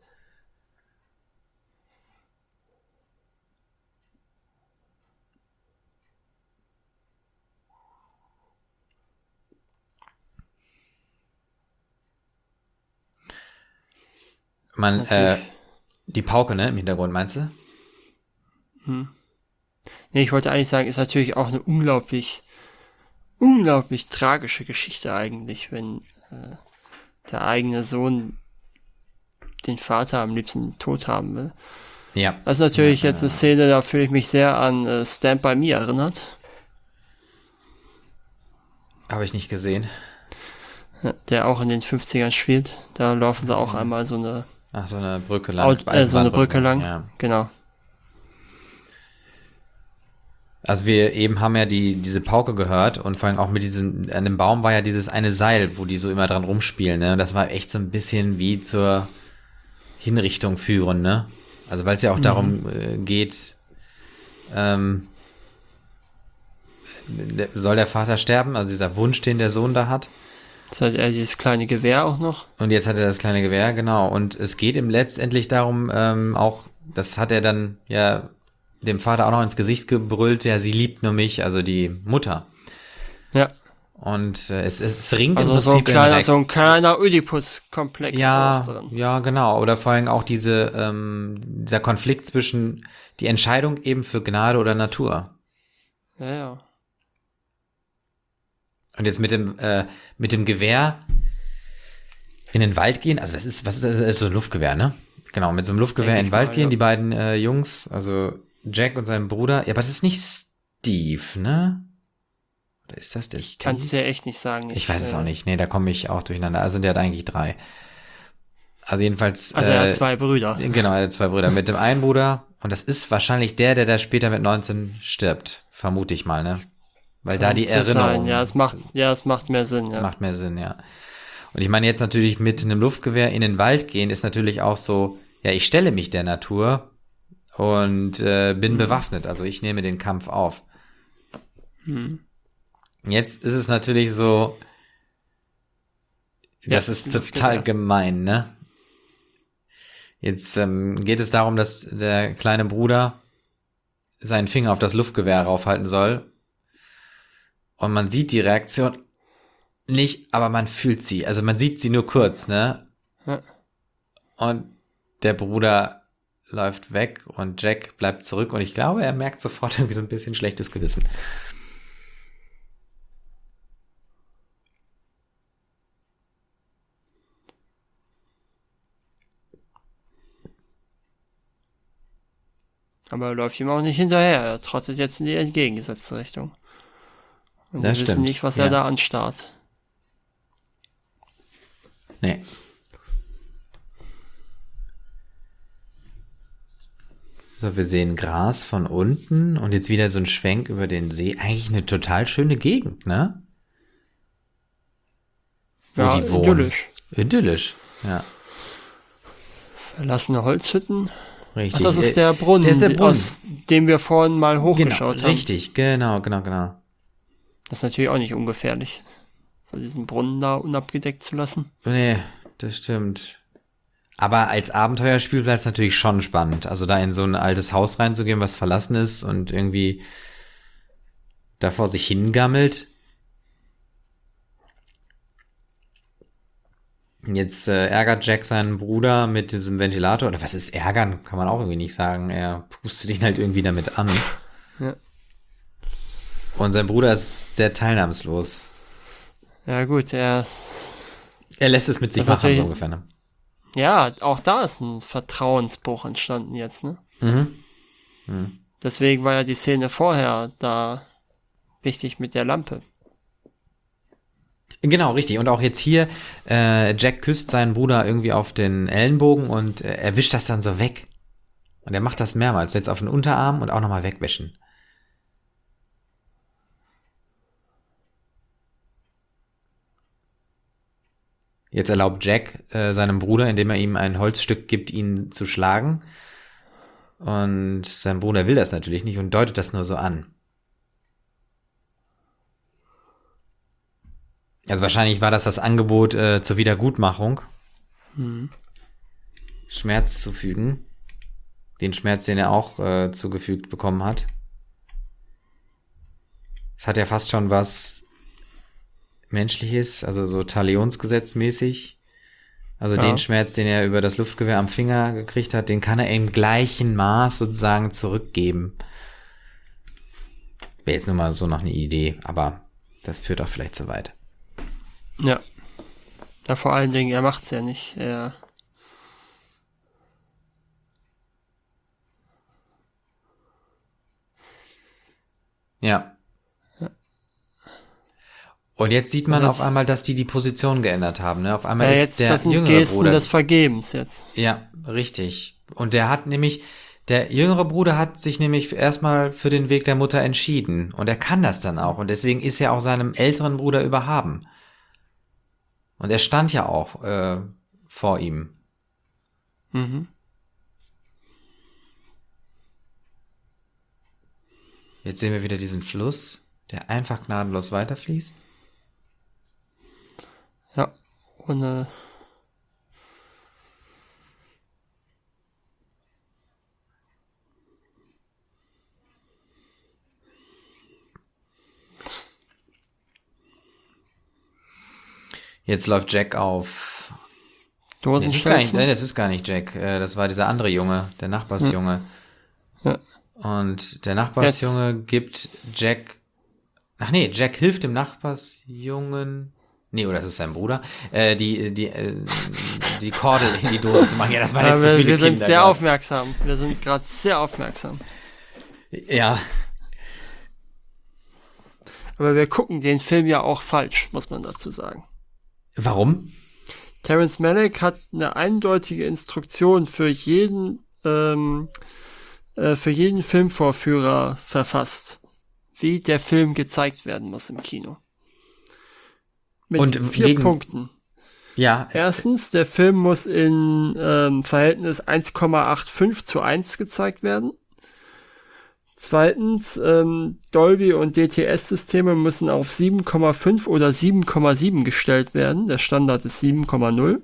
Die Pauke, ne, im Hintergrund, meinst du? Nee, ich wollte eigentlich sagen, ist natürlich auch eine unglaublich, unglaublich tragische Geschichte eigentlich, wenn der eigene Sohn den Vater am liebsten tot haben will. Ja. Das ist natürlich jetzt eine Szene, da fühle ich mich sehr an Stand By Me erinnert. Habe ich nicht gesehen. Der auch in den 50ern spielt. Da laufen sie auch einmal so eine Brücke lang. So eine Brücke lang, ja. Genau. Also wir eben haben ja diese Pauke gehört und vor allem auch mit an dem Baum war ja dieses eine Seil, wo die so immer dran rumspielen, ne? Und das war echt so ein bisschen wie zur Hinrichtung führen, ne? Also weil es ja auch darum geht, soll der Vater sterben, also dieser Wunsch, den der Sohn da hat. Jetzt hat er dieses kleine Gewehr auch noch. Und jetzt hat er das kleine Gewehr, genau. Und es geht ihm letztendlich darum, auch, das hat er dann ja dem Vater auch noch ins Gesicht gebrüllt, ja, sie liebt nur mich, also die Mutter. Ja. Und es ringt also im Prinzip so ein kleiner Oedipus-Komplex auch drin. Ja, genau. Oder vor allem auch dieser Konflikt zwischen die Entscheidung eben für Gnade oder Natur. Ja. Und jetzt mit dem Gewehr in den Wald gehen, also was ist das? So ein Luftgewehr, ne? Genau, mit so einem Luftgewehr in den Wald gehen, ja. Die beiden Jungs, also Jack und sein Bruder. Ja, aber das ist nicht Steve, ne? Oder ist das der Steve? Ich kann es dir echt nicht sagen. Ich weiß es auch nicht. Nee, da komme ich auch durcheinander. Also der hat eigentlich 3. Also jedenfalls. Also er hat 2 Brüder. Genau, er hat 2 Brüder. Mit dem einen Bruder, und das ist wahrscheinlich der da später mit 19 stirbt. Vermute ich mal, ne? Weil da die Erinnerung. Ja, es macht mehr Sinn, ja. Macht mehr Sinn, ja. Und ich meine jetzt natürlich mit einem Luftgewehr in den Wald gehen, ist natürlich auch so, ja, ich stelle mich der Natur und bin bewaffnet. Also ich nehme den Kampf auf. Jetzt ist es natürlich so, das ist total gemein, ne? Jetzt geht es darum, dass der kleine Bruder seinen Finger auf das Luftgewehr raufhalten soll. Und man sieht die Reaktion nicht, aber man fühlt sie. Also man sieht sie nur kurz, ne? Ja. Und der Bruder läuft weg und Jack bleibt zurück. Und ich glaube, er merkt sofort irgendwie so ein bisschen schlechtes Gewissen. Aber er läuft ihm auch nicht hinterher. Er trottet jetzt in die entgegengesetzte Richtung. Und wir wissen nicht, was er da anstarrt. Nee. So, wir sehen Gras von unten und jetzt wieder so ein Schwenk über den See. Eigentlich eine total schöne Gegend, ne? Wo die wohnen. Idyllisch. Idyllisch, ja. Verlassene Holzhütten. Richtig. Ach, das ist der Brunnen, aus dem wir vorhin mal hochgeschaut haben. Richtig, genau. Das ist natürlich auch nicht ungefährlich, so diesen Brunnen da unabgedeckt zu lassen. Nee, das stimmt. Aber als Abenteuerspielplatz natürlich schon spannend. Also da in so ein altes Haus reinzugehen, was verlassen ist und irgendwie da vor sich hingammelt. Jetzt ärgert Jack seinen Bruder mit diesem Ventilator. Oder was ist ärgern? Kann man auch irgendwie nicht sagen. Er pustet ihn halt irgendwie damit an. Ja. Und sein Bruder ist sehr teilnahmslos. Ja gut, er lässt es mit sich machen, so ungefähr. Ne? Ja, auch da ist ein Vertrauensbruch entstanden jetzt, ne? Deswegen war ja die Szene vorher da wichtig mit der Lampe. Genau, richtig. Und auch jetzt hier, Jack küsst seinen Bruder irgendwie auf den Ellenbogen und er wischt das dann so weg. Und er macht das mehrmals. Jetzt auf den Unterarm und auch nochmal wegwischen. Jetzt erlaubt Jack seinem Bruder, indem er ihm ein Holzstück gibt, ihn zu schlagen. Und sein Bruder will das natürlich nicht und deutet das nur so an. Also wahrscheinlich war das Angebot zur Wiedergutmachung. Schmerz zufügen. Den Schmerz, den er auch zugefügt bekommen hat. Es hat ja fast schon was Menschliches, also so Talionsgesetz mäßig. Also den Schmerz, den er über das Luftgewehr am Finger gekriegt hat, den kann er im gleichen Maß sozusagen zurückgeben. Wäre jetzt nur mal so noch eine Idee, aber das führt auch vielleicht zu weit. Ja. Ja, vor allen Dingen, er macht's ja nicht. Ja. Und jetzt sieht man auf einmal, dass die Position geändert haben. Ne? Auf einmal ist der das sind jüngere Gesten Bruder des Vergebens jetzt. Ja, richtig. Und der jüngere Bruder hat sich nämlich erstmal für den Weg der Mutter entschieden. Und er kann das dann auch. Und deswegen ist er auch seinem älteren Bruder überhaben. Und er stand ja auch vor ihm. Mhm. Jetzt sehen wir wieder diesen Fluss, der einfach gnadenlos weiterfließt. Ja, und Jetzt läuft Jack auf. Dosenstelzen. Das ist gar nicht Jack. Das war dieser andere Junge, der Nachbarsjunge. Ja. Und der Nachbarsjunge gibt Jack. Ach nee, Jack hilft dem Nachbarsjungen. Nee, oder das ist sein Bruder. Die Kordel in die Dose zu machen. Ja, das waren jetzt zu viele Wir sind Kinder sehr grad. aufmerksam. Wir sind gerade sehr aufmerksam. Ja. Aber wir gucken den Film ja auch falsch, muss man dazu sagen. Warum? Terrence Malick hat eine eindeutige Instruktion für jeden Filmvorführer verfasst, wie der Film gezeigt werden muss im Kino. Mit 4 Punkten. Ja. Erstens, der Film muss in Verhältnis 1,85:1 gezeigt werden. Zweitens, Dolby- und DTS-Systeme müssen auf 7,5 oder 7,7 gestellt werden. Der Standard ist 7,0.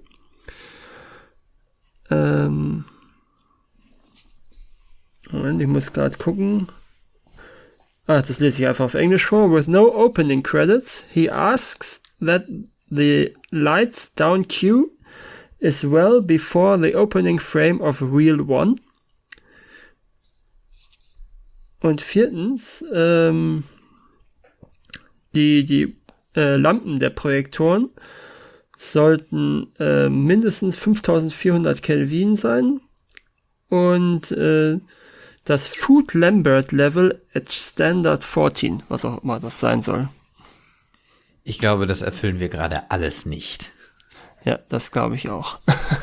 Moment, ich muss gerade gucken. Das lese ich einfach auf Englisch vor. With no opening credits, he asks that the lights down cue is well before the opening frame of Reel 1. Und viertens, die Lampen der Projektoren sollten mindestens 5400 Kelvin sein und das Food Lambert Level at Standard 14, was auch immer das sein soll. Ich glaube, das erfüllen wir gerade alles nicht. Ja, das glaube ich auch.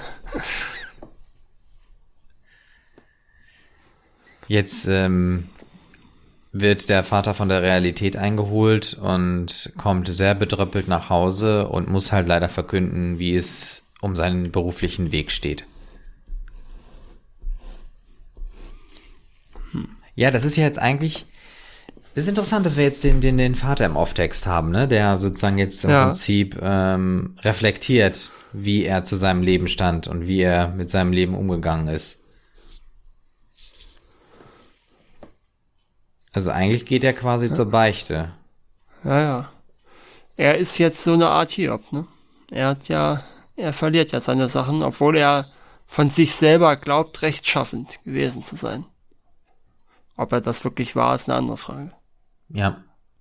Jetzt wird der Vater von der Realität eingeholt und kommt sehr bedröppelt nach Hause und muss halt leider verkünden, wie es um seinen beruflichen Weg steht. Ja, das ist ja jetzt eigentlich, es ist interessant, dass wir jetzt den Vater im Off-Text haben, ne? Der sozusagen jetzt im Prinzip reflektiert, wie er zu seinem Leben stand und wie er mit seinem Leben umgegangen ist. Also eigentlich geht er quasi zur Beichte. Ja. Er ist jetzt so eine Art Hiob, ne? Er verliert ja seine Sachen, obwohl er von sich selber glaubt, rechtschaffend gewesen zu sein. Ob er das wirklich war, ist eine andere Frage. Ja.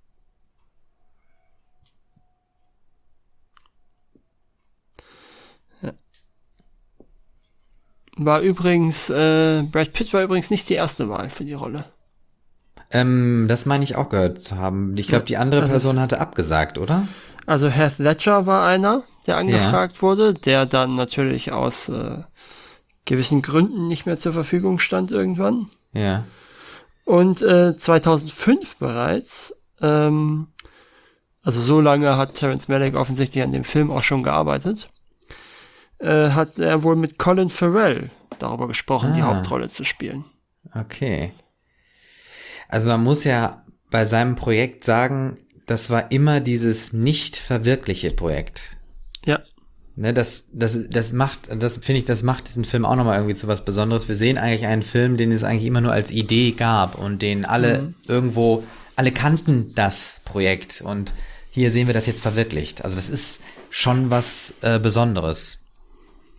Brad Pitt war übrigens nicht die erste Wahl für die Rolle. Das meine ich auch gehört zu haben. Ich glaube, die andere Person hatte abgesagt, oder? Also Heath Ledger war einer, der angefragt wurde, der dann natürlich aus gewissen Gründen nicht mehr zur Verfügung stand irgendwann. Ja. Und 2005 bereits, also so lange hat Terrence Malick offensichtlich an dem Film auch schon gearbeitet, hat er wohl mit Colin Farrell darüber gesprochen, die Hauptrolle zu spielen. Okay. Also man muss ja bei seinem Projekt sagen, das war immer dieses nicht verwirkliche Projekt. Ja. Ne, das macht diesen Film auch nochmal irgendwie zu was Besonderes. Wir sehen eigentlich einen Film, den es eigentlich immer nur als Idee gab und den alle alle kannten das Projekt und hier sehen wir das jetzt verwirklicht. Also das ist schon was Besonderes.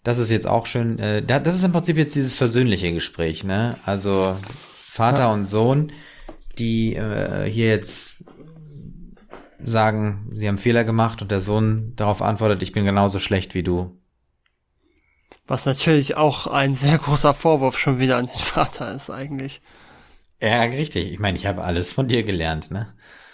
Das ist jetzt auch schön. Das ist im Prinzip jetzt dieses versöhnliche Gespräch, ne? Also Vater und Sohn, die hier jetzt sagen, sie haben Fehler gemacht und der Sohn darauf antwortet, ich bin genauso schlecht wie du. Was natürlich auch ein sehr großer Vorwurf schon wieder an den Vater ist eigentlich. Ja, richtig. Ich meine, ich habe alles von dir gelernt, ne?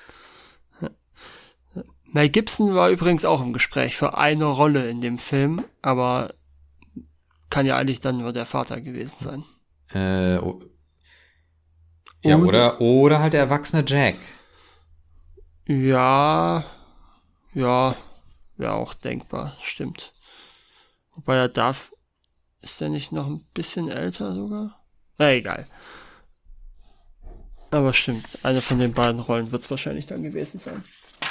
Mel Gibson war übrigens auch im Gespräch für eine Rolle in dem Film, aber kann ja eigentlich dann nur der Vater gewesen sein. Ja, oder halt der erwachsene Jack. Ja, wäre auch denkbar, stimmt. Wobei ist er nicht noch ein bisschen älter sogar? Na, egal. Aber stimmt, eine von den beiden Rollen wird es wahrscheinlich dann gewesen sein.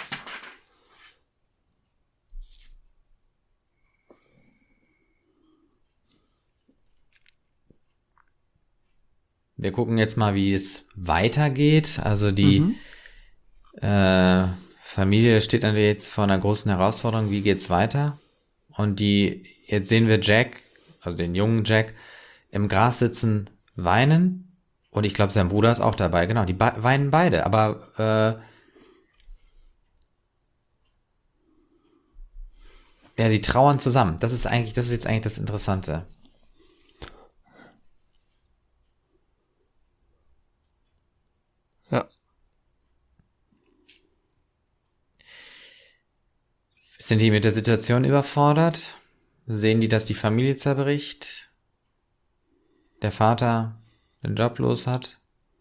Wir gucken jetzt mal, wie es weitergeht. Also die Familie steht natürlich jetzt vor einer großen Herausforderung. Wie geht's weiter? Und jetzt sehen wir Jack, also den jungen Jack, im Gras sitzen, weinen. Und ich glaube, sein Bruder ist auch dabei. Genau, die weinen beide. Aber ja, die trauern zusammen. Das ist jetzt eigentlich das Interessante. Ja. Sind die mit der Situation überfordert? Sehen die, dass die Familie zerbricht? Der Vater den Job los hat?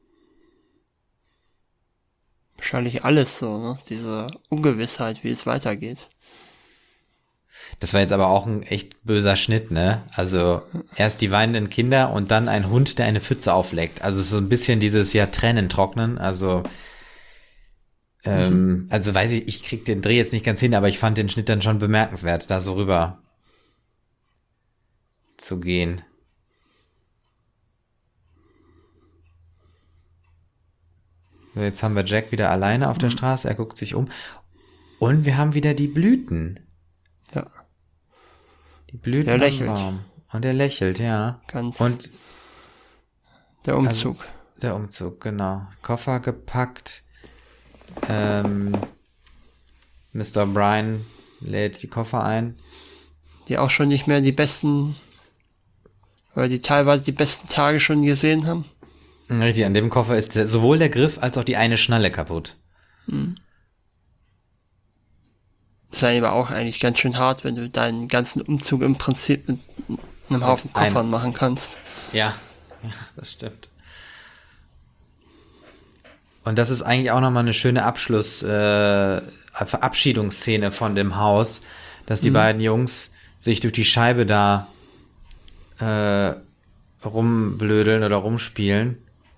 Wahrscheinlich alles so, ne? Diese Ungewissheit, wie es weitergeht. Das war jetzt aber auch ein echt böser Schnitt, ne? Also erst die weinenden Kinder und dann ein Hund, der eine Pfütze aufleckt. Also so ein bisschen dieses Tränen trocknen. Also also weiß ich krieg den Dreh jetzt nicht ganz hin, aber ich fand den Schnitt dann schon bemerkenswert, da so rüber zu gehen. So, jetzt haben wir Jack wieder alleine auf der Straße, er guckt sich um. Und wir haben wieder die Blüten. Ja. Die Blüten am lächelt. Baum. Und er lächelt, ja. Und der Umzug. Also, der Umzug, genau. Koffer gepackt. Mr. O'Brien lädt die Koffer ein. Die auch schon nicht mehr die teilweise die besten Tage schon gesehen haben. Richtig, an dem Koffer ist sowohl der Griff als auch die eine Schnalle kaputt. Das ist aber auch eigentlich ganz schön hart, wenn du deinen ganzen Umzug im Prinzip mit einem Haufen Koffern machen kannst. Ja, das stimmt. Und das ist eigentlich auch nochmal eine schöne Verabschiedungsszene von dem Haus, dass die beiden Jungs sich durch die Scheibe da rumblödeln oder rumspielen.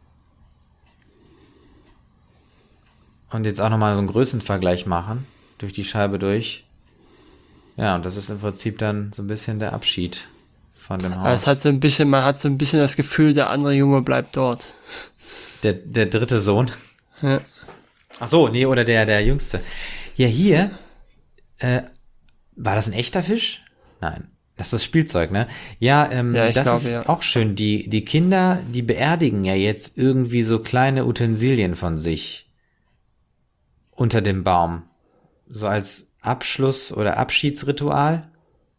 Und jetzt auch nochmal so einen Größenvergleich machen. Durch die Scheibe durch. Ja, und das ist im Prinzip dann so ein bisschen der Abschied von dem Haus. Man hat so ein bisschen das Gefühl, der andere Junge bleibt dort. Der dritte Sohn. Ja. Ach so, nee, oder der Jüngste. Ja, hier, war das ein echter Fisch? Nein, das ist Spielzeug, ne? Ja, das ist auch schön. Die Kinder, die beerdigen ja jetzt irgendwie so kleine Utensilien von sich unter dem Baum. So als Abschluss- oder Abschiedsritual.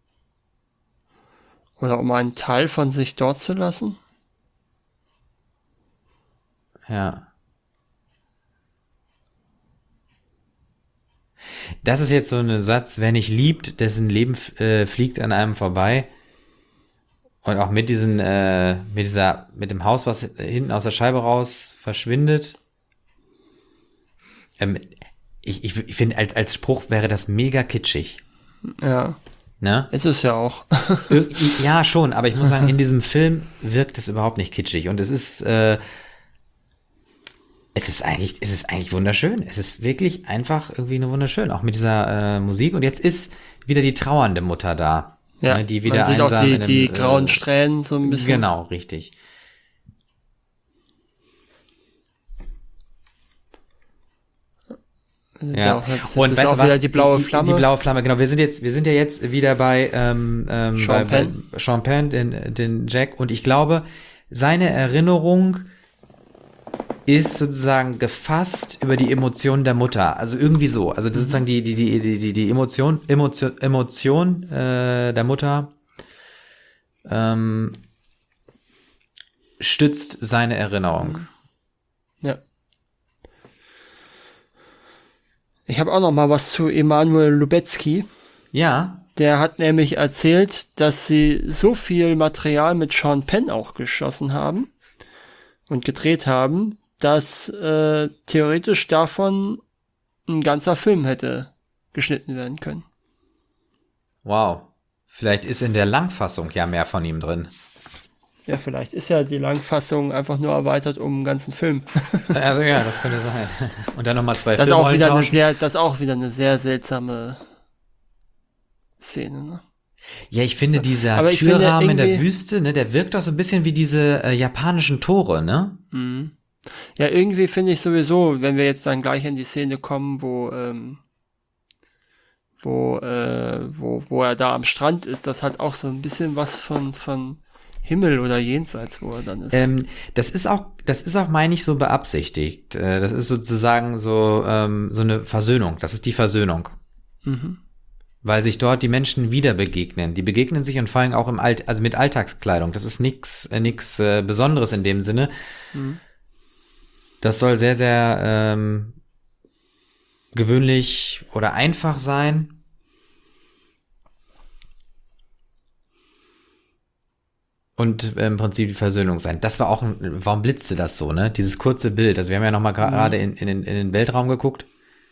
Oder um einen Teil von sich dort zu lassen. Ja. Das ist jetzt so ein Satz, wer nicht liebt, dessen Leben fliegt an einem vorbei. Und auch mit dem Haus, was hinten aus der Scheibe raus verschwindet. Ich finde, als Spruch wäre das mega kitschig. Ja. Ne? Es ist ja auch. Ja, schon, aber ich muss sagen, in diesem Film wirkt es überhaupt nicht kitschig. Und es ist eigentlich wunderschön. Es ist wirklich einfach irgendwie nur wunderschön. Auch mit dieser Musik. Und jetzt ist wieder die trauernde Mutter da. Ja, ne, die wieder man sieht auch die grauen Strähnen so ein bisschen. Genau, richtig. Ja. Jetzt und ist auch wieder die blaue Flamme. Die blaue Flamme, genau. Wir sind ja jetzt wieder bei Sean Penn, den Jack. Und ich glaube, seine Erinnerung ist sozusagen gefasst über die Emotionen der Mutter. Also irgendwie so. Also das ist sozusagen die Emotion der Mutter stützt seine Erinnerung. Ja. Ich habe auch noch mal was zu Emanuel Lubezki. Ja. Der hat nämlich erzählt, dass sie so viel Material mit Sean Penn auch geschossen haben und gedreht haben, dass theoretisch davon ein ganzer Film hätte geschnitten werden können. Wow. Vielleicht ist in der Langfassung ja mehr von ihm drin. Ja, vielleicht ist ja die Langfassung einfach nur erweitert um einen ganzen Film. Also ja, das könnte sein. Und dann nochmal 2 das Filmrollen Das ist auch wieder eine sehr seltsame Szene, ne? Ja, ich finde dieser Türrahmen in der Wüste, ne, der wirkt auch so ein bisschen wie diese japanischen Tore, ne? Mhm. Ja, irgendwie finde ich sowieso, wenn wir jetzt dann gleich in die Szene kommen, wo er da am Strand ist, das hat auch so ein bisschen was von Himmel oder Jenseits, wo er dann ist. Das ist auch, meine ich, so beabsichtigt. Das ist sozusagen so eine Versöhnung. Das ist die Versöhnung. Mhm. Weil sich dort die Menschen wieder begegnen. Die begegnen sich und vor allem auch also mit Alltagskleidung. Das ist nichts Besonderes in dem Sinne. Mhm. Das soll sehr, sehr gewöhnlich oder einfach sein. Und im Prinzip die Versöhnung sein. Das war auch warum blitzte das so, ne? Dieses kurze Bild. Also wir haben ja nochmal gerade in den Weltraum geguckt.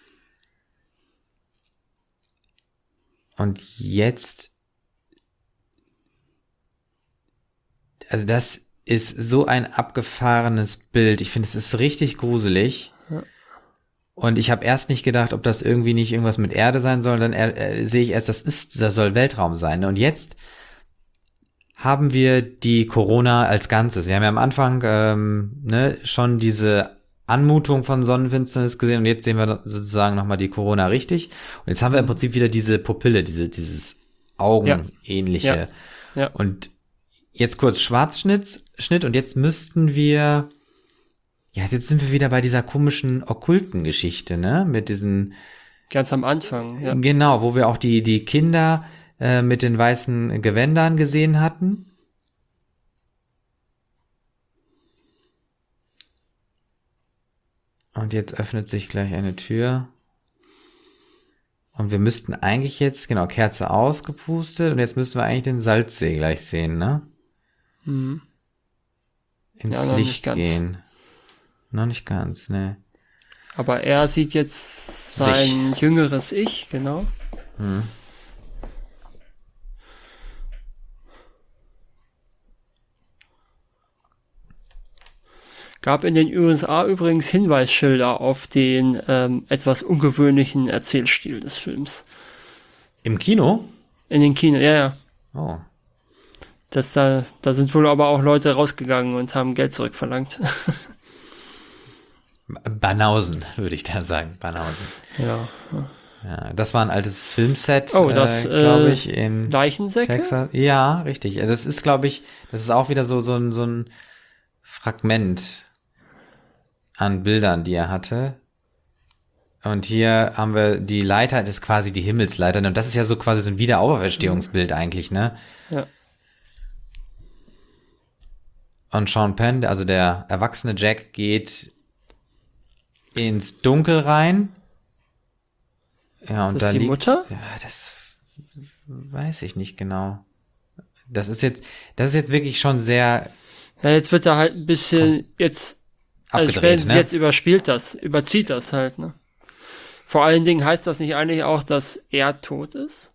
Und jetzt, also das ist so ein abgefahrenes Bild. Ich finde, es ist richtig gruselig. Ja. Und ich habe erst nicht gedacht, ob das irgendwie nicht irgendwas mit Erde sein soll. Dann sehe ich erst, das soll Weltraum sein. Und jetzt haben wir die Corona als Ganzes. Wir haben ja am Anfang schon diese Anmutung von Sonnenfinsternis gesehen und jetzt sehen wir sozusagen nochmal die Corona richtig. Und jetzt haben wir im Prinzip wieder diese Pupille, dieses Augenähnliche. Ja. Und jetzt kurz Schwarzschnitt und jetzt müssten wir, jetzt sind wir wieder bei dieser komischen okkulten Geschichte, ne? Mit diesen ganz am Anfang, ja. Genau, wo wir auch die Kinder mit den weißen Gewändern gesehen hatten. Und jetzt öffnet sich gleich eine Tür. Und wir müssten eigentlich jetzt, genau, Kerze ausgepustet. Und jetzt müssten wir eigentlich den Salzsee gleich sehen, ne? Mhm. Ins Licht gehen. Noch nicht ganz, ne. Aber er sieht jetzt sein jüngeres Ich, genau. Hm. Gab in den USA übrigens Hinweisschilder auf den etwas ungewöhnlichen Erzählstil des Films. Im Kino? In den Kino, ja. Oh. Da sind wohl aber auch Leute rausgegangen und haben Geld zurückverlangt. Banausen, würde ich da sagen. Banausen. Ja. Ja, das war ein altes Filmset, glaube ich, in Leichensäcke? Texas. Ja, richtig. Das ist, glaube ich, das ist auch wieder so ein Fragment an Bildern, die er hatte. Und hier haben wir die Leiter, das ist quasi die Himmelsleiter. Und das ist ja so quasi so ein Wiederauferstehungsbild eigentlich, ne? Ja. Und Sean Penn, also der erwachsene Jack, geht ins Dunkel rein. Ja, und ist da das die liegt, Mutter? Ja, das weiß ich nicht genau. Das ist jetzt wirklich schon sehr. Ja, jetzt wird er halt ein bisschen abgedreht, ne? Jetzt überzieht das halt, ne? Vor allen Dingen heißt das nicht eigentlich auch, dass er tot ist?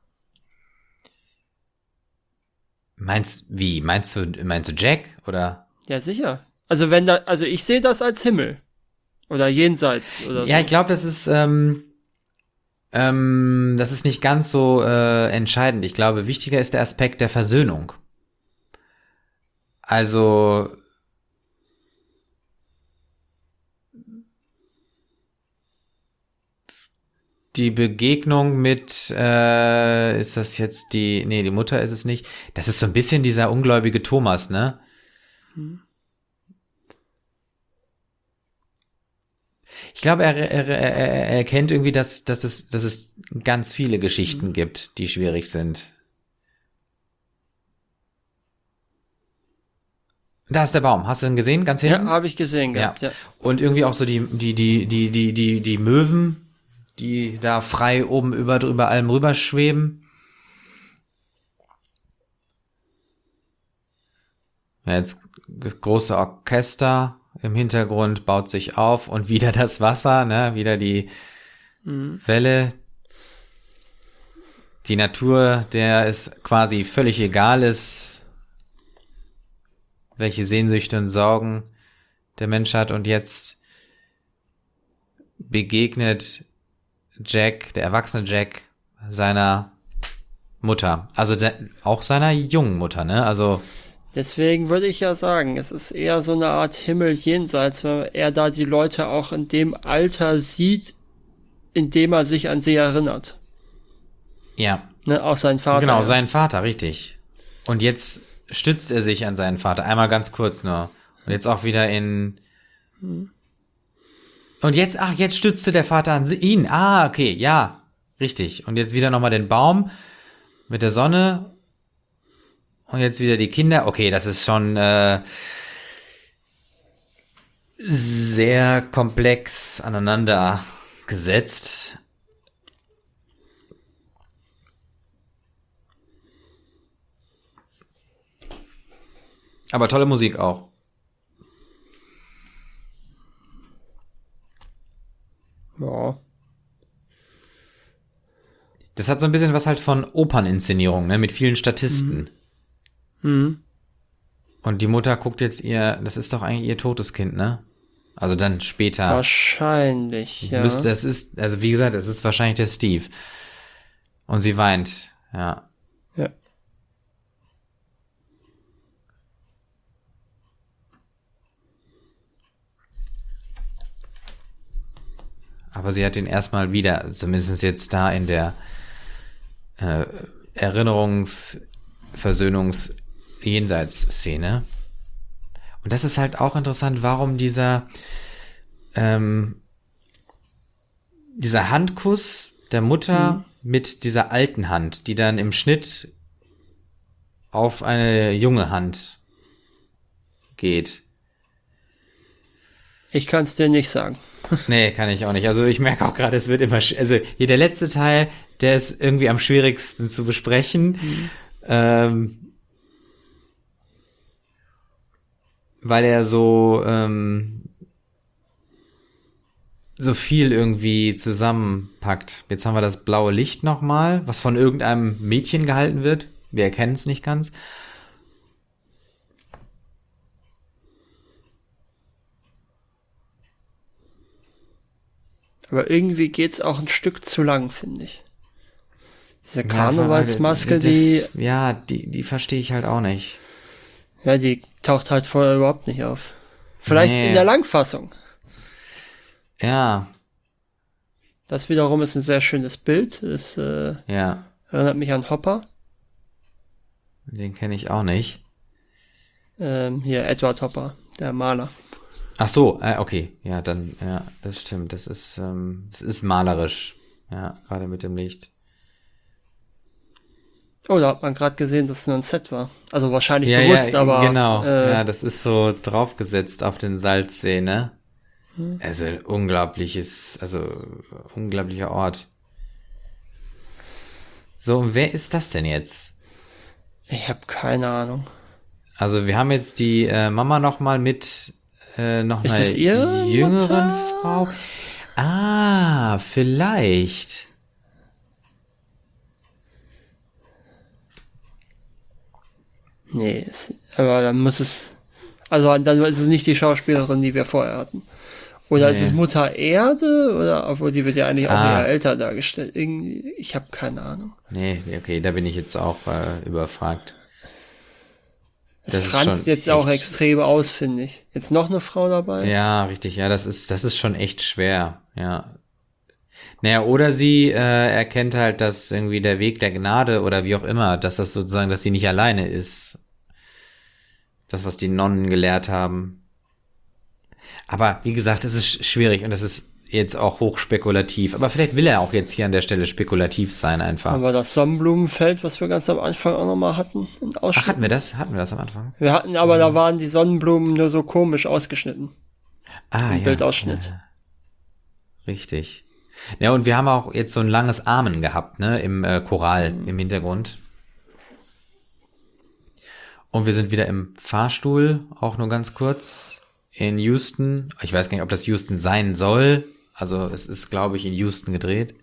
Meinst du Jack, oder? Ja, sicher. Also ich sehe das als Himmel. Oder Jenseits, oder so. Ja, ich glaube, das ist nicht ganz so entscheidend. Ich glaube, wichtiger ist der Aspekt der Versöhnung. Also die Begegnung mit, ist das jetzt die Mutter ist es nicht. Das ist so ein bisschen dieser ungläubige Thomas, ne? Ich glaube, er erkennt irgendwie, dass es ganz viele Geschichten gibt, die schwierig sind. Da ist der Baum. Hast du ihn gesehen? Ganz hinten? Ja, habe ich gesehen gehabt, ja. Und irgendwie auch so die Möwen, die da frei oben über allem rüberschweben. Ja, jetzt das große Orchester im Hintergrund baut sich auf und wieder das Wasser, ne, wieder die Welle. Die Natur, der es quasi völlig egal ist, welche Sehnsüchte und Sorgen der Mensch hat, und jetzt begegnet Jack, der erwachsene Jack, seiner Mutter. Also auch seiner jungen Mutter, ne? Also deswegen würde ich ja sagen, es ist eher so eine Art Himmel jenseits, weil er da die Leute auch in dem Alter sieht, in dem er sich an sie erinnert. ja. Ne, auch seinen Vater. Genau, ja. seinen Vater, richtig. Und jetzt stützt er sich an seinen Vater. Einmal ganz kurz nur. Und jetzt auch wieder in... Und jetzt stützte der Vater an ihn. Ah, okay, ja, richtig. Und jetzt wieder nochmal den Baum mit der Sonne. Und jetzt wieder die Kinder. Okay, das ist schon sehr komplex aneinander gesetzt. Aber tolle Musik auch. Ja. Das hat so ein bisschen was halt von Operninszenierung, ne, mit vielen Statisten. Und die Mutter guckt jetzt das ist doch eigentlich ihr totes Kind, ne? Also dann später. Wahrscheinlich, ja. Also wie gesagt, es ist wahrscheinlich der Steve. Und sie weint, ja. Ja. Aber sie hat ihn erstmal wieder, zumindest jetzt da in der Erinnerungs-Versöhnungs-Jenseits-Szene. Und das ist halt auch interessant, warum dieser Handkuss der Mutter mit dieser alten Hand, die dann im Schnitt auf eine junge Hand geht. Ich kann es dir nicht sagen. Nee, kann ich auch nicht. Also ich merke auch gerade, es wird immer, also hier der letzte Teil, der ist irgendwie am schwierigsten zu besprechen, weil er so viel irgendwie zusammenpackt. Jetzt haben wir das blaue Licht nochmal, was von irgendeinem Mädchen gehalten wird. Wir erkennen es nicht ganz. Aber irgendwie geht's auch ein Stück zu lang, finde ich. Diese Karnevalsmaske, die verstehe ich halt auch nicht. Ja, die taucht halt vorher überhaupt nicht auf. Vielleicht in der Langfassung. Ja. Das wiederum ist ein sehr schönes Bild. Das erinnert mich an Hopper. Den kenne ich auch nicht. Hier, Edward Hopper, der Maler. Ach so, okay. Ja, dann, ja, das stimmt. Das ist malerisch. Ja, gerade mit dem Licht. Oh, da hat man gerade gesehen, dass es nur ein Set war. Also wahrscheinlich bewusst, aber... Genau. Das ist so draufgesetzt auf den Salzsee, ne? Also unglaublicher Ort. So, und wer ist das denn jetzt? Ich habe keine Ahnung. Also wir haben jetzt die Mama nochmal mit noch ist einer das ihre jüngeren Mutter? Frau. Ah, vielleicht. Nee, aber dann muss es... Also dann ist es nicht die Schauspielerin, die wir vorher hatten. Oder ist es Mutter Erde? Oder, obwohl die wird ja eigentlich auch eher älter dargestellt. Irgendwie, ich habe keine Ahnung. Nee, okay, da bin ich jetzt auch überfragt. Es franzt jetzt auch extrem aus, finde ich. Jetzt noch eine Frau dabei? Ja, richtig, ja, das ist schon echt schwer, ja. Naja, oder sie erkennt halt, dass irgendwie der Weg der Gnade oder wie auch immer, dass das sozusagen, dass sie nicht alleine ist. Das, was die Nonnen gelehrt haben. Aber wie gesagt, es ist schwierig und das ist jetzt auch hochspekulativ. Aber vielleicht will er auch jetzt hier an der Stelle spekulativ sein einfach. Aber das Sonnenblumenfeld, was wir ganz am Anfang auch nochmal hatten. Ach, hatten wir das? Hatten wir das am Anfang? Wir hatten, aber da waren die Sonnenblumen nur so komisch ausgeschnitten. Im Bildausschnitt. Ja. Richtig. Ja, und wir haben auch jetzt so ein langes Amen gehabt, ne, im Choral im Hintergrund. Und wir sind wieder im Fahrstuhl, auch nur ganz kurz, in Houston. Ich weiß gar nicht, ob das Houston sein soll. Also es ist, glaube ich, in Houston gedreht.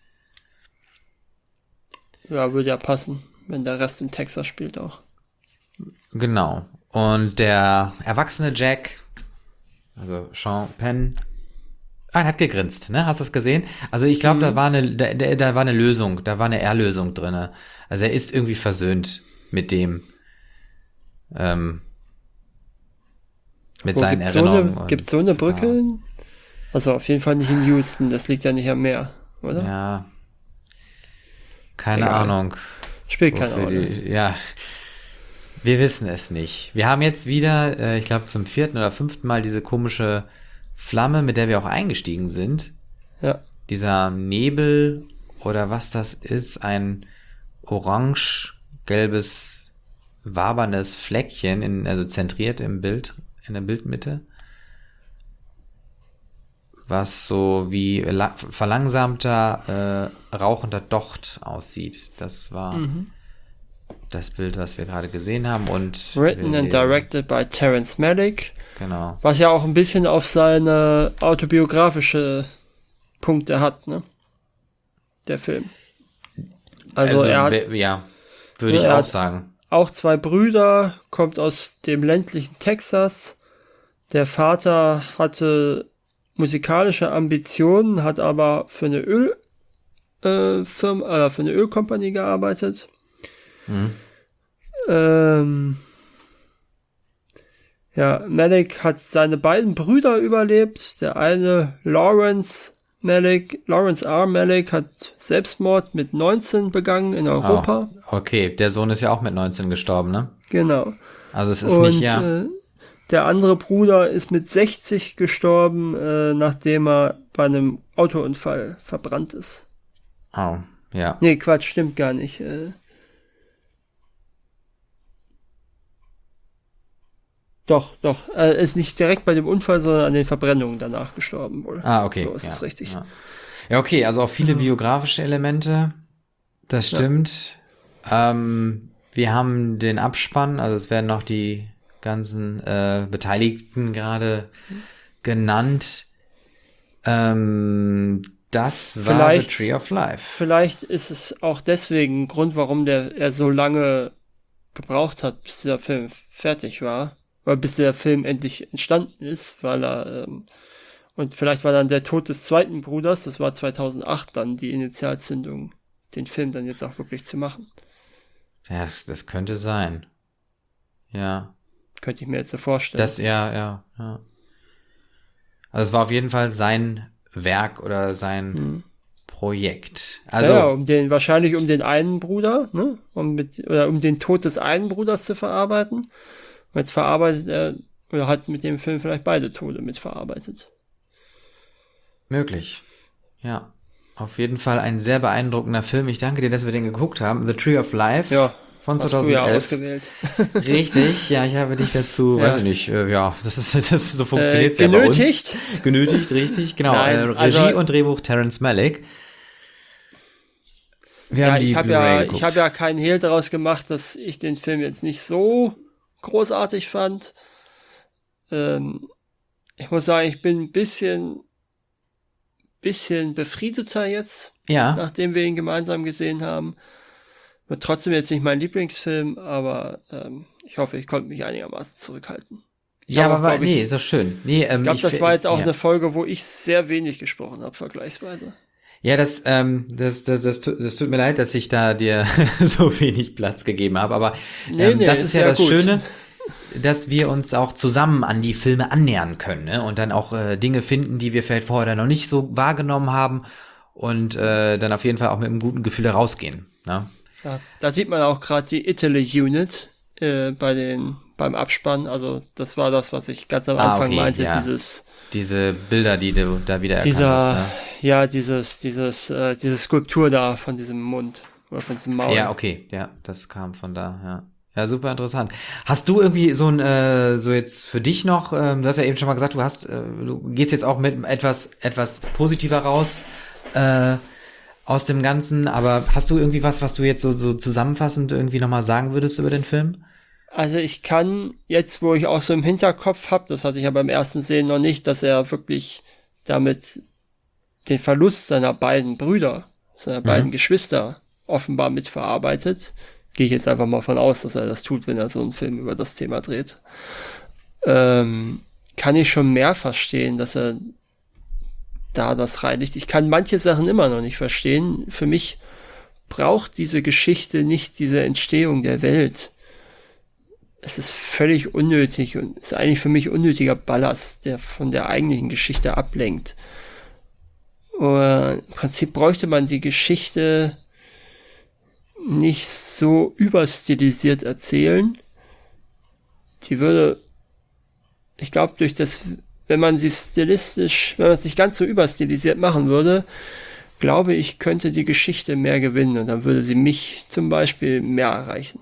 Ja, würde ja passen, wenn der Rest in Texas spielt auch. Genau. Und der erwachsene Jack, also Sean Penn, er hat gegrinst, ne? Hast du das gesehen? Also ich glaube, da war eine Lösung, da war eine Erlösung drin. Also er ist irgendwie versöhnt mit dem, mit seinen Erinnerungen. Gibt so eine Brücke? Ja. Also auf jeden Fall nicht in Houston, das liegt ja nicht am Meer, oder? Ja. Keine Ahnung. Spielt keine Rolle. Ja. Wir wissen es nicht. Wir haben jetzt wieder, ich glaube zum 4. oder 5. Mal diese komische Flamme, mit der wir auch eingestiegen sind. Ja. Dieser Nebel oder was das ist, ein orange-gelbes, wabernes Fleckchen, also zentriert im Bild, in der Bildmitte. Was so wie verlangsamter, rauchender Docht aussieht. Das war das Bild, was wir gerade gesehen haben. Und Written and directed by Terrence Malick. Genau. Was ja auch ein bisschen auf seine autobiografische Punkte hat, ne? Der Film. Also er hat, ja, würde ich auch sagen. Auch 2 Brüder, kommt aus dem ländlichen Texas. Der Vater hatte musikalische Ambitionen, hat aber für eine Ölfirma oder für eine Ölkompanie gearbeitet. Ja, Malick hat seine beiden Brüder überlebt. Der eine, Lawrence R. Malick, hat Selbstmord mit 19 begangen in Europa. Oh, okay, der Sohn ist ja auch mit 19 gestorben, ne? Genau. Also es ist nicht, ja. Der andere Bruder ist mit 60 gestorben, nachdem er bei einem Autounfall verbrannt ist. Oh, ja. Nee, Quatsch, stimmt gar nicht. Doch. Ist nicht direkt bei dem Unfall, sondern an den Verbrennungen danach gestorben wohl. Ah, okay. So ist es richtig. Ja, okay, also auch viele biografische Elemente. Das stimmt. Ja. Wir haben den Abspann, also es werden noch die ganzen Beteiligten gerade genannt. Das war The Tree of Life. Vielleicht ist es auch deswegen ein Grund, warum er so lange gebraucht hat, bis dieser Film fertig war. Oder bis der Film endlich entstanden ist, weil er und vielleicht war dann der Tod des zweiten Bruders, das war 2008 dann die Initialzündung, den Film dann jetzt auch wirklich zu machen. Ja, das könnte sein. Ja. Könnte ich mir jetzt so vorstellen. Das, ja. Also es war auf jeden Fall sein Werk oder sein Projekt. Also wahrscheinlich um den einen Bruder, ne? Um den Tod des einen Bruders zu verarbeiten. Und jetzt verarbeitet er, oder hat mit dem Film vielleicht beide Tode mitverarbeitet. Möglich. Ja. Auf jeden Fall ein sehr beeindruckender Film. Ich danke dir, dass wir den geguckt haben. The Tree of Life. Ja. Von 2011. Hast du ja ausgewählt. Richtig, ja, ich habe dich dazu, weiß ich nicht, das so funktioniert es ja bei uns. Genötigt, richtig, genau. Nein, Regie und Drehbuch Terrence Malick. Ich habe ja keinen Hehl daraus gemacht, dass ich den Film jetzt nicht so großartig fand. Ich muss sagen, ich bin ein bisschen befriedeter jetzt, nachdem wir ihn gemeinsam gesehen haben. Wird trotzdem jetzt nicht mein Lieblingsfilm, aber ich hoffe, ich konnte mich einigermaßen zurückhalten. Ist doch schön. Nee, ich glaube, das war jetzt auch eine Folge, wo ich sehr wenig gesprochen habe, vergleichsweise. Ja, das tut mir leid, dass ich da dir so wenig Platz gegeben habe, aber das ist ja das gut. Schöne, dass wir uns auch zusammen an die Filme annähern können, ne? Und dann auch Dinge finden, die wir vielleicht vorher noch nicht so wahrgenommen haben und dann auf jeden Fall auch mit einem guten Gefühl herausgehen. Ne? Ja, da sieht man auch gerade die Italy Unit beim Abspann. Also das war das, was ich ganz am Anfang meinte. Ja. Diese Bilder, die du da wieder erkannt hast. Ne? Ja, diese Skulptur da von diesem Mund oder von diesem Maul. Ja, okay, ja, das kam von da, ja. Ja, super interessant. Hast du irgendwie so jetzt für dich noch, du hast ja eben schon mal gesagt, du gehst jetzt auch mit etwas positiver raus aus dem Ganzen, aber hast du irgendwie was du jetzt so zusammenfassend irgendwie nochmal sagen würdest über den Film? Also ich kann jetzt, wo ich auch so im Hinterkopf habe, das hatte ich ja beim ersten Sehen noch nicht, dass er wirklich damit den Verlust seiner beiden Brüder, seiner beiden Geschwister offenbar mitverarbeitet. Gehe ich jetzt einfach mal von aus, dass er das tut, wenn er so einen Film über das Thema dreht. Kann ich schon mehr verstehen, dass er da das reinlegt. Ich kann manche Sachen immer noch nicht verstehen. Für mich braucht diese Geschichte nicht diese Entstehung der Welt. Es ist völlig unnötig und ist eigentlich für mich unnötiger Ballast, der von der eigentlichen Geschichte ablenkt. Im Prinzip bräuchte man die Geschichte nicht so überstilisiert erzählen. Die würde, ich glaube, wenn man sie nicht ganz so überstilisiert machen würde, glaube ich, könnte die Geschichte mehr gewinnen und dann würde sie mich zum Beispiel mehr erreichen.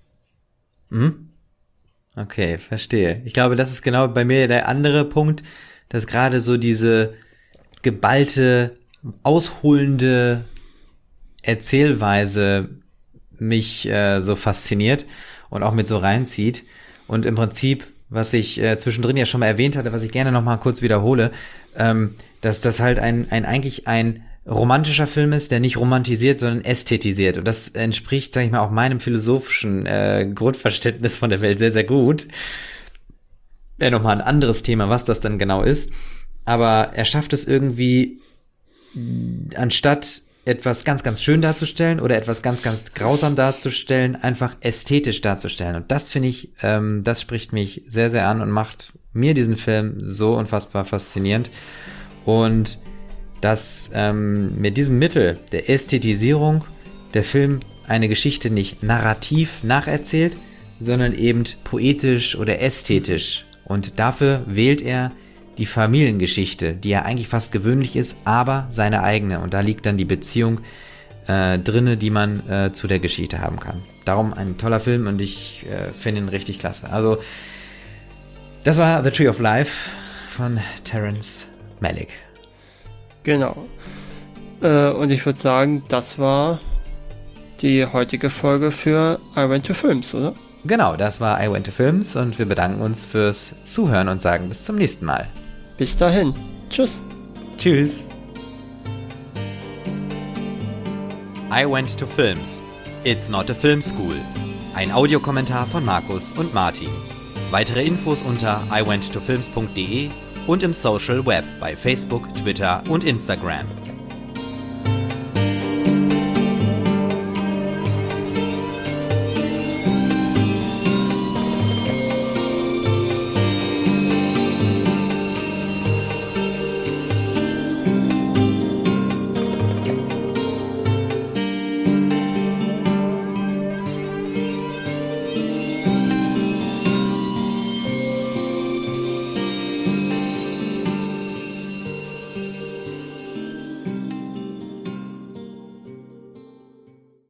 Okay, verstehe. Ich glaube, das ist genau bei mir der andere Punkt, dass gerade so diese geballte, ausholende Erzählweise mich so fasziniert und auch mit so reinzieht. Und im Prinzip, was ich zwischendrin ja schon mal erwähnt hatte, was ich gerne noch mal kurz wiederhole, dass das halt eigentlich ein romantischer Film ist, der nicht romantisiert, sondern ästhetisiert. Und das entspricht, sag ich mal, auch meinem philosophischen Grundverständnis von der Welt sehr, sehr gut. Ja, nochmal ein anderes Thema, was das dann genau ist. Aber er schafft es irgendwie, anstatt etwas ganz, ganz schön darzustellen oder etwas ganz, ganz grausam darzustellen, einfach ästhetisch darzustellen. Und das finde ich, das spricht mich sehr, sehr an und macht mir diesen Film so unfassbar faszinierend. Und dass mit diesem Mittel der Ästhetisierung der Film eine Geschichte nicht narrativ nacherzählt, sondern eben poetisch oder ästhetisch. Und dafür wählt er die Familiengeschichte, die ja eigentlich fast gewöhnlich ist, aber seine eigene. Und da liegt dann die Beziehung drinne, die man zu der Geschichte haben kann. Darum ein toller Film und ich finde ihn richtig klasse. Also, das war The Tree of Life von Terrence Malick. Genau. Und ich würde sagen, das war die heutige Folge für I Went to Films, oder? Genau, das war I Went to Films und wir bedanken uns fürs Zuhören und sagen bis zum nächsten Mal. Bis dahin. Tschüss. Tschüss. I Went to Films. It's not a film school. Ein Audiokommentar von Markus und Martin. Weitere Infos unter iwenttofilms.de und im Social Web bei Facebook, Twitter und Instagram.